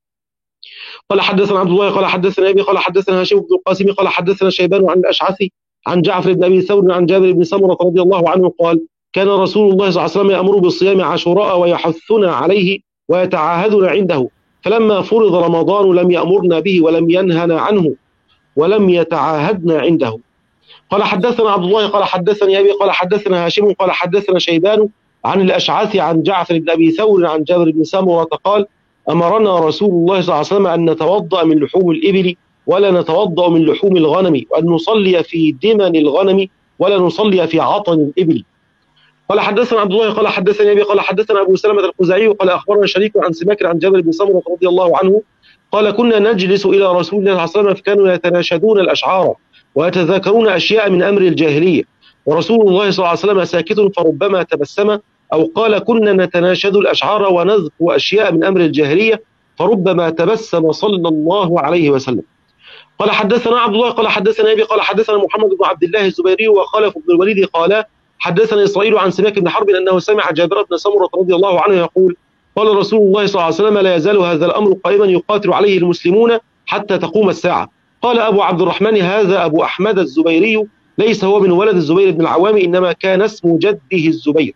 قال حدثنا عبد الله قال حدثنا أبي قال حدثنا هاشم بن القاسم قال حدثنا شيبان عن الأشعثي عن جعفر بن أبي ثور عن جابر بن سمرة رضي الله عنه قال كان رسول الله صلى الله عليه وسلم يأمر بالصيام عاشوراء ويحثنا عليه ويتعاهدنا عنده فلما فرض رمضان لم يأمرنا به ولم ينهنا عنه ولم يتعاهدنا عنده. قال حدثنا عبد الله قال حدثني أبي قال حدثنا هاشم قال حدثنا شيبان عن الأشعث عن جعفر بن أبي ثور عن جابر بن سمرة قال أمرنا رسول الله صلى الله عليه وسلم أن نتوضأ من لحوم الإبل ولا نتوضأ من لحوم الغنم وأن نصلي في دمن الغنم ولا نصلي في عطن الإبل. قال حدثنا عبد الله قال حدثني أبي قال حدثنا أبو سلمة الخزاعي قال أخبرنا شريك عن سماك عن جابر بن سمرة رضي الله عنه قال كنا نجلس إلى رسول الله صلى الله عليه وسلم فكانوا يتناشدون الأشعار ويتذاكرون أشياء من أمر الجاهلية ورسول الله صلى الله عليه وسلم ساكت فربما تبسم أو قال كنا نتناشد الأشعار ونذكر أشياء من أمر الجاهلية فربما تبسم صلى الله عليه وسلم. قال حدثنا عبد الله قال حدثنا أبي قال حدثنا محمد بن عبد الله الزبيري وخلف بن الوليد قال حدثنا إسرائيل عن سماك بن حرب أنه سمع جابر بن سمرة رضي الله عنه يقول قال رسول الله صلى الله عليه وسلم لا يزال هذا الأمر قائما يقاتل عليه المسلمون حتى تقوم الساعة. قال أبو عبد الرحمن هذا أبو أحمد الزبيري ليس هو من ولد الزبير بن العوام إنما كان اسم جده الزبير.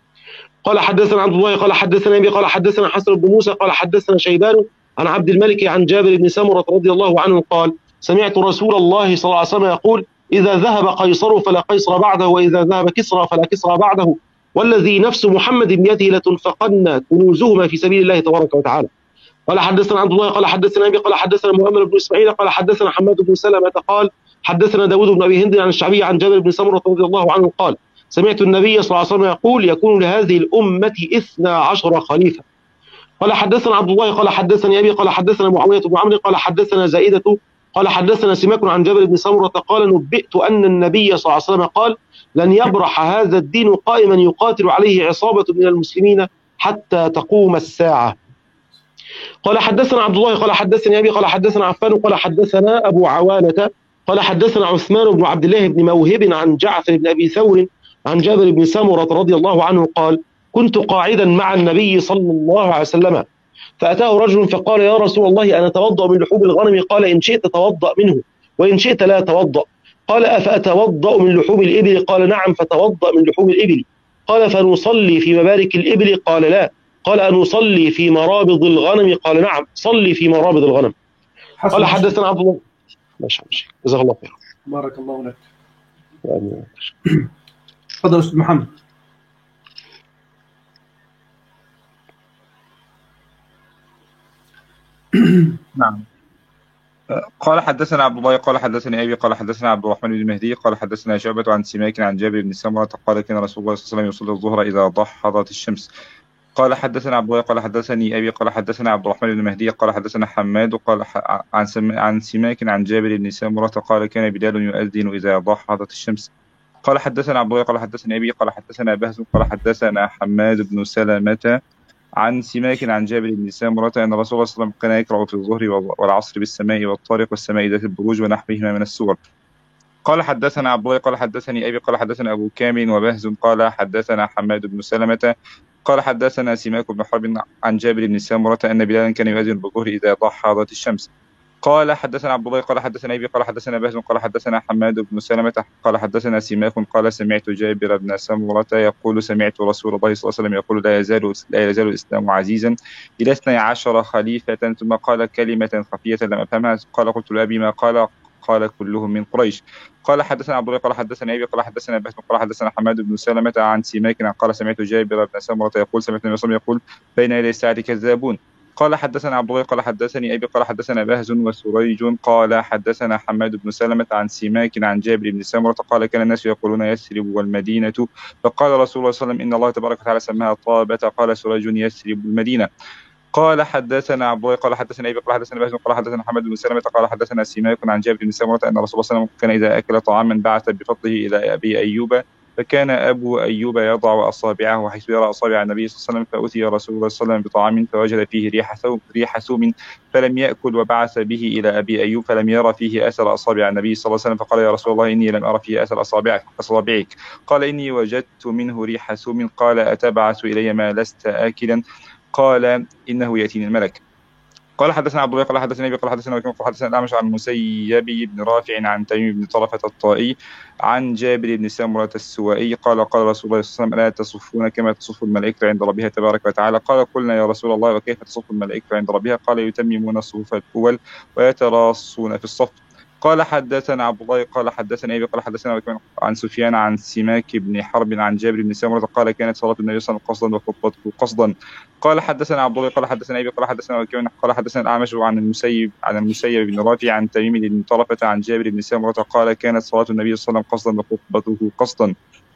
قال حدثنا عبد الله قال حدثنا أبي قال حدثنا حسن بن موسى قال حدثنا شيبان عن عبد الملك عن جابر بن سمرة رضي الله عنه قال سمعت رسول الله صلى الله عليه وسلم يقول إذا ذهب قيصر فلا قيصر بعده وإذا ذهب كسرى فلا كسرى بعده والذي نفس محمد بيده لتنفقن كنوزهما في سبيل الله تبارك وتعالى. قال حدثنا عبد الله قال حدثنا أبي قال حدثنا مؤمل بن إسماعيل قال حدثنا حماد بن سلمة قال حدثنا داود بن أبي هند عن الشعبي عن جابر بن سمرة رضي الله عنه قال سمعت النبي صلى الله عليه وسلم يقول يكون لهذه الأمة اثنا عشر خليفة. قال حدثنا عبد الله قال حدثني أبي قال حدثنا معاوية بن عمرو قال حدثنا زائدة قال حدثنا سماك عن جابر بن سمرة قال نبئت أن النبي صلى الله عليه وسلم قال لن يبرح هذا الدين قائما يقاتل عليه عصابة من المسلمين حتى تقوم الساعة. قال حدثنا عبد الله قال حدثني أبي قال حدثنا عفان قال حدثنا أبو عوانة قال حدثنا عثمان بن عبد الله بن موهب عن جعفر بن أبي ثور عن جابر بن سمرة رضي الله عنه قال كنت قاعدا مع النبي صلى الله عليه وسلم فأتاه رجل فقال يا رسول الله أنا أتوضأ من لحوم الغنم قال إن شئت توضأ منه وإن شئت لا توضأ. قال أفأتوضأ من لحوم الإبل قال نعم فتوضأ من لحوم الإبل. قال فنصلي في مبارك الإبل قال لا. قال أنصلي في مرابض الغنم قال نعم صلي في مرابض الغنم. قال حدثنا عبد الله ماشي ماشي جزاك الله خير. بارك الله لك. تفضل أستاذ محمد. نعم. قال حدثنا عبد الله قال حدثني أبي قال حدثنا عبد الرحمن بن مهدي قال حدثنا شعبة عن سماك عن جابر بن سمرة قال كان رسول الله صلى الله عليه وسلم يصلي الظهر إذا ضحضت الشمس. قال حدثنا عبد الله قال حدثني أبي قال حدثنا عبد الرحمن بن مهدي قال حدثنا حماد قال عن عن سماك عن جابر بن سمرة قال كان بلال يؤذن إذا ضحضت الشمس. قال حدثنا عبد الله قال حدثني أبي قال حدثنا بهز قال حدثنا حماد بن سلمة عن سماك عن جابر بن سمرة أن رسول الله صلى الله عليه وسلم كان يقرأ في الظهر والعصر بالسماء والطارق والسماء ذات البروج ونحوهما من السور. قال حدثنا عبد الله قال حدثني أبي قال حدثنا أبو كامل وبهز قال حدثنا حماد بن سلمة قال حدثنا سماك بن حرب عن جابر بن سمرة أن بلالا كان يؤذن بالظهر إذا ضحضت الشمس. قال حدثنا عبد الله قال حدثنا أبي قال حدثنا بهز قال حدثنا حماد بن سلمة قال حدثنا سماك قال سمعت جابر بن سمرة يقول سمعت رسول الله صلى الله عليه وسلم يقول لا يزال لا يزال الإسلام عزيزا إلى اثني عشر خليفة ثم قال كلمة خفية لم أفهمها قال قلت لأبي ما قال قال كلهم من قريش. قال حدثنا عبد الله قال حدثنا أبي قال حدثنا بهز قال حدثنا حماد بن سلمة عن سماك قال سمعت جابر بن سمرة يقول سمعت النبي صلى الله عليه وسلم يقول بين يدي الساعة كذابون. قال حدثنا عبد الله قال حدثني أبي قال حدثنا بهز وسريج قال حدثنا حماد بن سلمة عن سماك عن جابر بن سمرة قال كان الناس يقولون يثرب والمدينة فقال رسول الله صلى الله عليه وسلم إن الله تبارك وتعالى سماها طابة قال سريج يثرب المدينة. قال حدثنا عبد الله قال حدثنا أبي قال حدثنا بهز قال حدثنا حماد بن سلمة قال حدثنا سماك عن جابر بن سمرة أن رسول الله صلى الله عليه وسلم كان إذا أكل طعاما بعث بفضله إلى أبي أيوب فكان أبو أيوب يضع أصابعه حيث يرى أصابع النبي صلى الله عليه وسلم فأتي رسول الله صلى الله عليه وسلم بطعام فوجد فيه ريح ثوم ريح ثوم فلم يأكل وبعث به إلى أبي أيوب فلم يرى فيه أثر أصابع النبي صلى الله عليه وسلم فقال يا رسول الله إني لم أرى فيه أثر أصابعك أصابعك قال إني وجدت منه ريح ثوم قال أتبعث إلي ما لست آكلا قال إنه يأتيني الملك. قال حدثنا عبد الله قال حدثنا أبي قال حدثنا وكيع قال حدثنا الأعمش عن مسيب بن رافع عن تميم بن طرفة الطائي عن جابر بن سمرة السوائي قال قال رسول الله صلى الله عليه وسلم لا تصفون كما تصف الملائكة عند ربها تبارك وتعالى. قال قلنا يا رسول الله وكيف تصف الملائكة عند ربها؟ قال يتممون الصفوف الأول ويتراصون في الصف. قال حدثنا عبد الله قال حدثنا أبي قال حدثنا وكيع عن سفيان عن سماك بن حرب عن جابر بن سمرة قال كانت صلاة النبي صلى الله عليه وسلم قصدا وخطبته قصدا. قال حدثنا عبد الله قال حدثنا أبي قال حدثنا وكيع قال حدثنا الأعمش عن المسيب عن المسيب بن رافع عن تميم بن طرفة عن جابر بن سمرة قال كانت صلاة النبي صلى الله عليه وسلم قصدا وخطبته قصدا.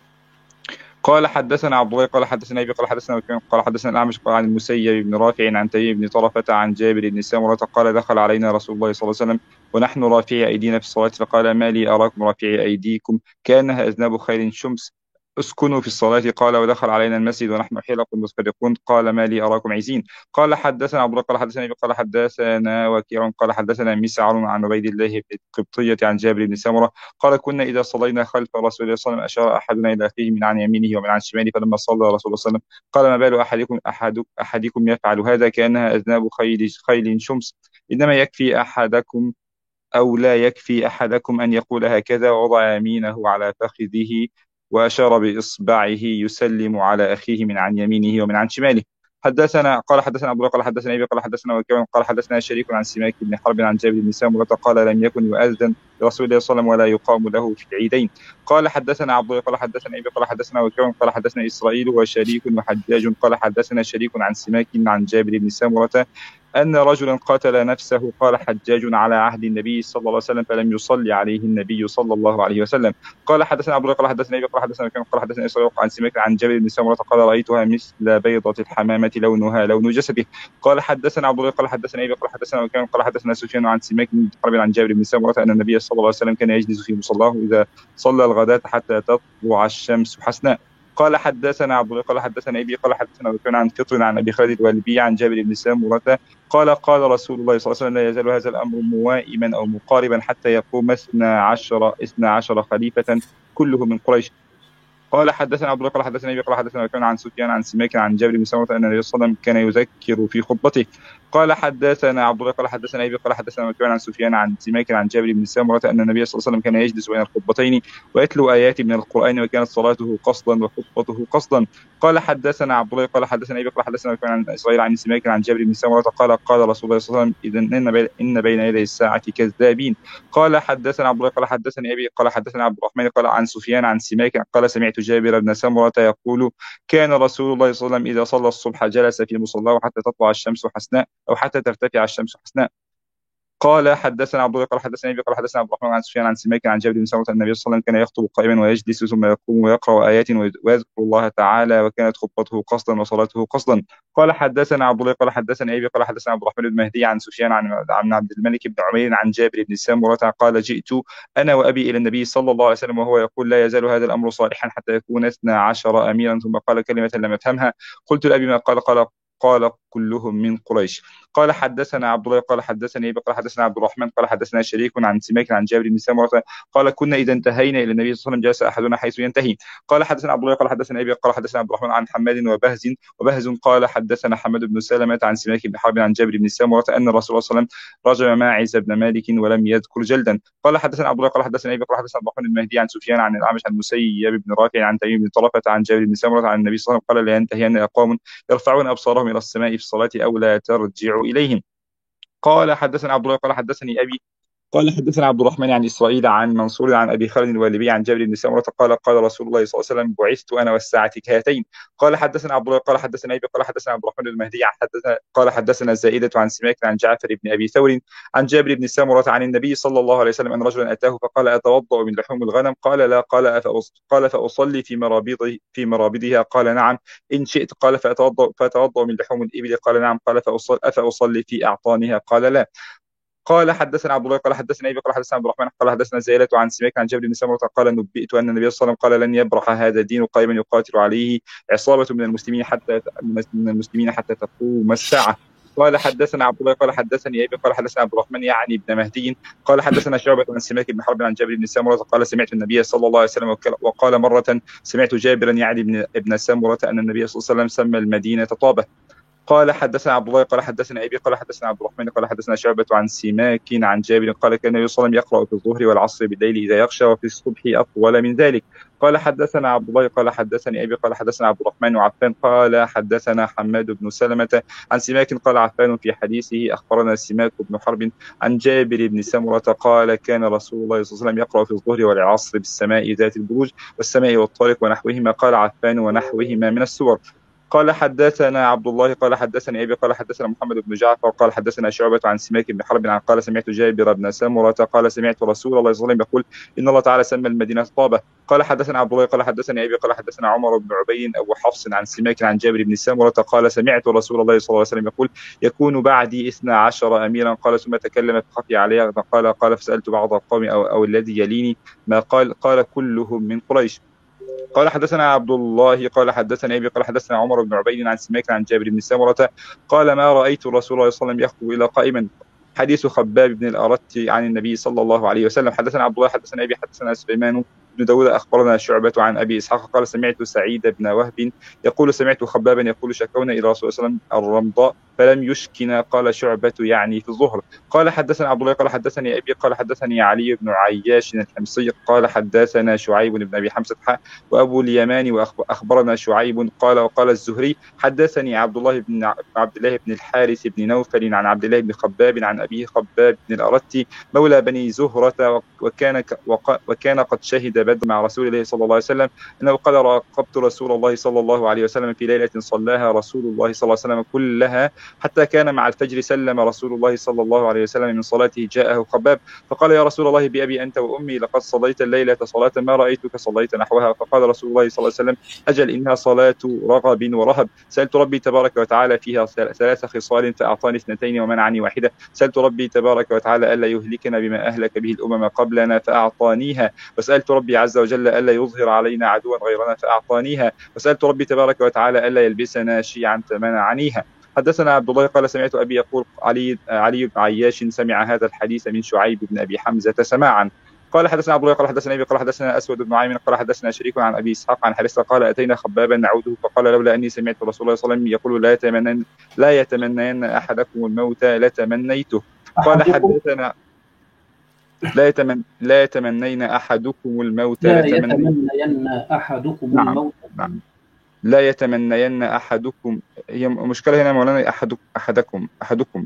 قال حدثنا عبد الله قال حدثنا أبي قال حدثنا وكيع قال حدثنا الأعمش قال عن المسيب بن رافع عن تميم بن طرفة عن جابر بن سمرة قال دخل علينا رسول الله صلى الله عليه وسلم ونحن رافعي أيدينا في الصلاة فقال ما لي أراكم رافعي أيديكم كأنها أذناب خيل شمس اسكنوا في الصلاة. قال ودخل علينا المسجد ونحن حلق متفرقون قال ما لي أراكم عزين. قال حدثنا عبد الله قال حدثنا أبي قال حدثنا وكيع قال حدثنا مسعر عن عبيد الله بن القبطية عن جابر بن سمرة قال كنا إذا صلينا خلف رسول الله صلى الله عليه وسلم أشار أحدنا إلى أخيه من عن يمينه ومن عن شماله فلما صلى رسول الله صلى الله عليه وسلم قال ما بال أحدكم أحد أحدكم يفعل هذا كأنها أذناب خيل خيل شمس إنما يكفي أحدكم أو لا يكفي أحدكم أن يقول هكذا ووضع يمينه على فخذه وأشار بإصبعه يسلم على أخيه من عن يمينه ومن عن شماله. حدثنا قال حدثنا عبد الله قال حدثنا أبي قال حدثنا وكيع قال حدثنا شريك عن سماك بن حرب عن جابر بن سمرة قال لم يكن يؤذن لرسول الله صلى الله عليه وسلم ولا يقام له في العيدين. قال حدثنا عبد الله قال حدثنا أبي قال حدثنا وكيع قال حدثنا إسرائيل وشريك وحجاج قال حدثنا شريك عن سماك عن جابر بن سمرة أن رجلا قتل نفسه. قال حجاج على عهد النبي صلى الله عليه وسلم فلم يصلي عليه النبي صلى الله عليه وسلم. قال حدثنا عبد الله قال حدثنا أبي قال حدثنا كان قال حدثنا إسرائيل عن سماك عن جابر بن سمرة قال رأيتها مثل بيضة الحمامة لونها لون جسده. قال حدثنا عبد الله قال حدثنا أبي قال حدثنا وكان قال حدثنا سفيان عن سماك بن حرب عن جابر بن سمرة أن النبي صلى الله عليه وسلم كان يجلس في مصلاه إذا صلى الغداة حتى تطلع الشمس حسناء. قال حدثنا عبد الله قال حدثنا أبي قال حدثنا وكان عن فطر عن أبي خالد الوالبي عن جابر بن سمرة قال قال رسول الله صلى الله عليه وسلم لا يزال هذا الأمر موائما أو مقاربا حتى يقوم اثنا عشر اثنا عشر خليفة كله من قريش. قال حدثنا عبد الله قال حدثنا أبي قال حدثنا وكان عن سفيان عن سماك عن جابر بن سمرة أن النبي صلى الله عليه وسلم كان يذكر في خطبته. قال حدثنا عبد الله قال حدثنا أبي قال حدثنا وكان عن سفيان عن سماك عن جابر بن سمرة أن النبي صلى الله عليه وسلم كان يجلس بين الخطبتين ويتلو آيات من القرآن وكانت صلاته قصدا وخطبته قصدا. قال حدثنا عبد الله قال حدثنا أبي قال حدثنا وكان عن إسرائيل عن سماك عن جابر بن سمرة قال قال رسول الله صلى الله عليه وسلم إذا إن إن بين يدي الساعة كذابين. قال حدثنا عبد الله قال حدثني أبي قال حدثنا عبد الرحمن قال عن سفيان عن سماك قال سمعت جابر بن سمرة يقول كان رسول الله صلى الله عليه وسلم إذا صلى الصبح جلس في مصلاه حتى تطلع الشمس حسناء أو حتى ترتفع الشمس حسناء. قال حدثنا عبد الله قال حدثنا أبي قال حدثنا عبد الرحمن عن سفيان عن سماك عن جابر بن سمرة أن النبي صلى الله عليه وسلم كان يخطب قائما ويجلس ثم يقوم ويقرأ آيات ويذكر الله تعالى وكانت خطبته قصدا وصلاته قصدا. قال حدثنا عبد الله قال حدثنا أبي قال حدثنا عبد الرحمن بن مهدي عن سفيان عن عن عبد الملك بن عمير عن جابر بن سمرة قال جئت أنا وأبي إلى النبي صلى الله عليه وسلم وهو يقول لا يزال هذا الأمر صالحا حتى يكون اثنا عشر أميرا ثم قال كلمة لم أفهمها قلت لأبي ما قال قال قال كلهم من قريش. قال حدثنا عبد الله قال حدثني أبي قال حدثنا عبد الرحمن قال حدثنا شريك عن سماك عن جابر بن سمرة قال كنا إذا انتهينا إلى النبي صلى الله عليه وسلم جلس أحدنا حيث ينتهي. قال حدثنا عبد الله قال حدثنا أبي قال حدثنا عبد الرحمن عن حماد وبهز وبهز قال حدثنا حماد بن سلمة عن سماك بن حرب عن جابر بن سمرة أن الرسول صلى الله عليه وسلم رجم ماعز بن مالك ولم يذكر جلدا. قال حدثنا عبد الله قال حدثنا أبي قال حدثنا عبد الرحمن بن مهدي عن سفيان عن الأعمش عن مسيب بن رافع عن تميم بن طرفة عن جابر بن سمرة عن النبي صلى الله عليه وسلم قال لا ينتهين أقوام يرفعون أبصارهم إلى السماء في الصلاة أو لا ترجع إليهم. قال حدثنا عبد الله قال حدثني أبي قال حدثنا عبد الرحمن عن إسرائيل عن منصور عن أبي خالد الوالبي عن جابر بن سمرة قال قال رسول الله صلى الله عليه وسلم بعثت أنا والساعة كهاتين. قال حدثنا عبد الله قال حدثنا أبي قال حدثنا عبد الرحمن المهدي حدثنا قال حدثنا زائدة عن سماك عن جعفر بن أبي ثور عن جابر بن سمرة عن النبي صلى الله عليه وسلم أن رجلا أتاه فقال أتوضأ من لحوم الغنم؟ قال لا. قال قال فأصلي في مرابضه في مرابضها؟ قال نعم إن شئت. قال فأتوضأ فأتوضأ من لحوم الإبل؟ قال نعم. قال فأصلي في أعطانها؟ قال لا. قال حدثنا عبد الله قال حدثنا أبي قال حدثنا عبد الرحمن قال حدثنا زائلة عن سماك عن جابر بن سمرة قال نبئت أن النبي صلى الله عليه وسلم قال لن يبرح هذا الدين قائما يقاتل عليه عصابة من المسلمين حتى من المسلمين حتى تقوم الساعة. قال حدثنا عبد الله قال حدثني أبي قال حدثنا عبد الرحمن يعني ابن مهدي قال حدثنا شعبة عن سماك بن حرب عن جابر بن سمرة قال سمعت النبي صلى الله عليه وسلم وقال مرة سمعت جابرا يعني ابن ابن سمرة أن النبي صلى الله عليه وسلم سمى المدينة طابة. قال حدثنا عبد الله قال حدثنا أبي قال حدثنا عبد الرحمن قال حدثنا شعبة عن سماك عن جابر قال كان النبي صلى الله عليه وسلم يقرأ في الظهر والعصر بالليل إذا يغشى وفي الصبح أطول من ذلك. قال حدثنا عبد الله قال حدثني أبي قال حدثنا عبد الرحمن وعفان قال حدثنا حماد بن سلمة عن سماك قال عفان في حديثه أخبرنا سماك بن حرب عن جابر بن سمرة قال كان رسول الله صلى الله عليه وسلم يقرأ في الظهر والعصر بالسماء ذات البروج والسماء والطارق ونحوهما. قال عفان ونحوهما من السور. قال حدثنا عبد الله قال حدثني أبي قال حدثنا محمد بن جعفر قال حدثنا شعبة عن سماك بن حرب قال سمعت جابر بن سمرة قال سمعت رسول الله صلى الله عليه وسلم يقول إن الله تعالى سمى المدينة طابة. قال حدثنا عبد الله قال حدثني أبي قال حدثنا عمر بن عبيد أبو حفص عن سماك عن جابر بن سمرة قال سمعت رسول الله صلى الله عليه وسلم يقول يكون بعدي اثنا عشر أميرا. قال ثم تكلم فخفي علي قال قال فسألت بعض القوم أو, أو الذي يليني ما قال قال كلهم من قريش. قال حدثنا عبد الله قال حدثنا أبي قال حدثنا عمر بن عبيد عن سماك عن جابر بن سمرة قال ما رأيت رسول الله صلى الله عليه وسلم يخطب إلى قائما. حديث خباب بن الأرت عن النبي صلى الله عليه وسلم. حدثنا عبد الله حدثنا أبي حدثنا سليمان بن داود أخبرنا شعبة عن أبي إسحاق قال سمعت سعيد بن وهب يقول سمعت خبابا يقول شكونا إلى رسول الله صلى الله عليه وسلم الرمضاء فلم يشكنا. قال شعبة يعني في الظهر. قال حدثنا عبد الله قال حدثني أبي قال حدثني علي بن عياش الحمصي قال حدثنا شعيب بن أبي حمزة وأبو اليمان وأخبرنا شعيب قال وقال الزهري حدثني عبد الله بن عبد الله بن الحارث بن نوفل عن عبد الله بن خباب عن أبي خباب بن الأرت مولى بني زهرة وكان وكان قد شهد بدر مع رسول الله صلى الله عليه وسلم أنه قال راقبت رسول الله صلى الله عليه وسلم في ليلة صلاها رسول الله صلى الله عليه وسلم كلها حتى كان مع الفجر سلم رسول الله صلى الله عليه وسلم من صلاته جاءه خباب فقال يا رسول الله بأبي أنت وأمي لقد صليت الليلة صلاة ما رأيتك صليت نحوها. فقال رسول الله صلى الله عليه وسلم أجل إنها صلاة رغب ورهب. سألت ربي تبارك وتعالى فيها ثلاث خصال فأعطاني اثنتين ومنعني واحدة. سألت ربي تبارك وتعالى ألا يهلكنا بما أهلك به الأمم قبلنا فأعطانيها. وسألت ربي عز وجل ألا يظهر علينا عدوا غيرنا فأعطانيها. وسألت ربي تبارك وتعالى ألا يلبسنا شيعا فمنعنيها. حدثنا عبد الله قال سمعت أبي يقول علي علي بن عياش سمع هذا الحديث من شعيب بن أبي حمزة سماعا. قال حدثنا عبد الله قال حدثنا أبي قال حدثنا أسود بن عامر قال حدثنا شريك عن أبي إسحاق عن حارثة قال أتينا خبابا نعوده فقال لولا أني سمعت رسول الله صلى الله عليه وسلم يقول لا يتمنين لا يتمنين أحدكم الموت لتمنيته. قال حدثنا لا يتمن لا يتمنين أحدكم الموت لا لتمنين يتمنين أحدكم نعم. الموت. نعم لا يتمنين أحدكم. هي مشكلة هنا مولانا أحد أحدكم أحدكم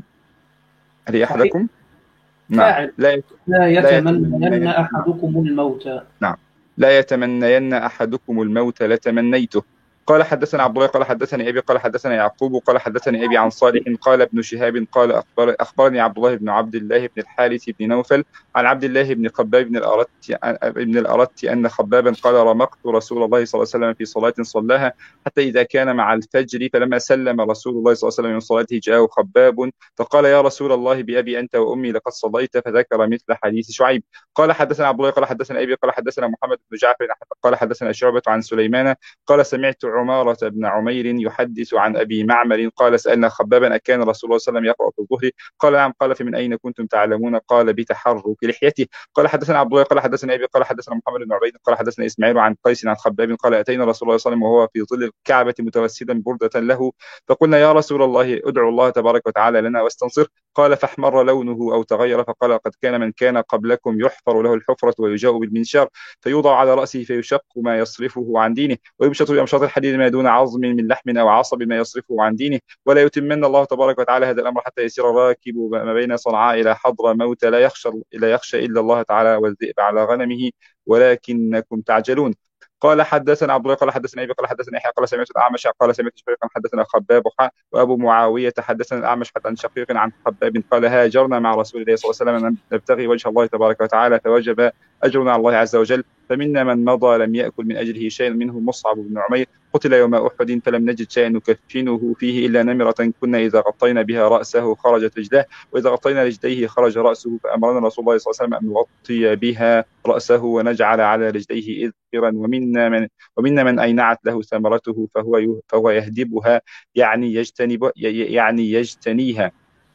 هل أحدكم نعم. لا, لا يتمنين أحدكم الموت. نعم لا يتمنين أحدكم الموت لتمنيته. قال حدثنا عبد الله قال حدثني أبي قال حدثنا يعقوب قال حدثني أبي عن صالح قال ابن شهاب قال أخبر أخبرني عبد الله بن عبد الله بن الحارث بن نوفل عن عبد الله بن خباب بن الأرت بن الأرت أن خبابا قال رمقت رسول الله صلى الله عليه وسلم في صلاة صلاها حتى إذا كان مع الفجر فلما سلم رسول الله صلى الله عليه وسلم من صلاته جاءه خباب فقال يا رسول الله بأبي أنت وأمي لقد صليت فذكر مثل حديث شعيب. قال حدثنا عبد الله قال حدثنا أبي قال حدثنا محمد بن جعفر قال حدثنا شعبة عن سليمان قال سمعت عمارة بن عمير يحدث عن أبي معمر قال سألنا خبابا أكان رسول الله صلى الله عليه وسلم يقرأ في الظهر قال نعم قال فمن أين كنتم تعلمون قال بتحرك لحيته. قال حدثنا عبد الله قال حدثنا أبي قال حدثنا محمد بن عبيد قال حدثنا إسماعيل عن قيس عن خباب قال أتينا رسول الله صلى الله عليه وسلم وهو في ظل الكعبة متوسدا بردة له فقلنا يا رسول الله ادعو الله تبارك وتعالى لنا واستنصر. قال فاحمر لونه أو تغير فقال قد كان من كان قبلكم يحفر له الحفرة ويجاء بالمنشار فيوضع على رأسه فيشق ما يصرفه عن دينه ويمشط بأمشاط الحديد ما دون عظم من لحم أو عصب ما يصرفه عن دينه ولا يتمن الله تبارك وتعالى هذا الأمر حتى يسير الراكب ما بين صنعاء إلى حضر موت لا يخشى لا يخشى إلا الله تعالى والذئب على غنمه ولكنكم تعجلون. قال حدثنا عبد الله قال حدثنا أبي قال حدثنا يحيى قال سمعت الأعمش قال سمعت شقيقا حدثنا خباب وأبو معاوية حدثنا الأعمش عن شقيق عن خباب قال هاجرنا مع رسول الله صلى الله عليه وسلم نبتغي وجه الله تبارك وتعالى فوجب أجرنا على الله عز وجل فمنا من مضى لم يأكل من أجله شيئا منه مصعب بن عمير قتل يوم أحد فلم نجد شيئا نكفنه فيه إلا نمرة كنا إذا غطينا بها رأسه خرجت رجلاه وإذا غطينا رجليه خرج رأسه فأمرنا رسول الله صلى الله عليه وسلم أن نغطي بها رأسه ونجعل على رجليه إذخرا ومنا من ومنا من أينعت له ثمرته فهو فهو يهدبها يعني يجتنب يعني يجتنيها.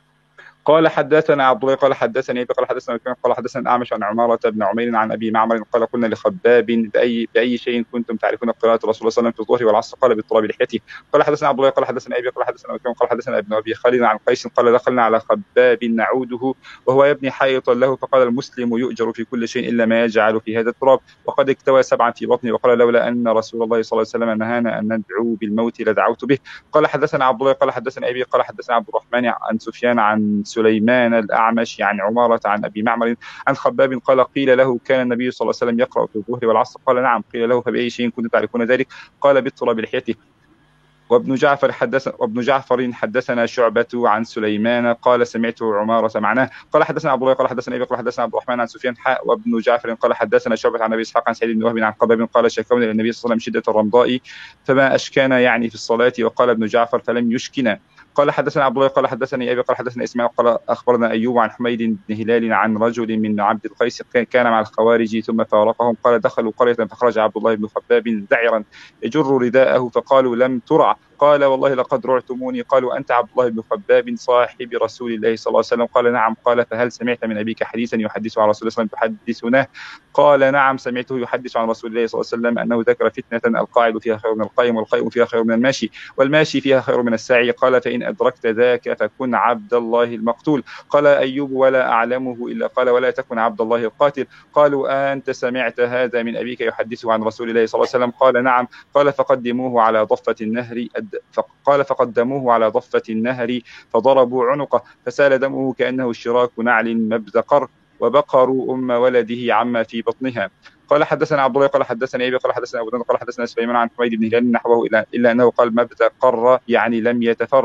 قال حدثنا عبد الله قال حدثني قال حدثنا قال حدثنا الأعمش عن عمارة بن عمير عن أبي معمر قال قلنا لخباب بأي بأي شيء كنتم تعرفون قراءة رسول الله صلى الله عليه وسلم في الظهر والعصر قال باضطراب لحيته. قال حدثنا عبد الله قال حدثنا أبي قال حدثنا قال حدثنا ابن أبي خالد عن قيس قال دخلنا على خباب نعوده وهو يبني حائطا له فقال المسلم يؤجر في كل شيء إلا ما يجعل في هذا التراب وقد اكتوى سبعا في بطنه وقال لولا أن رسول الله صلى الله عليه وسلم نهانا أن ندعو بالموت لدعوت به. قال حدثنا عبد الله قال حدثنا أبي قال حدثنا عبد الرحمن عن سفيان عن سليمان الأعمش عن عمارة عن أبي معمر عن خباب قال قيل له كان النبي صلى الله عليه وسلم يقرأ في الظهر والعصر قال نعم قيل له فبأي شيء كنتم تعرفون ذلك قال باضطراب لحيته. وابن جعفر حدث وابن جعفر حدثنا شعبة عن سليمان قال سمعته عمارة معناه قال حدثنا عبد الله قال حدثنا أبي قال حدثنا عبد الرحمن عن سفيان حاء وابن جعفر قال حدثنا شعبة عن أبي إسحاق عن سعيد بن وهب عن خباب قال شكونا إلى النبي صلى الله عليه وسلم شدة الرمضاء فما أشكانا يعني في الصلاة وقال ابن جعفر فلم يشكنا. قال حدثنا عبد الله قال حدثني أبي قال حدثنا إسماعيل قال أخبرنا أيوب عن حميد بن هلال عن رجل من عبد القيس كان مع الخوارج ثم فارقهم قال دخلوا قرية فخرج عبد الله بن خباب ذعرا يجر رداءه فقالوا لم ترع قال والله لقد رعتموني قالوا أنت عبد الله بن خباب صاحب رسول الله صلى الله عليه وسلم قال نعم قال فهل سمعت من أبيك حديثا يحدث عن رسول الله صلى الله عليه وسلم تحدثناه قال نعم سمعته يحدث عن رسول الله صلى الله عليه وسلم أنه ذكر فتنة القاعد فيها خير من القائم والقائم فيها خير من الماشي والماشي فيها خير من الساعي قال فإن أدركت ذاك فكن عبد الله المقتول. قال أيوب ولا أعلمه إلا قال ولا تكن عبد الله القاتل. قالوا أنت سمعت هذا من أبيك يحدثه عن رسول الله صلى الله عليه وسلم قال نعم قال فقدموه على ضفة النهر قال فقدموه على ضفة النهر فضربوا عنقه فسال دمه كأنه شراك نعل مبزقر وبقروا أم ولده عما في بطنها. قال حدثنا عبد الله قال حدثنا أبي قال حدثنا أبو داود قال حدثنا سليمان عن حميد بن هلال نحوه إلا, إلا أنه قال مبزقر يعني لم يتفرق.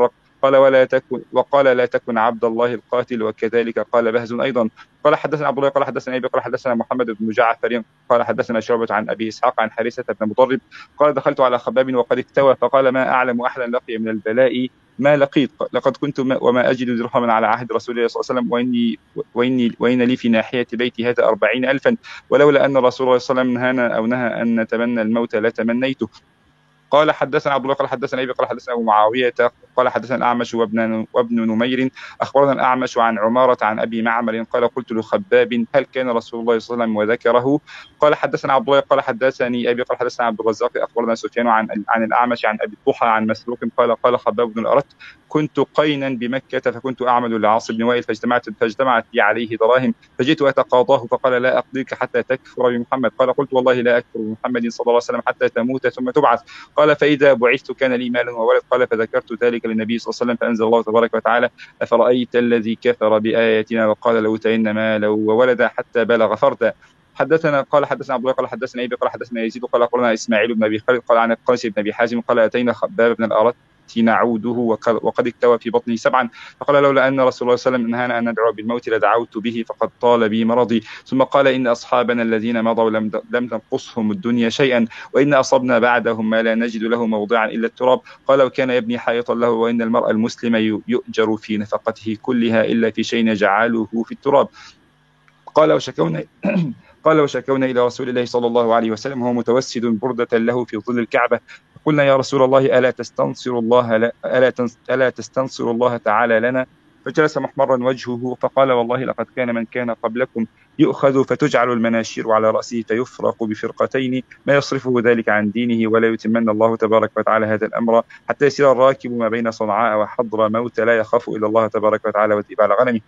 قال ولا تكن وقال لا تكن عبد الله القاتل، وكذلك قال بهز أيضا. قال حدثنا عبد الله قال حدثنا أبي قال حدثنا محمد بن جعفر قال حدثنا شعبة عن أبي إسحاق عن حارثة بن مضرب قال دخلت على خباب وقد اكتوى فقال ما أعلم أحدا لقي من البلاء ما لقيت، لقد كنت ما وما أجد درهما على عهد رسول الله صلى الله عليه وسلم، وإني وإني وإن لي في ناحية بيتي هذا أربعين ألفا، ولولا أن رسول الله صلى الله عليه وسلم نهانا أو نهى أن نتمنى الموت لتمنيته. قال حدثنا عبد الله قال حدثنا أبي قال حدثنا أبو معاوية قال حدثنا الأعمش وابن وابن نمير أخبرنا الأعمش عن عمارة عن أبي معمر قال قلت لخباب هل كان رسول الله صلى الله عليه وسلم وذكره؟ قال حدثنا عبد الله قال حدثني أبي قال حدثنا عبد الرزاق أخبرنا سفيان عن عن الأعمش عن أبي الضحى عن مسروق قال قال خباب بن الأرت كنت قينا بمكة فكنت أعمل لعاص بن وائل فاجتمعت فاجتمعت لي عليه دراهم فجئت أتقاضاه فقال لا أقضيك حتى تكفر بمحمد. قال قلت والله لا أكفر بمحمد صلى الله عليه وسلم حتى تموت ثم تبعث. قال فإذا بعثت كان لي مال وولد. قال فذكرت ذلك للنبي صلى الله عليه وسلم فأنزل الله تبارك وتعالى أفرأيت الذي كفر بآياتنا وقال لأوتين مالا وولدا حتى بلغ فردا. حدثنا قال حدثنا عبد الله قال حدثنا أبي قال حدثنا يزيد قال أخبرنا إسماعيل بن أبي خالد قال عن القيس بن أبي حازم قال أتينا خباب بن الأرت نعوده وقد اكتوى في بطنه سبعا فقال لولا أن رسول الله صلى الله عليه وسلم نهانا أن ندعو بالموت لدعوت به فقد طال بي مرضي. ثم قال إن أصحابنا الذين مضوا لم لم تنقصهم الدنيا شيئا وإن أصبنا بعدهم ما لا نجد له موضعا إلا التراب. قال وكان يبني حائطا له وإن المرء المسلم يؤجر في نفقته كلها إلا في شيء جعله في التراب. قال وشكونا قال وشكونا إلى رسول الله صلى الله عليه وسلم وهو متوسد بردة له في ظل الكعبة قلنا يا رسول الله ألا تستنصر الله ألا ألا تستنصر الله تعالى لنا؟ فجلس محمرا وجهه فقال والله لقد كان من كان قبلكم يؤخذ فتجعل المناشير على رأسه فيفرق بفرقتين ما يصرفه ذلك عن دينه ولا يتمنى الله تبارك وتعالى هذا الأمر حتى يسير الراكب ما بين صنعاء وحضر موت لا يخاف إلا الله تبارك وتعالى وذئب على غنمه.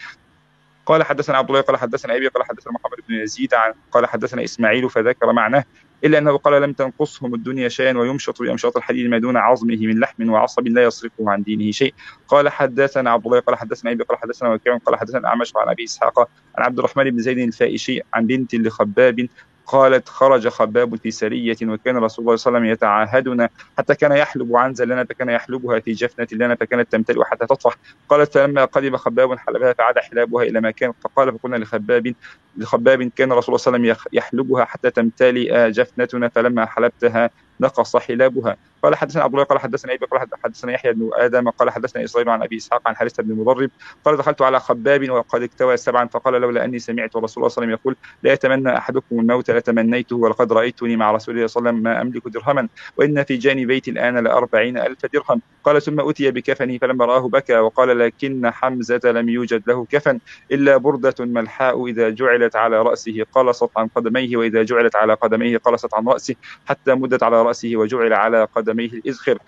قال حدثنا عبد الله قال حدثنا أبي قال حدثنا محمد بن يزيد عن قال حدثنا إسماعيل فذكر معناه إلا أنه قال لم تنقصهم الدنيا شيئا ويمشط بأمشاط الحديد ما دون عظمه من لحم وعصب لا يصرفه عن دينه شيء. قال حدثنا عبد الله قال حدثنا أبي قال حدثنا وكيع قال حدثنا الأعمش عن أبي إسحاق عن عبد الرحمن بن زيد الفائشي عن بنت لخباب قالت خرج خباب في سرية وكان رسول الله صلى الله عليه وسلم يتعاهدنا حتى كان يحلب عنزا لنا فكان يحلبها في جفنة لنا فكانت تمتلئ حتى تطفح. قالت فلما قدم خباب حلبها فعاد حلابها إلى ما كان فقال فقلنا لخباب لخباب كان رسول الله صلى الله عليه وسلم يحلبها حتى تمتلئ جفنتنا فلما حلبتها نقص حلابها. قال حدثنا عبد الله قال حدثنا أبي قال حدثنا يحيى بن آدم قال حدثنا إسرائيل عن أبي إسحاق عن حارثة بن مضرب قال دخلت على خباب وقد اكتوى سبعا فقال لولا أني سمعت رسول الله صلى الله عليه وسلم يقول لا يتمنى أحدكم الموت لتمنيته ولقد رأيتني مع رسول الله صلى الله عليه وسلم ما أملك درهما وإن في جانب بيتي الآن لأربعين ألف درهم. قال ثم أتي بكفني فلما رآه بكى وقال لكن حمزة لم يوجد له كفن إلا بردة ملحاء إذا جعلت على رأسه قلصت عن قدميه وإذا جعلت على قدميه قلصت عن رأسه حتى مدت على رأسه وجعل على قدميه الإذخر.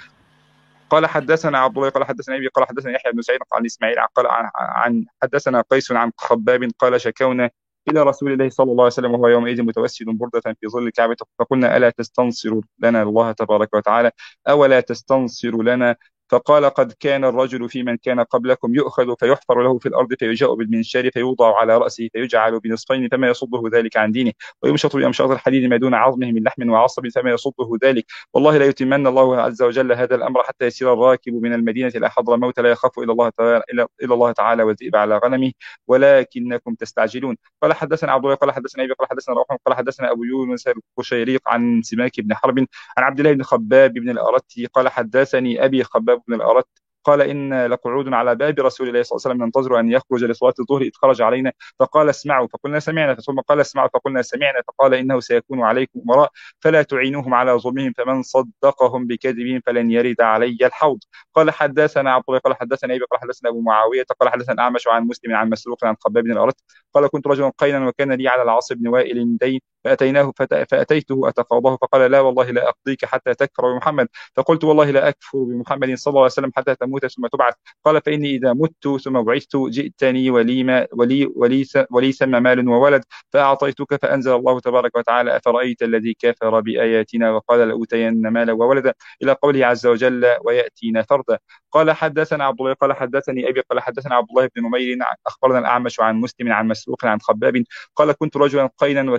قال حدثنا عبد الله قال حدثنا أبي قال حدثنا يحيى بن سعيد عن إسماعيل قال عن, عن حدثنا قيس عن خباب قال شكونا إلى رسول الله صلى الله عليه وسلم وهو يومئذ متوسد بردة في ظل الكعبة فقلنا ألا تستنصر لنا الله تبارك وتعالى أولا تستنصر لنا؟ فقال قد كان الرجل في من كان قبلكم يؤخذ فيحفر له في الأرض فيجاء بالمنشار فيوضع على رأسه فيجعل بنصفين فما يصده ذلك عن دينه ويمشط بأمشاط الحديد ما دون عظمه من لحم وعصب فما يصده ذلك والله لا يتمنى الله عز وجل هذا الأمر حتى يسير الراكب من المدينة إلى حضر الموت لا يخاف إلا الله تعالى إلا الله تعالى والذئب على غنمه ولكنكم تستعجلون. قال حدثنا عبد الله قال حدثنا أبي قال حدثنا روح قال حدثنا أبو يونس القشيريق عن سماك بن حرب عن عبد الله بن خباب بن الأرت قال حدثني أبي خباب بن الأرت قال إن لقعود على باب رسول الله صلى الله عليه وسلم ننتظر أن يخرج لصلاة الظهر إذ خرج علينا فقال اسمعوا فقلنا سمعنا ثم قال اسمعوا فقلنا سمعنا فقال إنه سيكون عليكم أمراء فلا تعينوهم على ظلمهم فمن صدقهم بكذبهم فلن يرد علي الحوض. قال حدثنا عبد الله قال حدثنا أبي قال حدثنا أبو معاوية قال حدثنا أعمش عن مسلم عن مسروق عن خباب بن الأرت قال كنت رجلا قينا وكان لي على العاص بن وائل دين فأتيناه فأتيته أتقاضاه فقال لا والله لا أقضيك حتى تكفر بمحمد فقلت والله لا أكفر بمحمد صلى الله عليه وسلم حتى تموت ثم تبعث. قال فإني إذا مت ثم بعثت جئتني ولي ما ولي ولي ولي ثم مال وولد فأعطيتك فأنزل الله تبارك وتعالى أفرأيت الذي كفر بآياتنا وقال لأوتين مالا وولدا إلى قوله عز وجل ويأتينا فردا. قال حدثنا عبد الله قال حدثني أبي قال حدثنا عبد الله بن نمير أخبرنا الأعمش عن مسلم عن مسروق عن خباب قال كنت رجلا قينا وكان لي على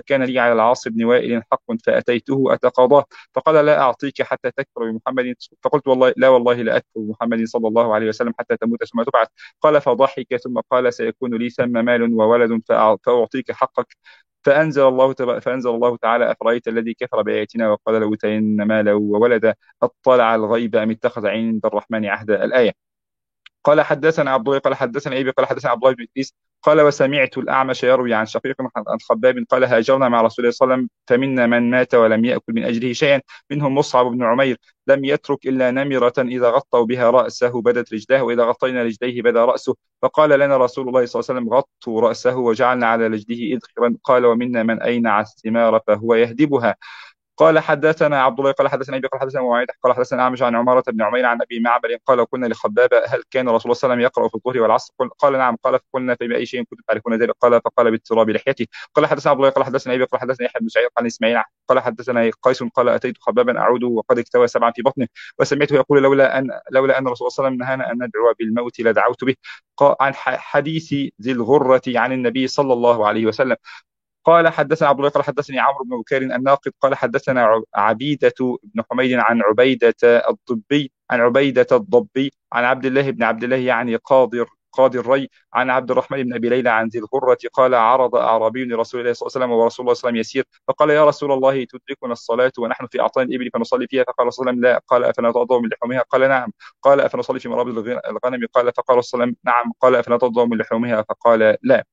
على العاص بن وائل حق فأتيته أتقاضاه، فقال لا أعطيك حتى تكفر بمحمد، فقلت والله لا والله لا أكفر بمحمد صلى الله عليه وسلم حتى تموت ثم تبعث. قال فضحك ثم قال سيكون لي ثم مال وولد فأعطيك حقك. فأنزل الله تب... فأنزل الله تعالى أفرأيت الذي كفر بآياتنا وقال لأوتين مالا وولدا أطلع الغيب أم اتخذ عند الرحمن عهدا. الآية. قال حدثنا عبد الله قال حدثنا أبي قال حدثنا عبد الله بن إدريس قال وسمعت الأعمش يروي عن شقيق عن خباب قال هاجرنا مع رسول الله صلى الله عليه وسلم فمنا من مات ولم يأكل من أجله شيئا منهم مصعب بن عمير لم يترك إلا نمرة إذا غطوا بها رأسه بدت رجلاه وإذا غطينا رجليه بدا رأسه، فقال لنا رسول الله صلى الله عليه وسلم غطوا رأسه وجعلنا على رجله إذخرا. قال ومنا من أينع الثمار فهو يهدبها. قال حدثنا عبد الله قال حدثنا ابي قال حدثنا معاذ قال حدثنا اعمش عن عمارة بن عمير عن ابي معبر قال كنا لخباب هل كان رسول الله صلى الله عليه وسلم يقرأ في الظهر والعصر؟ قال نعم. قال فقلنا فبأي شيء كنتم تعرفون ذلك؟ قال فقال باضطراب لحيته. قال حدثنا عبد الله قال حدثنا ابي قال حدثنا يحيى بن سعيد عن اسماعيل قال حدثنا قيس قال اتيت خبابا اعوده وقد اكتوى سبعا في بطنه وسمعته يقول لولا ان لولا ان رسول الله صلى الله عليه وسلم نهانا ان ندعو بالموت لدعوت به. عن حديث ذي الغرة عن النبي صلى الله عليه وسلم. قال حدثنا عبد الله قال حدثني عمرو بن بكير الناقد قال حدثنا عبيدة بن حميد عن عبيدة الضبي عن عبيدة الضبي عن عبد الله بن عبد الله يعني قاضي قاضي الري عن عبد الرحمن بن ابي ليلى عن ذي الغرة قال عرض اعرابي لرسول الله صلى الله عليه وسلم ورسول الله صلى الله عليه وسلم يسير فقال يا رسول الله تدركنا الصلاة ونحن في اعطان الابل فنصلي فيها؟ فقال صلى الله عليه وسلم لا. قال افنتوضا من لحومها؟ قال نعم. قال افنصلي في مرابض الغنم؟ قال فقال صلى الله عليه وسلم نعم. قال افنتوضا من لحومها؟ فقال لا.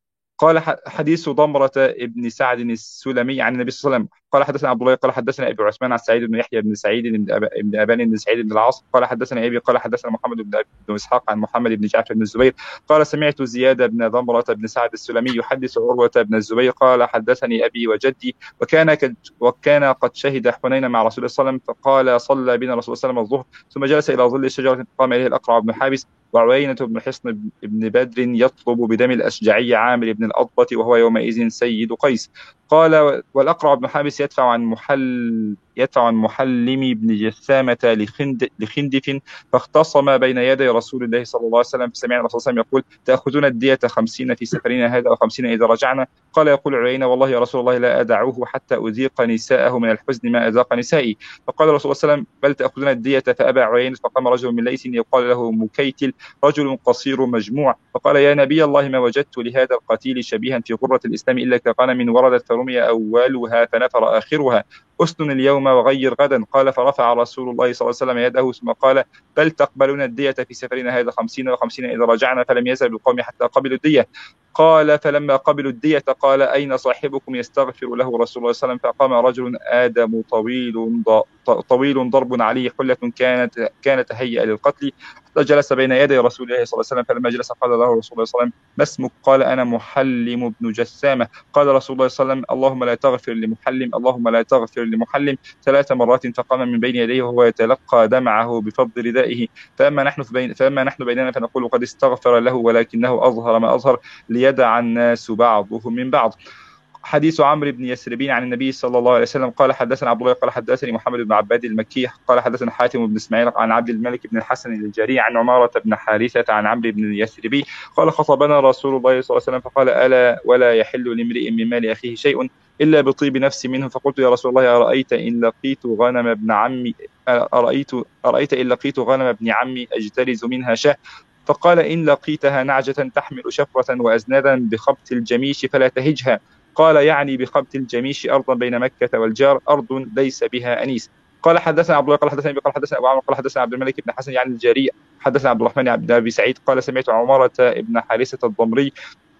قال حديث ضمرة ابن سعد السلمي عن النبي صلى الله عليه وسلم. قال حدثنا عبد الله قال حدثنا ابي عثمان عن سعيد بن يحيى بن سعيد بن ابان بن سعيد بن العاص قال حدثنا ابي قال حدثنا محمد بن بن اسحاق عن محمد بن جعفر بن الزبير قال سمعت زياد بن ضمرة بن سعد السلمي يحدث عروة بن الزبير قال حدثني ابي وجدي وكان وكان قد شهد حنين مع رسول الله صلى الله عليه وسلم فقال صلى بنا رسول الله صلى الله عليه وسلم الظهر ثم جلس الى ظل الشجرة قام اليه الاقرع بن حابس وعوينة بن حصن بن بدر يطلب بدم الاشجعي عامر بن الأضبة وهو يومئذ سيد قيس. قال والاقرع بن حابس يدفع عن محل يدفع عن محلم بن جثامة لخند لخندف فاختصم بين يدي رسول الله صلى الله عليه وسلم فسمعنا الرسول صلى الله عليه وسلم يقول تأخذون الدية خمسين في سفرنا هذا وخمسين إذا رجعنا؟ قال يقول عيينة والله يا رسول الله لا أدعوه حتى أذيق نساءه من الحزن ما أذاق نسائي. فقال الرسول صلى الله عليه وسلم بل تأخذون الدية فأبى عيينة فقام رجل من ليس يقال له مكيتل رجل قصير مجموع فقال يا نبي الله ما وجدت لهذا القتيل شبيها في غرة الإسلام إلا كغنم وردت فرمي أولها فنفر آخرها أسن اليوم وغير غدا. قال فرفع رسول الله صلى الله عليه وسلم يده ثم قال بل تقبلون الدية في سفرنا هذا خمسين وخمسين إذا رجعنا؟ فلم يزل القوم حتى قبلوا الدية. قال فلما قبلوا الدية قال أين صاحبكم يستغفر له رسول الله صلى الله عليه وسلم؟ فقام رجل آدم طويل طويل ضرب عليه حلة كانت كانت هيئة للقتل جلس بين يدي رسول الله صلى الله عليه وسلم فلما جلس قال له رسول الله صلى الله عليه وسلم ما اسمك؟ قال أنا محلم بن جثامة. قال رسول الله صلى الله عليه وسلم اللهم لا تغفر لمحلم اللهم لا تغفر لمحلم ثلاث مرات فقام من بين يديه وهو يتلقى دمعه بفضل ردائه فأما نحن بين فأما نحن بيننا فنقول قد استغفر له ولكنه أظهر ما أظهر ليدع الناس بعضهم من بعض. حديث عمرو بن يثربين عن النبي صلى الله عليه وسلم قال حدثنا عبد الله قال حدثني محمد بن عباد المكي قال حدثنا حاتم بن اسماعيل عن عبد الملك بن الحسن الجاري عن عمارة بن حارثة عن عمرو بن يثربي قال خطبنا رسول الله صلى الله عليه وسلم فقال ألا ولا يحل لامرئ من مال أخيه شيء إلا بطيب نفس منه؟ فقلت يا رسول الله أرأيت إن لقيت غنم ابن عمي أرأيت أرأيت إن لقيت غنم ابن عمي أجترز منها شاة؟ فقال إن لقيتها نعجة تحمل شفرة وأزنادا بخبط الجميش فلا تهجها. قال يعني بخبط الجميش أرضا بين مكة والجار أرض ليس بها أنيس. قال حدثنا عبد الله قال حدثنا قال حدثنا أبو عمرو قال حدثنا عبد الملك بن حسن يعني الجاري حدثنا عبد الرحمن بن أبي سعيد قال سمعت عمارة بن حارثة الضمري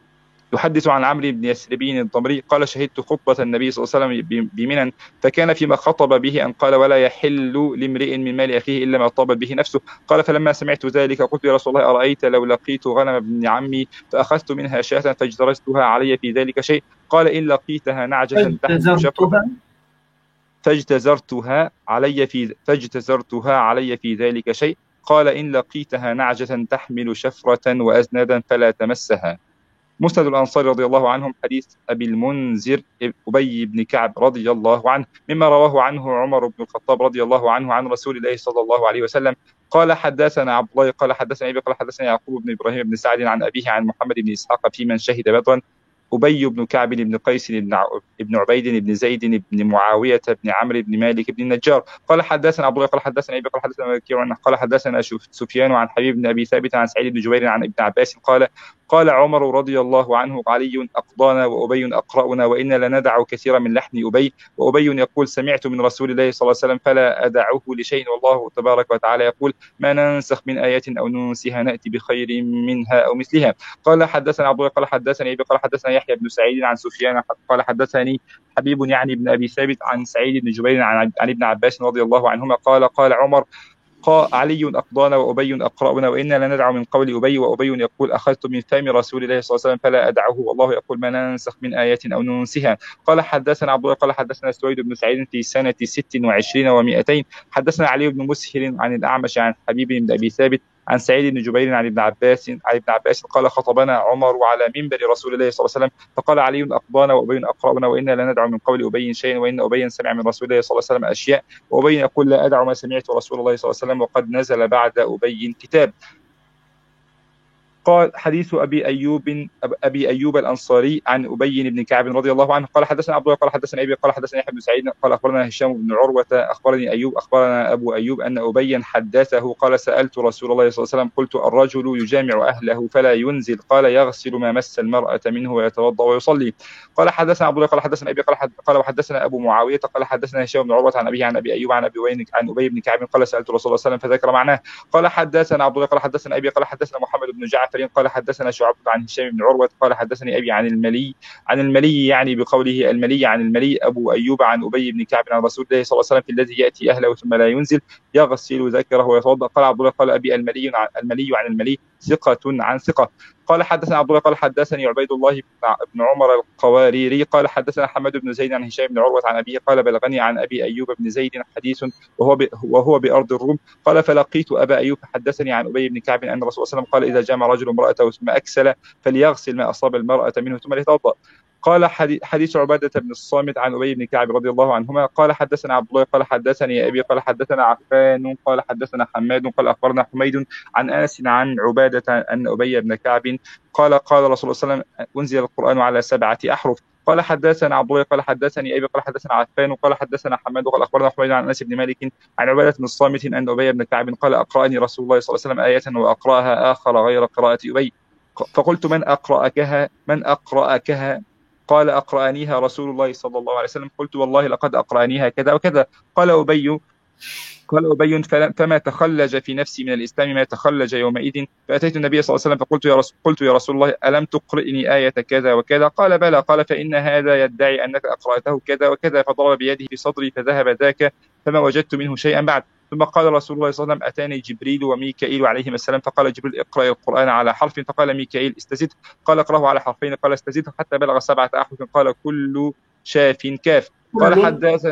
يحدث عن عمرو بن يثربين الضمري قال شهدت خطبة النبي صلى الله عليه وسلم بمنى فكان فيما خطب به أن قال ولا يحل لامرئ من مال أخيه إلا ما طاب به نفسه. قال فلما سمعت ذلك قلت يا رسول الله أرأيت لو لقيت غنم ابن عمي فأخذت منها شاة فاجترزتها علي في ذلك شيء؟ قال إن لقيتها نعجة تحمل شفرة فاجتزرتها علي في فاجتزرتها علي في ذلك شيء؟ قال إن لقيتها نعجة تحمل شفرة وأزنادا فلا تمسها. مسند الأنصار رضي الله عنهم حديث أبي المنذر أبي بن كعب رضي الله عنه مما رواه عنه عمر بن الخطاب رضي الله عنه عن رسول الله صلى الله عليه وسلم قال حدثنا عبد الله قال حدثنا أبي قال حدثنا يعقوب بن إبراهيم بن سعد عن أبيه عن محمد بن إسحاق في من شهد بدرا أبي بن كعب بن قيس بن عبيد بن زيد بن معاوية بن عمرو بن مالك بن النجار قال حدثنا عبد الله قال حدثنا أبي قال حدثنا وكيع قال حدثنا سفيان عن حبيب بن أبي ثابت عن سعيد بن جبير عن ابن عباس قال قال عمر رضي الله عنه علي أقضانا وأبي أقرأنا وإنا لندع كثيرا من لحن أبي وأبي يقول سمعت من رسول الله صلى الله عليه وسلم فلا أدعه لشيء والله تبارك وتعالى يقول ما ننسخ من آية أو ننسها نأتي بخير منها أو مثلها قال حدثنا عبد الله قال حدثني أبي قال حدثنا يحيى بن سعيد عن سفيان قال حدثني حبيب يعني بن أبي ثابت عن سعيد بن جبير عن, عن ابن عباس رضي الله عنهما قال قال عمر قال علي أقضانا وأبي أقرأنا وإنا لندع من قول أبي وأبي يقول أخذت من فم رسول الله صلى الله عليه وسلم فلا أدعه والله يقول ما ننسخ من آية أو ننسها قال حدثنا عبد الله قال حدثنا سويد بن سعيد في سنة ست وعشرين ومئتين حدثنا علي بن مسهر عن الأعمش عن حبيب بن أبي ثابت عن سعيد بن جبير عن ابن عباس عن ابن عباس قال خطبنا عمر على منبر رسول الله صلى الله عليه وسلم فقال علي أقضانا وأبي أقرأنا وإنا لا ندع من قول أبي شيئا وإن أبي سمع من رسول الله صلى الله عليه وسلم أشياء وأبي يقول لا أدع ما سمعت رسول الله صلى الله عليه وسلم وقد نزل بعد أبي كتاب. قال حديث أبي أيوب أبي أيوب الأنصاري عن أبي بن كعب رضي الله عنه قال حدثنا عبد الله قال حدثنا أبي قال حدثنا يحيى بن سعيد قال أخبرنا هشام بن عروة أخبرني أيوب أخبرنا أبو أيوب أن أبي حدثه قال سألت رسول الله صلى الله عليه وسلم قلت الرجل يجامع أهله فلا ينزل قال يغسل ما مس المرأة منه ويتوضأ ويصلي. قال حدثنا عبد الله قال حدثنا أبي قال قال وحدثنا أبو معاوية قال حدثنا هشام بن عروة عن أبي عن أبي أيوب عن أبي عن أبي بن كعب قال سألت رسول الله صلى الله عليه وسلم فذكر معناه. قال حدثنا عبد الله قال حدثنا أبي قال حدثنا محمد بن جعفر قال حدثنا شعبة عن هشام بن عروة قال حدثني أبي عن الملي عن الملي يعني بقوله الملي عن الملي أبو أيوب عن أبي بن كعب عن رسول الله صلى الله عليه وسلم في الذي يأتي أهله ثم لا ينزل يغسل ذكره ويتوضأ. قال عبد الله قال أبي الملي عن الملي عن الملي ثقة عن ثقة. قال حدثنا عبد الله قال حدثني عبيد الله بن عمر القواريري قال حدثنا حماد بن زيد عن هشام بن عروة عن أبيه قال بلغني عن أبي أيوب بن زيد حديث وهو وهو بأرض الروم قال فلقيت أبا أيوب حدثني عن أبي بن كعب أن الرسول صلى الله عليه وسلم قال إذا جامع رجل امرأته ثم أكسل فليغسل ما أصاب المرأة منه ثم ليتوضأ. قال حديث عبادة بن الصامت عن أبي بن كعب رضي الله عنهما قال حدثنا عبد الله قال حدثني أبي قال حدثنا عفان قال حدثنا حماد قال أخبرنا حميد عن أنس عن عبادة أن أبي بن كعب قال قال رسول الله صلى الله عليه وسلم أنزل القرآن على سبعة أحرف. قال حدثنا عبد الله قال حدثني أبي قال حدثنا عفان قال حدثنا حماد قال أخبرنا حميد عن أنس بن مالك عن عبادة بن الصامت أن أبي بن كعب قال أقرأني رسول الله صلى الله عليه وسلم آية وأقرأها آخر غير قراءة أبي فقلت من أقرأكها من أقرأكها قال أقرأنيها رسول الله صلى الله عليه وسلم قلت والله لقد أقرأنيها كذا وكذا. قال أبي قال أبي فما تخلج في نفسي من الإسلام ما تخلج يومئذ فأتيت النبي صلى الله عليه وسلم فقلت يا رسول قلت يا رسول الله ألم تقرئني آية كذا وكذا قال بلى قال فإن هذا يدعي أنك أقرأته كذا وكذا فضرب بيده في صدري فذهب ذاك فما وجدت منه شيئا بعد. ثم قال رسول الله صلى الله عليه وسلم أتاني جبريل وميكائيل عليهما السلام فقال جبريل اقرأ القرآن على حرف فقال ميكائيل استزد قال اقرأه على حرفين قال استزد حتى بلغ سبعة أحرف قال كل شاف كاف. قال حدثنا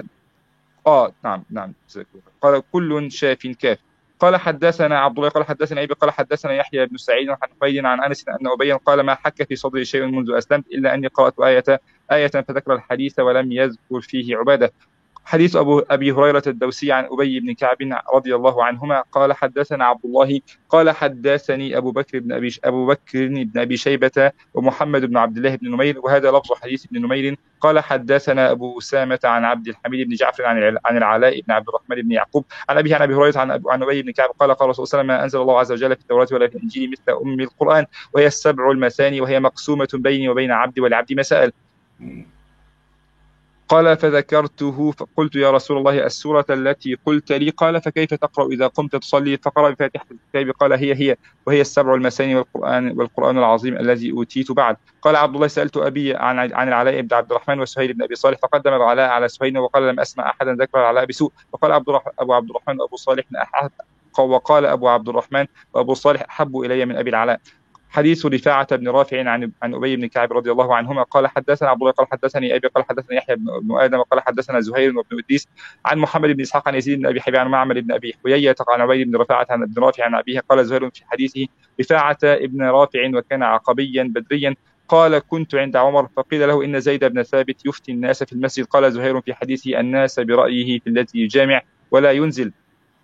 آه نعم نعم قال كل شاف كاف. قال حدثنا عبد الله قال حدثنا أبي قال حدثنا يحيى بن سعيد عن حميد عن أنس أن أبي قال ما حك في صدري شيء منذ أسلمت إلا أني قرأت آية آية فذكر الحديث ولم يذكر فيه عبادة. حديث أبو أبي هريرة الدوسي عن أبي بن كعب رضي الله عنهما قال حدثنا عبد الله قال حدثني أبو بكر بن أبي أبو بكر بن أبي شيبة ومحمد بن عبد الله بن نمير وهذا لفظ حديث ابن نمير قال حدثنا أبو أسامة عن عبد الحميد بن جعفر عن عن العلاء بن عبد الرحمن بن يعقوب عن أبي عن أبي هريرة عن عن أبي بن كعب قال قال رسول الله صلى الله عليه وسلم ما أنزل الله عز وجل في التوراة ولا في الإنجيل مثل أم القرآن وهي السبع المثاني وهي مقسومة بيني وبين عبدي ولعبدي ما سأل. قال فذكرته فقلت يا رسول الله السورة التي قلت لي قال فكيف تقرأ إذا قمت تصلي فقرأ بفاتحة الكتاب قال هي هي وهي السبع المثاني والقرآن والقرآن العظيم الذي أوتيت بعد. قال عبد الله سألت أبي عن عن العلاء بن عبد الرحمن وسهيل بن أبي صالح فقدم العلاء على سهيل وقال لم أسمع أحدا ذكر العلاء بسوء. وقال عبد أبو عبد الرحمن وأبو صالح أحد وقال أبو عبد الرحمن وأبو صالح أحب إلي من أبي العلاء. حديث رفاعة بن رافع عن عن أبي بن كعب رضي الله عنهما قال حدثنا عبد الله قال حدثني أبي قال حدثنا يحيى بن آدم قال حدثنا زهير وابن إدريس عن محمد بن إسحاق عن يزيد بن أبي حبيب عن معمر بن أبي حوية عن أبي بن رفاعة عن ابن رافع عن أبيه قال زهير في حديثه رفاعة ابن رافع وكان عقبيا بدريا قال كنت عند عمر فقيل له إن زيد بن ثابت يفتي الناس في المسجد قال زهير في حديثه الناس برأيه في الذي يجامع ولا ينزل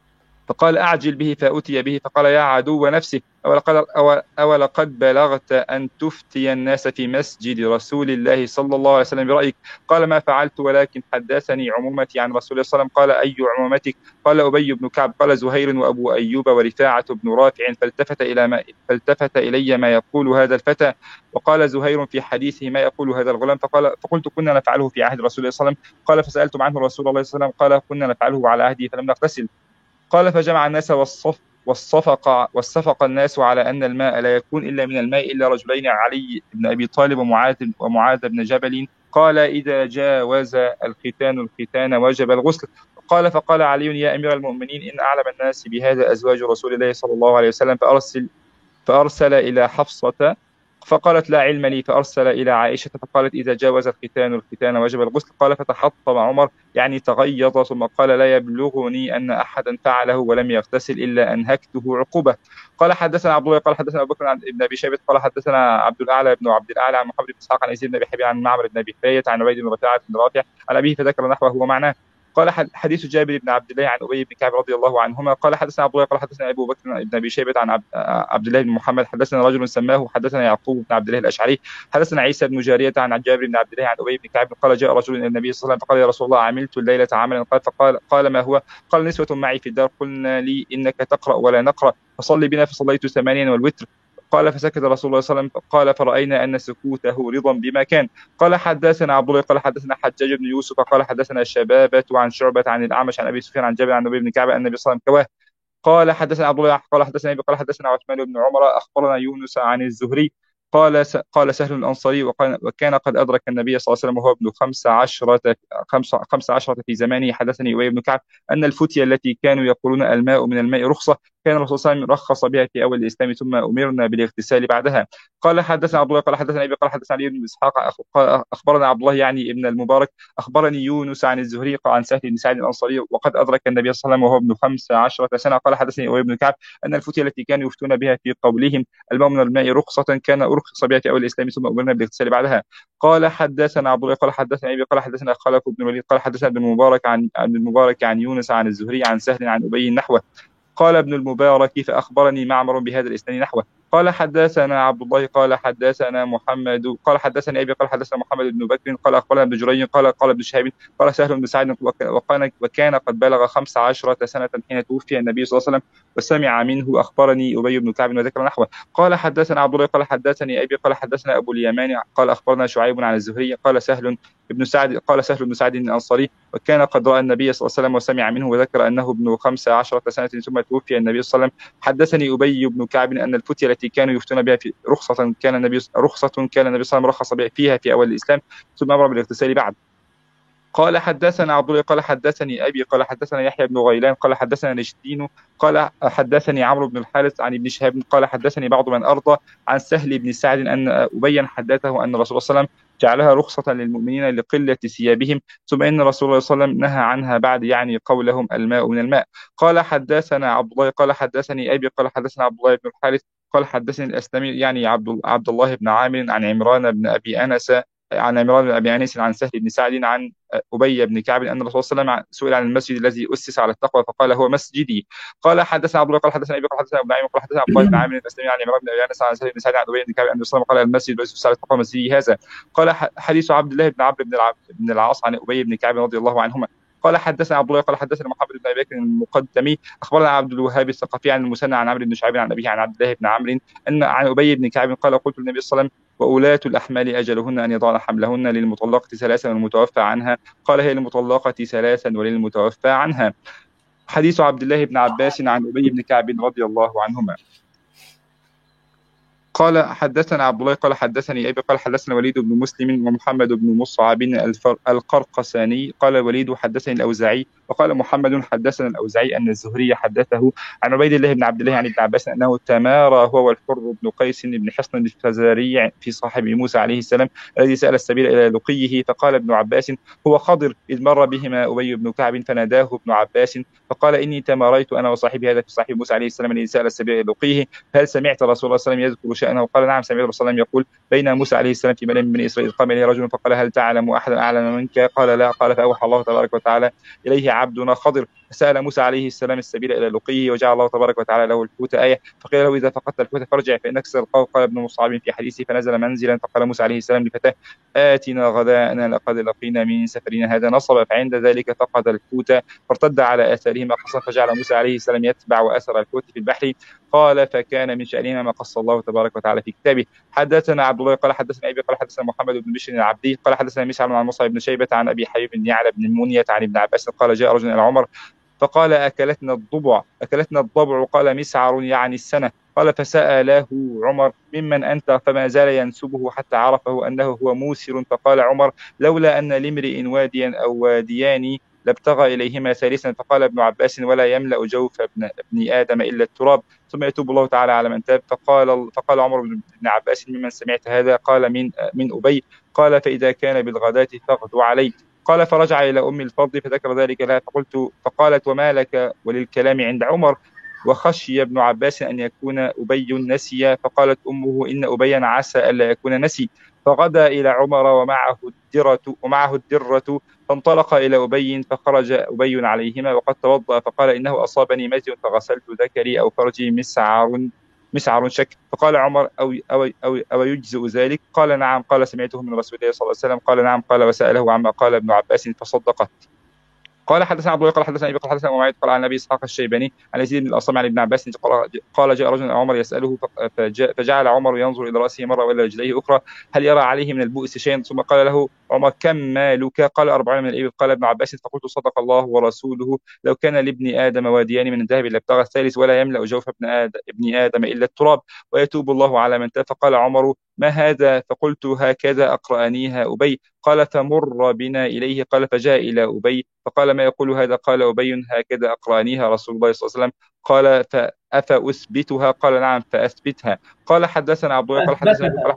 فقال أعجل به، فأتي به فقال يا عدو نفسه أولقد, أولقد بلغت أن تفتي الناس في مسجد رسول الله صلى الله عليه وسلم برأيك؟ قال ما فعلت ولكن حدثني عمومتي عن رسول الله صلى الله عليه وسلم. قال أي عمومتك؟ قال أبي بن كعب. قال زهير وأبو أيوب ورفاعة بن رافع. فالتفت إلى ما فالتفت إلي ما يقول هذا الفتى، وقال زهير في حديثه ما يقول هذا الغلام. فقال فقلت كنا نفعله في عهد رسول الله صلى الله عليه وسلم. قال فسألتم عنه رسول الله صلى الله عليه وسلم؟ قال كنا نفعله على عهده فلم نغتسل. قال فجمع الناس والصف والصفق والصفق الناس على أن الماء لا يكون إلا من الماء إلا رجلين، علي بن أبي طالب ومعاذ ومعاذ بن جبل. قال إذا جاوز الختان الختان وجب الغسل. قال فقال علي يا أمير المؤمنين إن أعلم الناس بهذا أزواج رسول الله صلى الله عليه وسلم. فأرسل فأرسل إلى حفصة فقالت لا علم لي. فأرسل إلى عائشة فقالت إذا جاوز الختان الختان وجب الغسل. قال فتحطم عمر يعني تغيظ، ثم قال لا يبلغني أن أحدا فعله ولم يغتسل إلا أنهكته عقوبة. قال حدثنا عبد الله قال حدثنا أبو بكر عن ابن أبي شيبة قال حدثنا عبد الأعلى بن عبد الأعلى عن محمد بن إسحاق عن يزيد بن أبي حبيب عن معمر بن أبي حرية عن عبيد بن رفاعة بن رافع عن أبيه فذكر نحوه ومعناه. قال حديث جابر بن عبد الله عن أبي بن كعب رضي الله عنهما قال حدثنا عبد الله قال حدثنا أبو بكر بن أبي شيبة عن عبد الله بن محمد حدثنا رجل سماه حدثنا يعقوب بن عبد الله الأشعري حدثنا عيسى بن جارية عن جابر بن عبد الله عن أبي بن كعب قال جاء رجل إلى النبي صلى الله عليه وسلم فقال يا رسول الله عملت الليلة عملا. قال فقال قال ما هو؟ قال نسوة معي في الدار قلنا لي إنك تقرأ ولا نقرأ فصلي بنا، فصليت ثمانيا والوتر. قال فسكت رسول الله صلى الله عليه وسلم قال فرأينا أن سكوته رضا بما كان. قال حدثنا عبد الله قال حدثنا حجاج بن يوسف قال حدثنا شبابة عن شعبة عن الأعمش عن أبي سفيان عن جابر عن أبي بن كعب أن النبي صلى الله عليه وسلم كواه. قال حدثنا عبد الله قال حدثنا أبي قال حدثنا عثمان بن عمر أخبرنا يونس عن الزهري قال قال سهل الأنصاري وكان قد أدرك النبي صلى الله عليه وسلم وهو ابن خمس عشرة خمس عشرة في زمانه. حدثني أبي بن كعب أن الفتية التي كانوا يقولون الماء من الماء رخصة كان الرسول صلى الله عليه وسلم رخص بها في أول الإسلام ثم أمرنا بالاغتسال بعدها. قال حدثنا عبد الله قال حدثنا أبي قال حدثنا علي بن إسحاق أخبرنا عبد الله يعني ابن المبارك أخبرني يونس عن الزهري عن سهل بن سعد الأنصاري وقد أدرك النبي صلى الله عليه وسلم وهو ابن خمس عشرة سنة. قال حدثني أبي بن كعب أن الفتية التي كانوا يفتون بها في قولهم الماء من الماء رخصة كان أرخص بها في أول الإسلام ثم أمرنا بالاغتسال بعدها. قال حدثنا عبد الله قال حدثنا أبي قال حدثنا خلف بن الوليد قال حدثنا ابن المبارك عن ابن المبارك عن يونس عن الزهري عن سهل عن أبي نحوه. قال ابن المبارك فأخبرني معمر بهذا الإسناد نحوه. قال حدثنا عبد الله قال حدثنا محمد قال حدثنا أبي قال حدثنا محمد بن بكر قال أخبرنا ابن جريج قال قال ابن شهاب قال سهل بن سعد وكان وكان قد بلغ خمس عشرة سنة حين توفي النبي صلى الله عليه وسلم وسمع منه أخبرني أبي بن كعب وذكر نحوه. قال حدثنا عبد الله قال حدثني أبي قال حدثنا أبو اليمان قال أخبرنا شعيب عن الزهري قال سهل ابن سعد قال سهل بن سعد الأنصاري وكان قد رأى النبي صلى الله عليه وسلم وسمع منه وذكر أنه ابن خمس عشرة سنة ثم توفي النبي صلى الله عليه وسلم. حدثني أبي بن كعب أن الفتية التي كانوا يفتون بها في رخصة كان النبي رخصة كان النبي صلى الله عليه وسلم رخص فيها في أول الإسلام ثم أمر بالاغتسال بعد. قال حدثنا عبد الله قال حدثني أبي قال حدثنا يحيى بن غيلان قال حدثنا نجدين قال حدثني عمرو بن الحارث عن ابن شهاب قال حدثني بعض من أرضى عن سهل بن سعد أن أبي حدثه أن الرسول صلى الله عليه وسلم جعلها رخصة للمؤمنين لقلة ثيابهم ثم إن رسول الله صلى الله عليه وسلم نهى عنها بعد يعني قولهم الماء من الماء. قال حدثنا عبد الله قال حدثني أبي قال حدثنا عبد الله بن الحارث قال حدثني الأسلمي يعني عبد عبد الله بن عامر عن عمران بن أبي أنس عن عمران بن أبي أنس عن سهل بن سعد عن أبي بن كعب أن الرسول صلى الله عليه وسلم سئل عن المسجد الذي أسس على التقوى فقال هو مسجدي. قال حدثنا عبد الله قال حدثنا أبي قال حدثنا أبو نعيم قال حدثنا عبد الله بن عامر الأسلمي عن عمران بن أبي أنس عن سهل بن سعد عن أبي بن كعب أن الرسول قال المسجد الذي أسس على التقوى مسجدي هذا. قال حديث عبد الله بن عمرو بن العاص عن أبي بن كعب رضي الله عنهما. قال حدثنا عبد الله قال حدثنا محمد بن ابي بكر المقدمي اخبرنا عبد الوهاب الثقفي عن المثنى عن عمرو بن شعيب عن ابيه عن عبد الله بن عمرو ان عن ابي بن كعب قال قلت للنبي صلى الله عليه وسلم وأولاة الأحمال أجلهن أن يضعن حملهن للمطلقة ثلاثا والمتوفى عنها قال هي للمطلقة ثلاثا وللمتوفى عنها. حديث عبد الله بن عباس عن أبي بن كعب رضي الله عنهما. قال حدثنا عبد الله قال حدثني أبي قال حدثنا وليد بن مسلم ومحمد بن مصعب القرقساني قال الوليد حدثني الأوزاعي وقال محمد حدثنا الأوزاعي أن الزهري حدثه عن عبيد الله بن عبد الله عن ابن عباس أنه تمارى هو والحر بن قيس بن حصن الفزاري في صاحب موسى عليه السلام الذي سأل السبيل إلى لقيه فقال ابن عباس هو خضر إذ مر بهما أبي بن كعب فناداه ابن عباس فقال إني تماريت أنا وصاحبي هذا في صاحب موسى عليه السلام الذي سأل السبيل إلى لقيه هل سمعت رسول الله صلى الله عليه وسلم يذكر شأنه؟ قال نعم سمعت رسول الله يقول بين موسى عليه السلام في ملأ من بني إسرائيل قام إليه رجل فقال هل تعلم أحدا أعلم منك؟ قال لا. قال فأوحى الله تبارك وتعالى إليه عبدنا خضر فسأل موسى عليه السلام السبيل إلى لقيه وجعل الله تبارك وتعالى له الحوت آية، فقيل له إذا فقدت الحوت فارجع فإنك ستلقاه. قال ابن مصعب في حديثه فنزل منزلا فقال موسى عليه السلام لفتاه آتنا غداءنا لقد لقينا من سفرنا هذا نصب، فعند ذلك فقد الحوت فارتد على آثارهما قصا، فجعل موسى عليه السلام يتبع أثر الحوت في البحر. قال فكان من شأنهما ما قص الله تبارك وتعالى في كتابه. حدثنا عبد الله قال حدثنا أبي قال حدثنا محمد بن بشر العبدي قال حدثنا مسعر عن مصعب بن شيبة عن أبي حبيب بن يعلى بن المنية عن ابن عباس قال جاء رجل إلى عمر فقال أكلتنا الضبع أكلتنا الضبع قال مسعر يعني السنة. قال فسأله عمر ممن أنت، فما زال ينسبه حتى عرفه أنه هو موسر. فقال عمر لولا أن لامرئ واديا أو واديان لابتغى إليهما ثالثا. فقال ابن عباس ولا يملأ جوف ابن, ابن آدم إلا التراب ثم يتوب الله تعالى على من تاب. فقال فقال عمر بن عباس ممن سمعت هذا؟ قال من من أبي. قال فإذا كان بالغداة فاغدو عليه. قال فرجع إلى أم الفضل فذكر ذلك لها فقلت فقالت وما لك وللكلام عند عمر؟ وخشي ابن عباس أن يكون أبي نسي. فقالت أمه إن أبيا عسى ألا يكون نسي. فغدا إلى عمر ومعه الدرة ومعه الدرة فانطلق إلى أبي فخرج أبي عليهما وقد توضأ فقال إنه أصابني مزي فغسلت ذكري أو فرجي مسعر مسعر شك. فقال عمر أو, أو, أو, أو يجزئ ذلك؟ قال نعم. قال سمعته من رسول الله صلى الله عليه وسلم. قال نعم. قال وسأله عما قال ابن عباس فصدقه. قال حدثنا عبد الله قال حدثنا ابي قال حدثنا معاذ قال عن ابي اسحاق الشيباني عن يزيد بن الاصم عن ابن عباس قال جاء رجل عمر يساله فجعل عمر ينظر الى راسه مره والى رجليه اخرى هل يرى عليه من البؤس شيئا، ثم قال له عمر كم مالك؟ قال أربعين من الابل. قال ابن عباس فقلت صدق الله ورسوله لو كان لابن ادم واديان من الذهب لابتغى الثالث ولا يملا جوف ابن ادم ابن ادم الا التراب ويتوب الله على من تاب. فقال عمر ما هذا؟ فقلت هكذا اقرانيها ابي. قال فمر بنا اليه. قال فجاء الى ابي فقال ما يقول هذا؟ قال أبي هكذا أقرانيها رسول الله صلى الله عليه وسلم. قال فأفأثبتها؟ قال نعم فأثبتها. قال حدثنا عبد الله قال حدثنا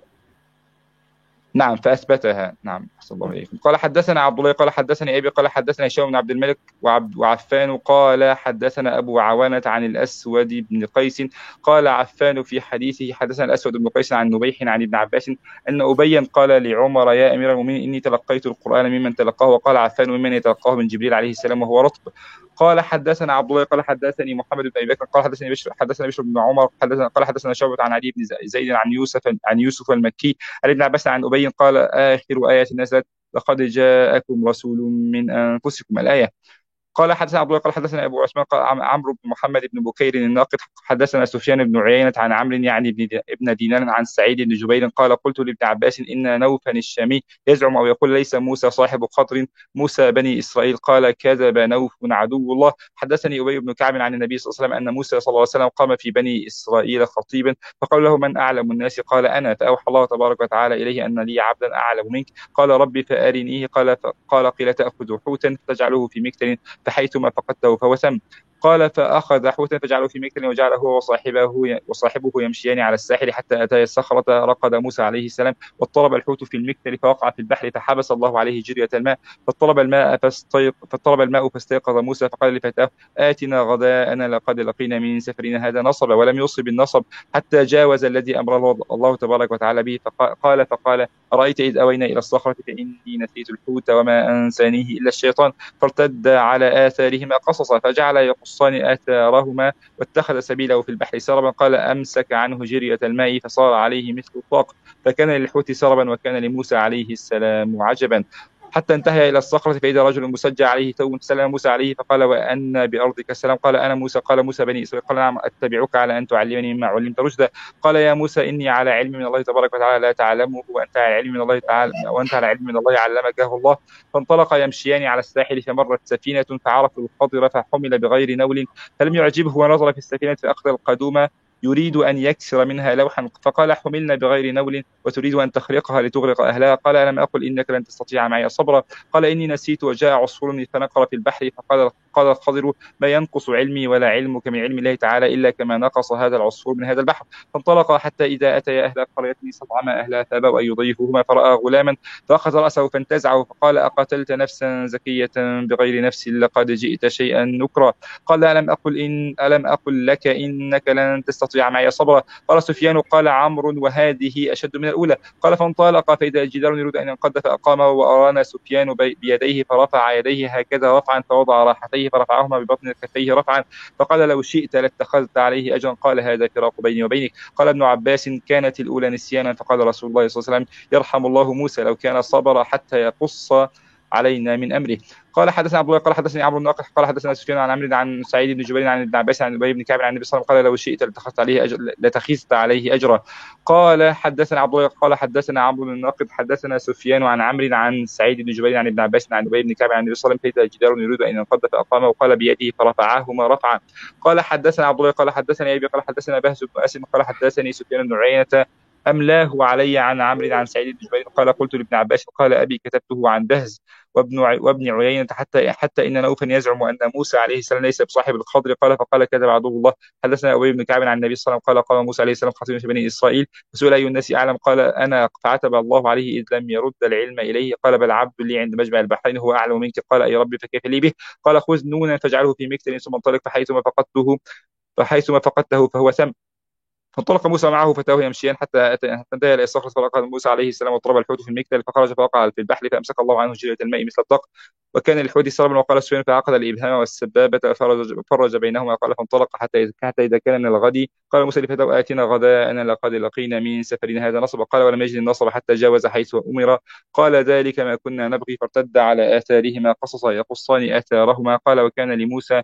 نعم فأثبتها نعم أحسن الله إليكم. قال حدثنا عبد الله قال حدثني أبي قال حدثنا هشام بن عبد الملك وعبد وعفان قال حدثنا أبو عوانة عن الأسود بن قيس قال عفان في حديثه حدثنا الأسود بن قيس عن نبيح عن ابن عباس أن أبيا قال لعمر يا أمير المؤمنين إني تلقيت القرآن ممن تلقاه. وقال عفان ممن يتلقاه من جبريل عليه السلام وهو رطب. قال حدثنا عبد الله قال حدثني محمد بن ابي بكر قال حدثني بشر حدثنا بشر بن عمر حدثنا قال حدثنا شعبة عن علي بن زيد عن يوسف عن يوسف المكي عن ابن عباس عن ابي قال اخر آية نزلت لقد جاءكم رسول من انفسكم الآية. قال حدثنا عبد الله قال حدثنا ابو عثمان قال عمرو بن محمد بن بكير الناقد حدثنا سفيان بن عيينة عن عمرو يعني ابن دينار عن سعيد بن جبير قال قلت لابن عباس ان نوفا الشامي يزعم او يقول ليس موسى صاحب خضر موسى بني اسرائيل. قال كذب نوف عدو الله. حدثني ابي بن كعب عن النبي صلى الله عليه وسلم ان موسى صلى الله عليه وسلم قام في بني اسرائيل خطيبا فقال له من اعلم الناس؟ قال انا. فاوحى الله تبارك وتعالى اليه ان لي عبدا اعلم منك. قال ربي فارنيه. قال قال قيل تاخذ حوتا فتجعله في مكتل فحيثما فقدته فهو سم. قال فأخذ حوتا فجعله في مكتل وجعله هو وصاحبه وصاحبه يمشيان على الساحل حتى أتى الصخرة رقد موسى عليه السلام واضطرب الحوت في المكتل فوقع في البحر فحبس الله عليه جرية الماء فاضطرب الماء فاستيق فاضطرب الماء فاستيقظ موسى فقال لفتاه آتنا غداءنا لقد لقينا من سفرنا هذا نصب ولم يصب النصب حتى جاوز الذي أمر الله تبارك وتعالى به. فقال فقال أرأيت إذ أوينا إلى الصخرة فإني نسيت الحوت وما أنسانيه إلا الشيطان فارتد على آثارهما قصصا فجعل يقصان آثارهما واتخذ سبيله في البحر سربا. قال أمسك عنه جرية الماء فصار عليه مثل الطاق فكان للحوت سربا وكان لموسى عليه السلام عجبا حتى انتهى إلى الصخرة فإذا رجل مسجى عليه ثوب سلم موسى عليه فقال وأن بأرضك السلام؟ قال أنا موسى. قال موسى بني إسرائيل. قال نعم أتبعك على أن تعلمني مما علمت رشدا. قال يا موسى إني على علم من الله تبارك وتعالى لا تعلمه وأنت على علم من الله تعالى وأنت على علم من الله علمكه الله. فانطلق يمشيان على الساحل فمرت سفينة فعرفوا الخضر فحمل بغير نول فلم يعجبه ونظر في السفينة فأخذ القدوم يريد أن يكسر منها لوحا فقال حملنا بغير نول وتريد أن تخرقها لتغرق أهلها. قال ألم أقل إنك لن تستطيع معي صبرا. قال إني نسيت وجاء عصفور فنقر في البحر فقال قال الخضر ما ينقص علمي ولا علمك من علم الله تعالى إلا كما نقص هذا العصفور من هذا البحر. فانطلق حتى إذا أتيا أهل قرية استطعما أهلها فأبوا أن يضيفوهما فرأى غلاما فأخذ رأسه فانتزعه فقال أقتلت نفسا زكية بغير نفس لقد جئت شيئا نكرا. قال ألم أقل إن ألم أقل لك إنك لن تستطيع معي صبرا. قال سفيان قال عمرو وهذه أشد من الأولى. قال فانطلق فإذا الجدار يريد أن ينقض فأقامه وأرانا سفيان بيديه فرفع يديه هكذا رفعا فوضع راحتيه إليه فرفعهما ببطن كفيه رفعا فقال لو شئت لاتخذت عليه أجرا قال هذا فراق بيني وبينك. قال ابن عباس كانت الأولى نسيانا فقال رسول الله صلى الله عليه وسلم يرحم الله موسى لو كان صبر حتى يقص علينا من أمره. قال حدثنا عبد الله قال حدثني عمرو بن ناقد قال حدثنا سفيان عن عمرو عن سعيد بن جبير عن ابن عباس عن ابي بن كعب عن النبي صلى الله عليه وسلم قال لو شئت لاتخذت عليه أجر لتخذت عليه أجرا. قال حدثنا عبد الله قال حدثنا عمرو بن ناقد حدثنا سفيان عن عمرو عن سعيد بن جبير عن ابن عباس عن ابي بن كعب عن النبي صلى الله عليه وسلم فإذا جدار يريد أن ينقض فأقامه وقال بيده فرفعهما رفعا. قال حدثنا عبد الله قال حدثني أبي قال حدثنا بهز بن أسلم قال حدثني سفيان بن عيينة أملاه علي عن عمرو عن سعيد بن جبير قال قلت لابن عباس قال أبي كتبته عن بهز وابن وابن عيينة حتى حتى إن نوفا يزعم أن موسى عليه السلام ليس بصاحب الخضر قال فقال كذب عدو الله. حدثنا أبي بن كعب عن النبي صلى الله عليه وسلم قال قام موسى عليه السلام خطيبا في بني إسرائيل فسئل أي الناس أعلم قال أنا فعتب الله عليه إذ لم يرد العلم إليه قال بل عبد لي عند مجمع البحرين هو أعلم منك قال أي ربي فكيف لي به قال خذ نونا فاجعله في مكتل ثم انطلق فحيثما فقدته فحيثما فقدته فهو ثم. فانطلق موسى معه فتاه يمشيان حتى حتى انتهى الى الصخره فلقى موسى عليه السلام واضطرب الحوت في المكتل فخرج فوقع في البحر فامسك الله عنه جرية الماء مثل الدق وكان للحوت سربا وقال سفيان فعقد الابهام والسبابه ففرج فرج بينهما قال فانطلق حتى حتى اذا كان من الغد قال موسى لفتاه اتنا غداءنا لقد لقينا من سفرنا هذا نصب قال ولم يجد النصر حتى جاوز حيث امر قال ذلك ما كنا نبغي فارتد على اثارهما قصصا يقصان اثارهما قال وكان لموسى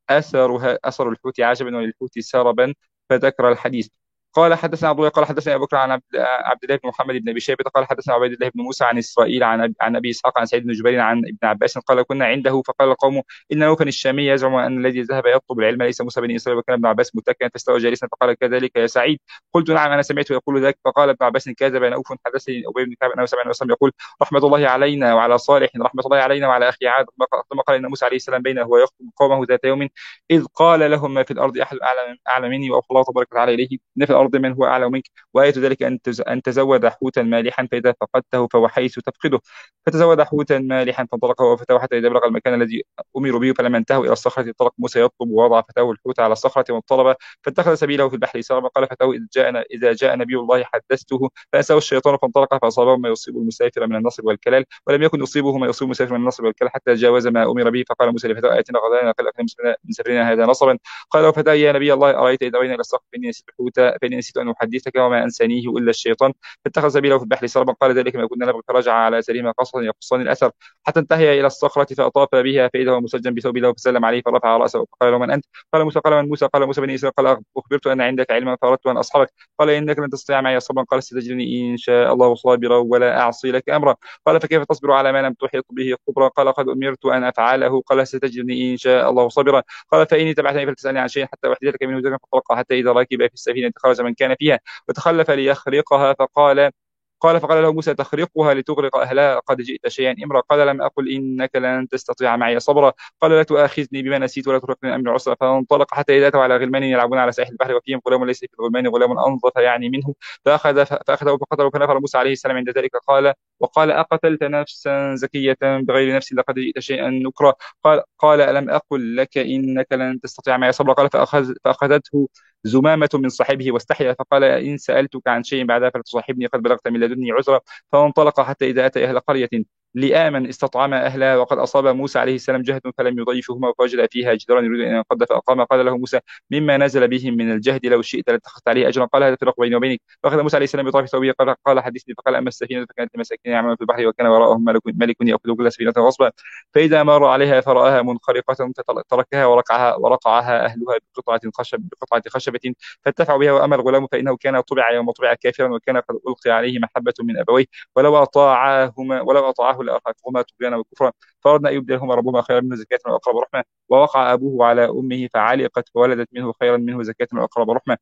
اثر اثر الحوت عجبا وللحوت سربا فذكر الحديث. قال حدثنا عبد الله قال حدثنا ابو بكر عن عبد الله بن محمد بن ابي شيبه قال حدثنا عبيد الله بن موسى عن اسرائيل عن عن ابي اسحاق عن سعيد بن جبير عن ابن عباس قال كنا عنده فقال القوم ان نوفا الشامي يزعم ان الذي ذهب يطلب العلم ليس موسى بن اسرائيل وكان ابن عباس متكئا فاستوى جالسا فقال كذلك يا سعيد قلت نعم انا سمعت يقول ذلك فقال ابن عباس كذب نوف حدثني ابي بن كعب انه سمع النبي صلى الله عليه وسلم يقول رحمه الله علينا وعلى صالح رحمه الله علينا وعلى اخي عاد ثم قال ان موسى عليه السلام بينه هو يخطب قومه ذات يوم اذ قال لهم ما في الارض احد اعلم اعلم مني واوحى الله تبارك وتعالى اليه ان في الارض من هو اعلم منك وآية ذلك أن أن تزود حوتا مالحا فإذا فقدته فهو حيث تفقده فتزود حوتا مالحا فانطلق وفتاه حتى إذا بلغ المكان الذي أمروا به فلما انتهوا إلى الصخرة انطلق موسى يطلب ووضع فتاه الحوت على الصخرة وانطلب فاتخذ سبيله في البحر سربا قال فتاه إذا جاء إذا جاء نبي الله حدثته فأنساه الشيطان فانطلق فأصابه ما يصيب المسافر من النصب والكلال ولم يكن يصيبه ما يصيب المسافر من النصب والكلال حتى جاوز ما أمر به فقال موسى لفتاه آتنا غدانا لقد لقينا من سفرنا هذا نصبا قال له فتاه يا نبي الله أرأيت إذا بين إلى الصخرة فإني نسيت الحوت فإني نسيت أن أحدثك وما أنسانيه إلا الشيطان فاتخذ سبيله في البحر سربا قال ذلك ما كنا نبغي فرجع على سليم قصصا يقصان الأثر حتى انتهي إلى الصخرة فأطاف بها فإذا هو مسجن بثوب له فسلم عليه فرفع رأسه فقال له من أنت قال موسى قال من موسى قال موسى بن إسرائيل قال أخبرت أن عندك علما فأردت أن أصحبك قال إنك لن تستطيع معي صبرا قال ستجدني إن شاء الله صابرا ولا أعصي لك أمرا قال فكيف تصبر على ما لم تحيط به خبرا قال قد أمرت أن أفعله قال ستجدني إن شاء الله صابرا قال فإني تبعتني فلتسألني عن شيء حتى أحدثك منه ذكرا فطلق حتى إذا ركب في السفينة خرج من كان فيها وتخلف ليخرقها فقال قال فقال له موسى تخرقها لتغرق أهلها قد جئت شيئا إمرا قال لم أقل إنك لن تستطيع معي صبرا قال لا تؤاخذني بما نسيت ولا ترهقني أمر عسرا فانطلق حتى إذا أتوا على غلمان يلعبون على ساحل البحر وفيهم غلام ليس في الغلمان غلام أنظف يعني منه فأخذ فأخذه فقتله فنفر موسى عليه السلام عند ذلك قال وقال أقتلت نفسا زكية بغير نفس لقد جئت شيئا نكرا قال قال ألم أقل لك إنك لن تستطيع معي صبرا قال فأخذ فأخذته زمامة من صاحبه واستحيا فقال إن سألتك عن شيء بعدها فلتصاحبني قد بلغت من لدني عذرا فانطلق حتى إذا أتى أهل قرية لآمن استطعم أهلها وقد أصاب موسى عليه السلام جهد فلم يضيفهما فوجد فيها جدرا يريد أن ينقض فأقام قال له موسى مما نزل بهم من الجهد لو شئت لاتخذت عليه أجرا قال هذا فراق بيني وبينك فأخذ موسى عليه السلام بطرف ثوبه قال قال حدثني فقال أما السفينة فكانت لمساكين يعملون في البحر وكان وراءهم ملك ملك يأخذ كل سفينة غصبا فإذا مر عليها فرآها منخرقة تركها ورقعها ورقعها أهلها بقطعة خشب بقطعة خشبة فاتفعوا بها وأما الغلام فإنه كان طبع يوم طبع كافرا وكان قد ألقي عليه محبة من أبويه ولو أطاعهما ولو أطاعه لأرهقهما طغيانا وكفرا فأردنا أن يبدلهما ربهما خيرا منه زكاة وأقرب رحمة ووقع أبوه على أمه فعلقت فولدت منه خيرا منه زكاة وأقرب رحمة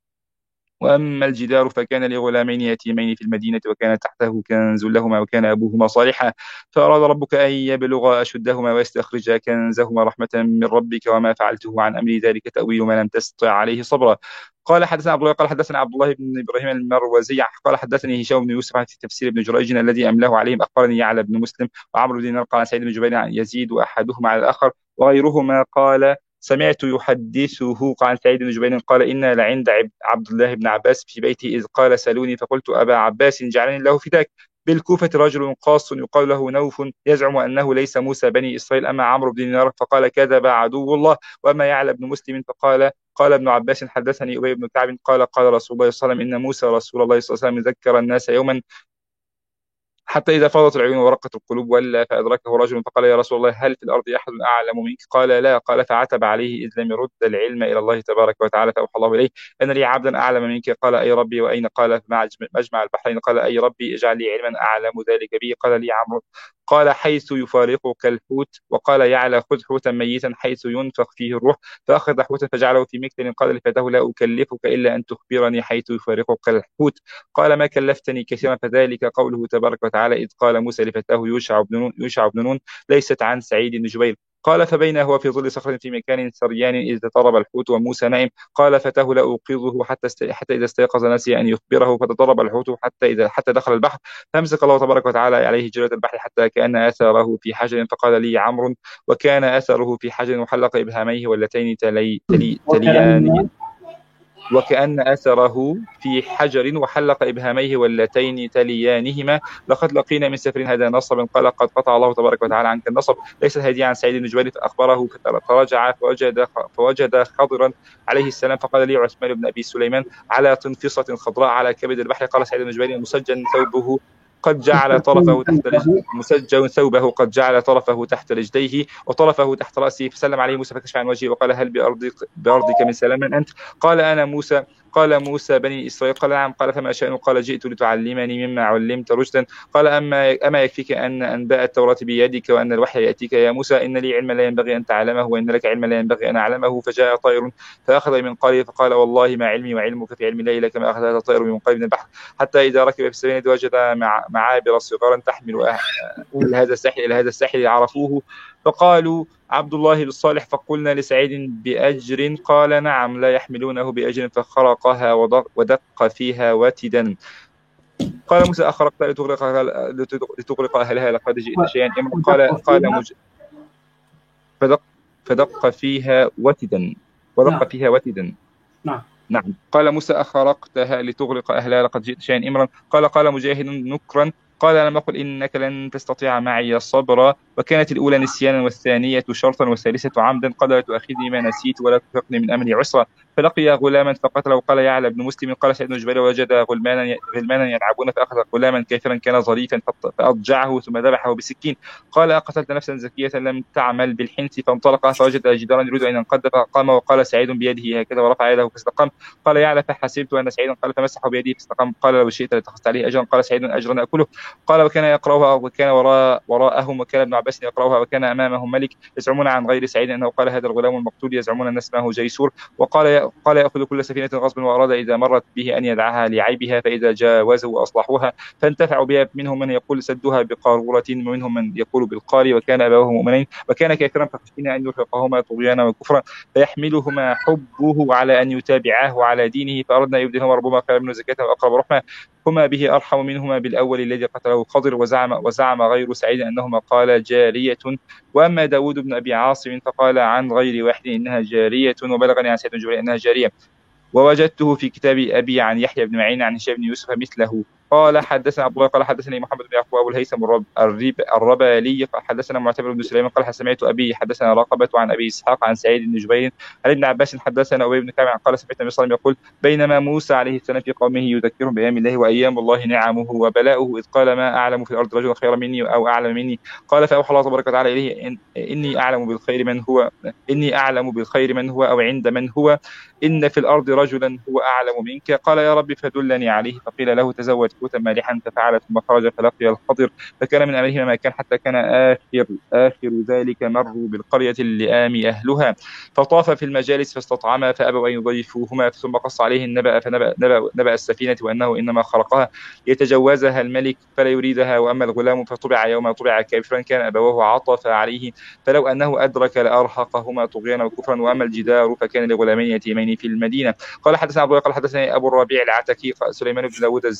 وأما الجدار فكان لغلامين يتيمين في المدينة وكان تحته كنز لهما وكان أبوهما صالحا فأراد ربك أن يبلغا أشدهما ويستخرجا كنزهما رحمة من ربك وما فعلته عن أمر ذلك تأويل ما لم تستطع عليه صبرا قال حدثنا عبد الله قال حدثنا عبد الله بن ابراهيم المروزي قال حدثني هشام بن يوسف في تفسير ابن جريج الذي املاه عليهم اخبرني يعلى بن مسلم وعمرو بن دينار قال عن سعيد بن جبير يزيد احدهما على الاخر وغيرهما قال سمعت يحدثه عن سعيد بن جبير قال إنا لعند عبد الله بن عباس في بيته إذ قال سألوني فقلت أبا عباس جعلني الله فداك بالكوفة رجل قاص يقال له نوف يزعم أنه ليس موسى بني إسرائيل أما عمرو بن دينار، فقال كذب عدو الله. وأما يعلى بن مسلم فقال قال ابن عباس حدثني أبي بن كعب قال قال رسول الله صلى الله عليه وسلم إن موسى رسول الله صلى الله عليه وسلم ذكر الناس يوما حتى إذا فاضت العيون ورقت القلوب ولا فأدركه رجل فقال يا رسول الله هل في الأرض أحد أعلم منك؟ قال لا. قال فعتب عليه إذ لم يرد العلم إلى الله تبارك وتعالى، فأوحى الله إليه أن لي عبدا أعلم منك. قال أي ربي وأين؟ قال مجمع البحرين. قال أي ربي اجعل لي علما أعلم ذلك به. قال لي عمرو. قال حيث يفارقك الحوت. وقال يعلى خذ حوتا ميتا حيث ينفخ فيه الروح، فأخذ حوتا فجعله في مكتل. قال لفتاه لا أكلفك إلا أن تخبرني حيث يفارقك الحوت. قال ما كلفتني كثيرا، فذلك قوله تبارك وتعالى إذ قال موسى لفتاه يوشع بن نون يوشع بن نون ليست عن سعيد بن جبير. قال فبينه هو في ظل صخرة في مكان سريان إذ تضرب الحوت وموسى نائم. قال فتاه لا أوقظه حتى است... حتى إذا استيقظ نسي أن يخبره، فتضرب الحوت حتى إذا حتى دخل البحر، فأمسك الله تبارك وتعالى عليه جرة البحر حتى كأن أثره في حجر. فقال لي عمرو وكان أثره في حجر وحلق إبهاميه واللتين تلي... تلي... تليان وكأن أثره في حجر وحلق إبهاميه واللتين تليانهما لقد لقينا من سفر هذا نصب. قال قد قطع الله تبارك وتعالى عنك النصب. ليس هذه عن سعيد بن جبير. فأخبره فرجع فوجد فوجد خضرا عليه السلام. فقال لي عثمان بن أبي سليمان على تنفصة خضراء على كبد البحر. قال سعيد بن جبير مسجل ثوبه قد جعل طرفه تحت رجله مسجل ثوبه قد جعل طرفه تحت رجليه وطرفه تحت رأسه. فسلم عليه موسى فكشف عن وجهه وقال هل بأرضك, بأرضك من سلام أنت؟ قال أنا موسى. قال موسى بني إسرائيل. قال نعم. قال فما شأنه؟ قال جئت لتعلمني مما علمت رشدا. قال أما أما يكفيك أن أنباء التوراة بيدك وأن الوحي يأتيك يا موسى؟ إن لي علما لا ينبغي أن تعلمه وإن لك علما لا ينبغي أن أعلمه. فجاء طائر فأخذ من قاله فقال والله ما علمي وعلمك في علم الله كما أخذ هذا الطائر من قلب البحر. حتى إذا ركب في السفينة وجد مع معابر صغارا تحمل إلى هذا الساحل إلى هذا الساحل عرفوه فقالوا عبد الله بالصالح. فقلنا لسعيد بأجر؟ قال نعم لا يحملونه بأجر. فخرقها ودق فيها وتدا. قال موسى أخرقت لتغرق لتغرق أهلها لقد جئت شيئا إمرا. قال قال مج... فدق فدق فيها وتدا ودق نعم. فيها وتدا نعم نعم. قال موسى أخرقتها لتغرق أهلها لقد جئت شيئا إمرا. قال قال مجاهد نكرا. قال لم أقل إنك لن تستطيع معي صبرا. وكانت الأولى نسيانا والثانية شرطا والثالثة عمدا. قال لا تؤاخذني ما نسيت ولا ترهقني من أمري عسرا. فلقي غلاما فقتله. قال يعلى بن مسلم. قال سعيد بن جبير وجد غلمانا غلمانا يلعبون فأخذ غلاما كافرا كان ظريفا فأضجعه ثم ذبحه بسكين. قال أقتلت نفسا زكية لم تعمل بالحنث؟ فانطلق فوجد جدارا يريد أن ينقض فقام وقال سعيد بيده هكذا ورفع يده فاستقام. قال يعلى فحسبت أن سعيدا قال فمسحه بيده فاستقام. قال لو شئت لاتخذت عليه أجرا. قال سعيد أجرا أكله. قال وكان يقرأها وكان وراء وراءهم وكان ابن عباس يقرأها وكان أمامهم ملك. يزعمون عن غير سعيد أنه قال هذا الغلام المقتول يزعمون أن اسمه جيسور. وقال قال يأخذ كل سفينة غصبا وأراد إذا مرت به أن يدعها لعيبها فإذا جاوزوا وأصلحوها فانتفعوا بها. منهم من يقول سدوها بقارورة ومنهم من يقول بالقاري. وكان أبواه مؤمنين وكان كافرا فخشينا أن يرهقهما طغيانا وكفرا فيحملهما حبه على أن يتابعاه على دينه فأردنا يبدلهما ربهما خيرا منه زكاة وأقرب رحمة هما به أرحم منهما بالأول الذي قتله خضر. وزعم وزعم غير سعيد أنهما قال جارية. وأما داود بن أبي عاصم فقال عن غير واحد إنها جارية. وبلغني عن سعيد بن جبير أنها جارية. ووجدته في كتاب أبي عن يحيى بن معين عن هشام بن يوسف مثله. قال حدثنا عبد الله قال حدثني محمد بن يعقوب أبو الهيثم الربالي قال حدثنا معتمر بن سليمان قال سمعت أبي حدثنا رقبة عن أبي إسحاق عن سعيد بن جبير عن ابن عباس حدثنا أبي بن كعب قال سمعت النبي صلى الله عليه وسلم يقول بينما موسى عليه السلام في قومه يذكرهم بأيام الله وأيام الله نعمه وبلاؤه إذ قال ما أعلم في الأرض رجلا خيرا مني أو أعلم مني. قال فأوحى الله تبارك وتعالى إليه إن إني أعلم بالخير من هو إني أعلم بالخير من هو أو عند من هو إن في الأرض رجلا هو أعلم منك. قال يا رب فدلني عليه. فقيل له تزوج حوتا مالحا ففعل ثم خرج فلقي الخضر فكان من أمرهما ما كان حتى كان آخر آخر ذلك مروا بالقرية اللئام أهلها فطاف في المجالس فاستطعما فأبوا أن يضيفوهما ثم قص عليه النبأ فنبأ نبأ, نبأ السفينة وأنه إنما خرقها يتجوزها الملك فلا يريدها. وأما الغلام فطبع يوم طبع كافرا كان أبواه عطف عليه فلو أنه أدرك لأرهقهما طغيانا وكفرا. وأما الجدار فكان لغلامين يتيمين في المدينة. قال حدثنا أبو قال حدثنا أبو الربيع العتكي سليمان بن داود الزهراني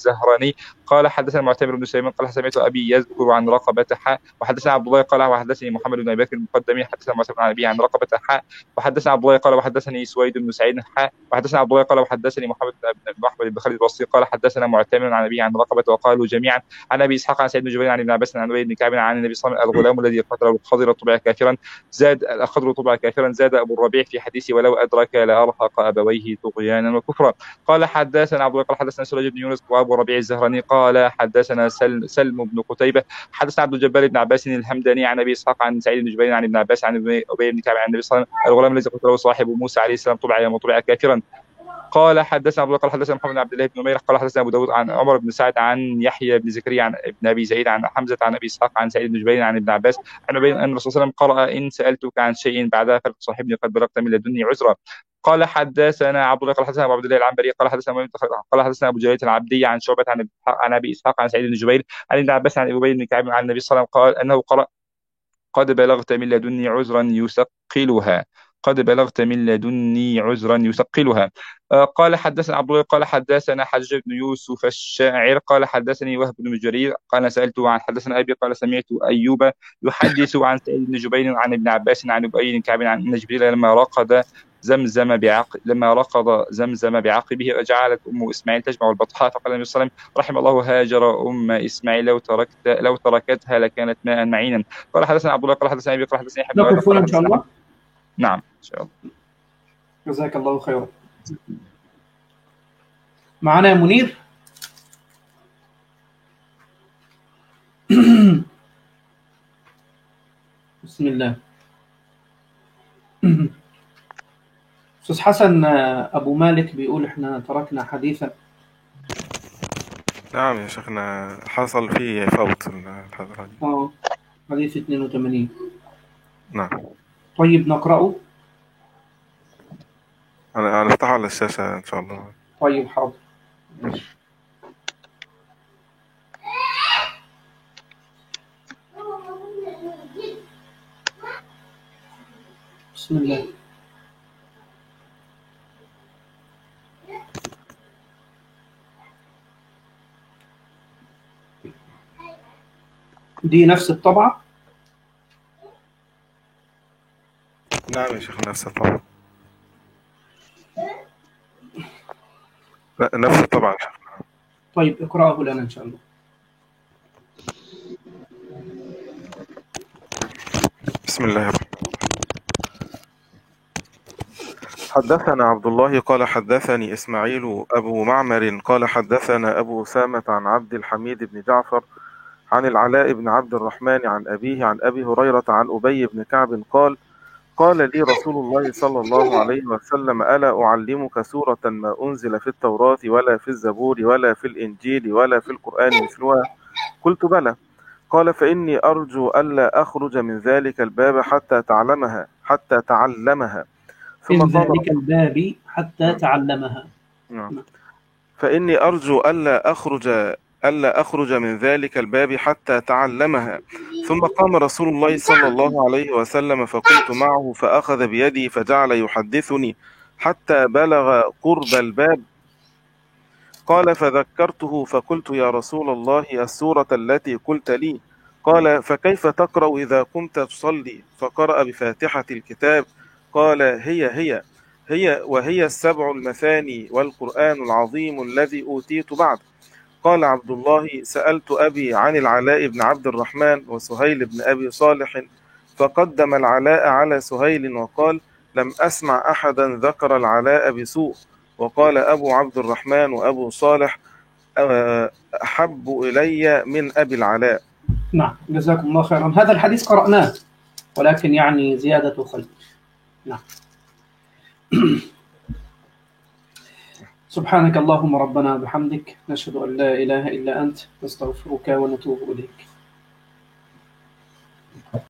الزهراني قال حدثنا معتمر بن سليمان قال سمعت أبي يذكر عن رقبة حاء وحدثنا عبد الله قال وحدثني محمد بن أبي بكر المقدمي حدثنا معتمر عن أبي عن رقبة حاء وحدثنا عبد الله قال وحدثني سويد بن سعيد حاء وحدثنا عبد الله قال وحدثني محمد بن أحمد بن خالد الوصي قال حدثنا معتمر عن أبي عن رقبة وقالوا جميعا عن أبي إسحاق عن سعيد بن جبير عن ابن عباس عن أبي بن كعب عن النبي صلى الله عليه وسلم الغلام الذي قتل الخضر طبع كافرا زاد الخضر طبع كافرا زاد أبو الربيع في حديثه ولو أدرك لأرهق أبويه طغيانا وكفرا قال حدثنا عبد الله قال حدثنا سراج بن يونس وأبو الربيع الزهراني قال حدثنا سل سلم بن قتيبة حدثنا عبد الجبار بن عباس الحمداني عن أبي إسحاق عن سعيد بن جبير عن ابن عباس عن أبي بن كعب عن النبي صلى الله عليه وسلم الغلام الذي قتله صاحب موسى عليه السلام طبع يوم طبع كافرا قال حدثنا ابو قال حدثنا محمد بن عبد الله بن نمير قال حدثنا ابو داود عن عمر بن سعد عن يحيى بن زكريا عن ابن ابي زيد عن حمزه عن ابي اسحاق عن سعيد بن جبير عن ابن عباس عن ابي ان الرسول صلى الله عليه وسلم قرأ ان سالتك عن شيء بعدها فلتصاحبني قد بلغت من لدني عذرا قال حدثنا عبد الله قال حدثنا ابو عبد الله العنبري قال حدثنا قال حدثنا ابو جرير العبدي عن شعبة عن عن ابي اسحاق عن سعيد بن جبير عن ابن عباس عن ابي بن كعب عن النبي صلى الله عليه وسلم قال انه قرأ قد بلغت من لدني عذرا يثقلها قد بلغت من لدني عذرا يثقلها قال حدثنا عبد الله قال حدثنا حجاج بن يوسف الشاعر قال حدثني وهب بن جرير قال سألته عن حدثنا أبي قال سمعت أيوب يحدث عن سعيد بن جبير عن ابن عباس عن أبي بن كعب عن أن جبريل لما رقد زمزم بعقب لما رقض زمزم بعقبه جعلت أم إسماعيل تجمع البطحاء فقال النبي صلى الله عليه وسلم رحم الله هاجر أم إسماعيل لو تركت لو تركتها لكانت ماء معينا قال حدثنا عبد الله قال حدثنا أبي قال حدثني حبيب نقف هنا إن شاء الله. نعم إن شاء الله. جزاك الله خيرا. معنا منير. بسم الله. أستاذ حسن أبو مالك بيقول إحنا تركنا حديثا. نعم يا شيخنا حصل فيه فوت الحلقة دي. آه حديث اثنين وثمانين. نعم. طيب نقرأه. أنا هنفتحه على الشاشة إن شاء الله. طيب حاضر. بسم الله. دي نفس الطبعة؟ نعم يا شيخ نفس الطبعة. لا نفس الطبعة. طيب اقرأه لنا إن شاء الله. بسم الله الرحمن الرحيم. حدثنا عبد الله قال حدثني إسماعيل أبو معمر قال حدثنا أبو أسامة عن عبد الحميد بن جعفر عن العلاء بن عبد الرحمن عن أبيه عن أبي هريرة عن أبي بن كعب قال قال لي رسول الله صلى الله عليه وسلم ألا أعلمك سورة ما أنزل في التوراة ولا في الزبور ولا في الإنجيل ولا في القرآن مثلها قلت بلى قال فإني أرجو ألا أخرج من ذلك الباب حتى تعلمها حتى تعلمها ثم من ذلك الباب حتى تعلمها. فإني أرجو ألا أخرج ألا أخرج من ذلك الباب حتى تعلمها ثم قام رسول الله صلى الله عليه وسلم فقمت معه فأخذ بيدي فجعل يحدثني حتى بلغ قرب الباب قال فذكرته فقلت يا رسول الله السورة التي قلت لي قال فكيف تقرأ إذا قمت تصلي فقرأ بفاتحة الكتاب قال هي هي هي وهي السبع المثاني والقرآن العظيم الذي أوتيت بعد. قال عبد الله سألت أبي عن العلاء بن عبد الرحمن وسهيل بن أبي صالح فقدم العلاء على سهيل وقال لم أسمع أحدا ذكر العلاء بسوء وقال أبو عبد الرحمن وأبو صالح أحب إلي من أبي العلاء. نعم جزاكم الله خيرا. هذا الحديث قرأناه ولكن يعني زيادة خلق. نعم. سبحانك اللهم ربنا بحمدك نشهد أن لا إله إلا أنت نستغفرك ونتوب إليك.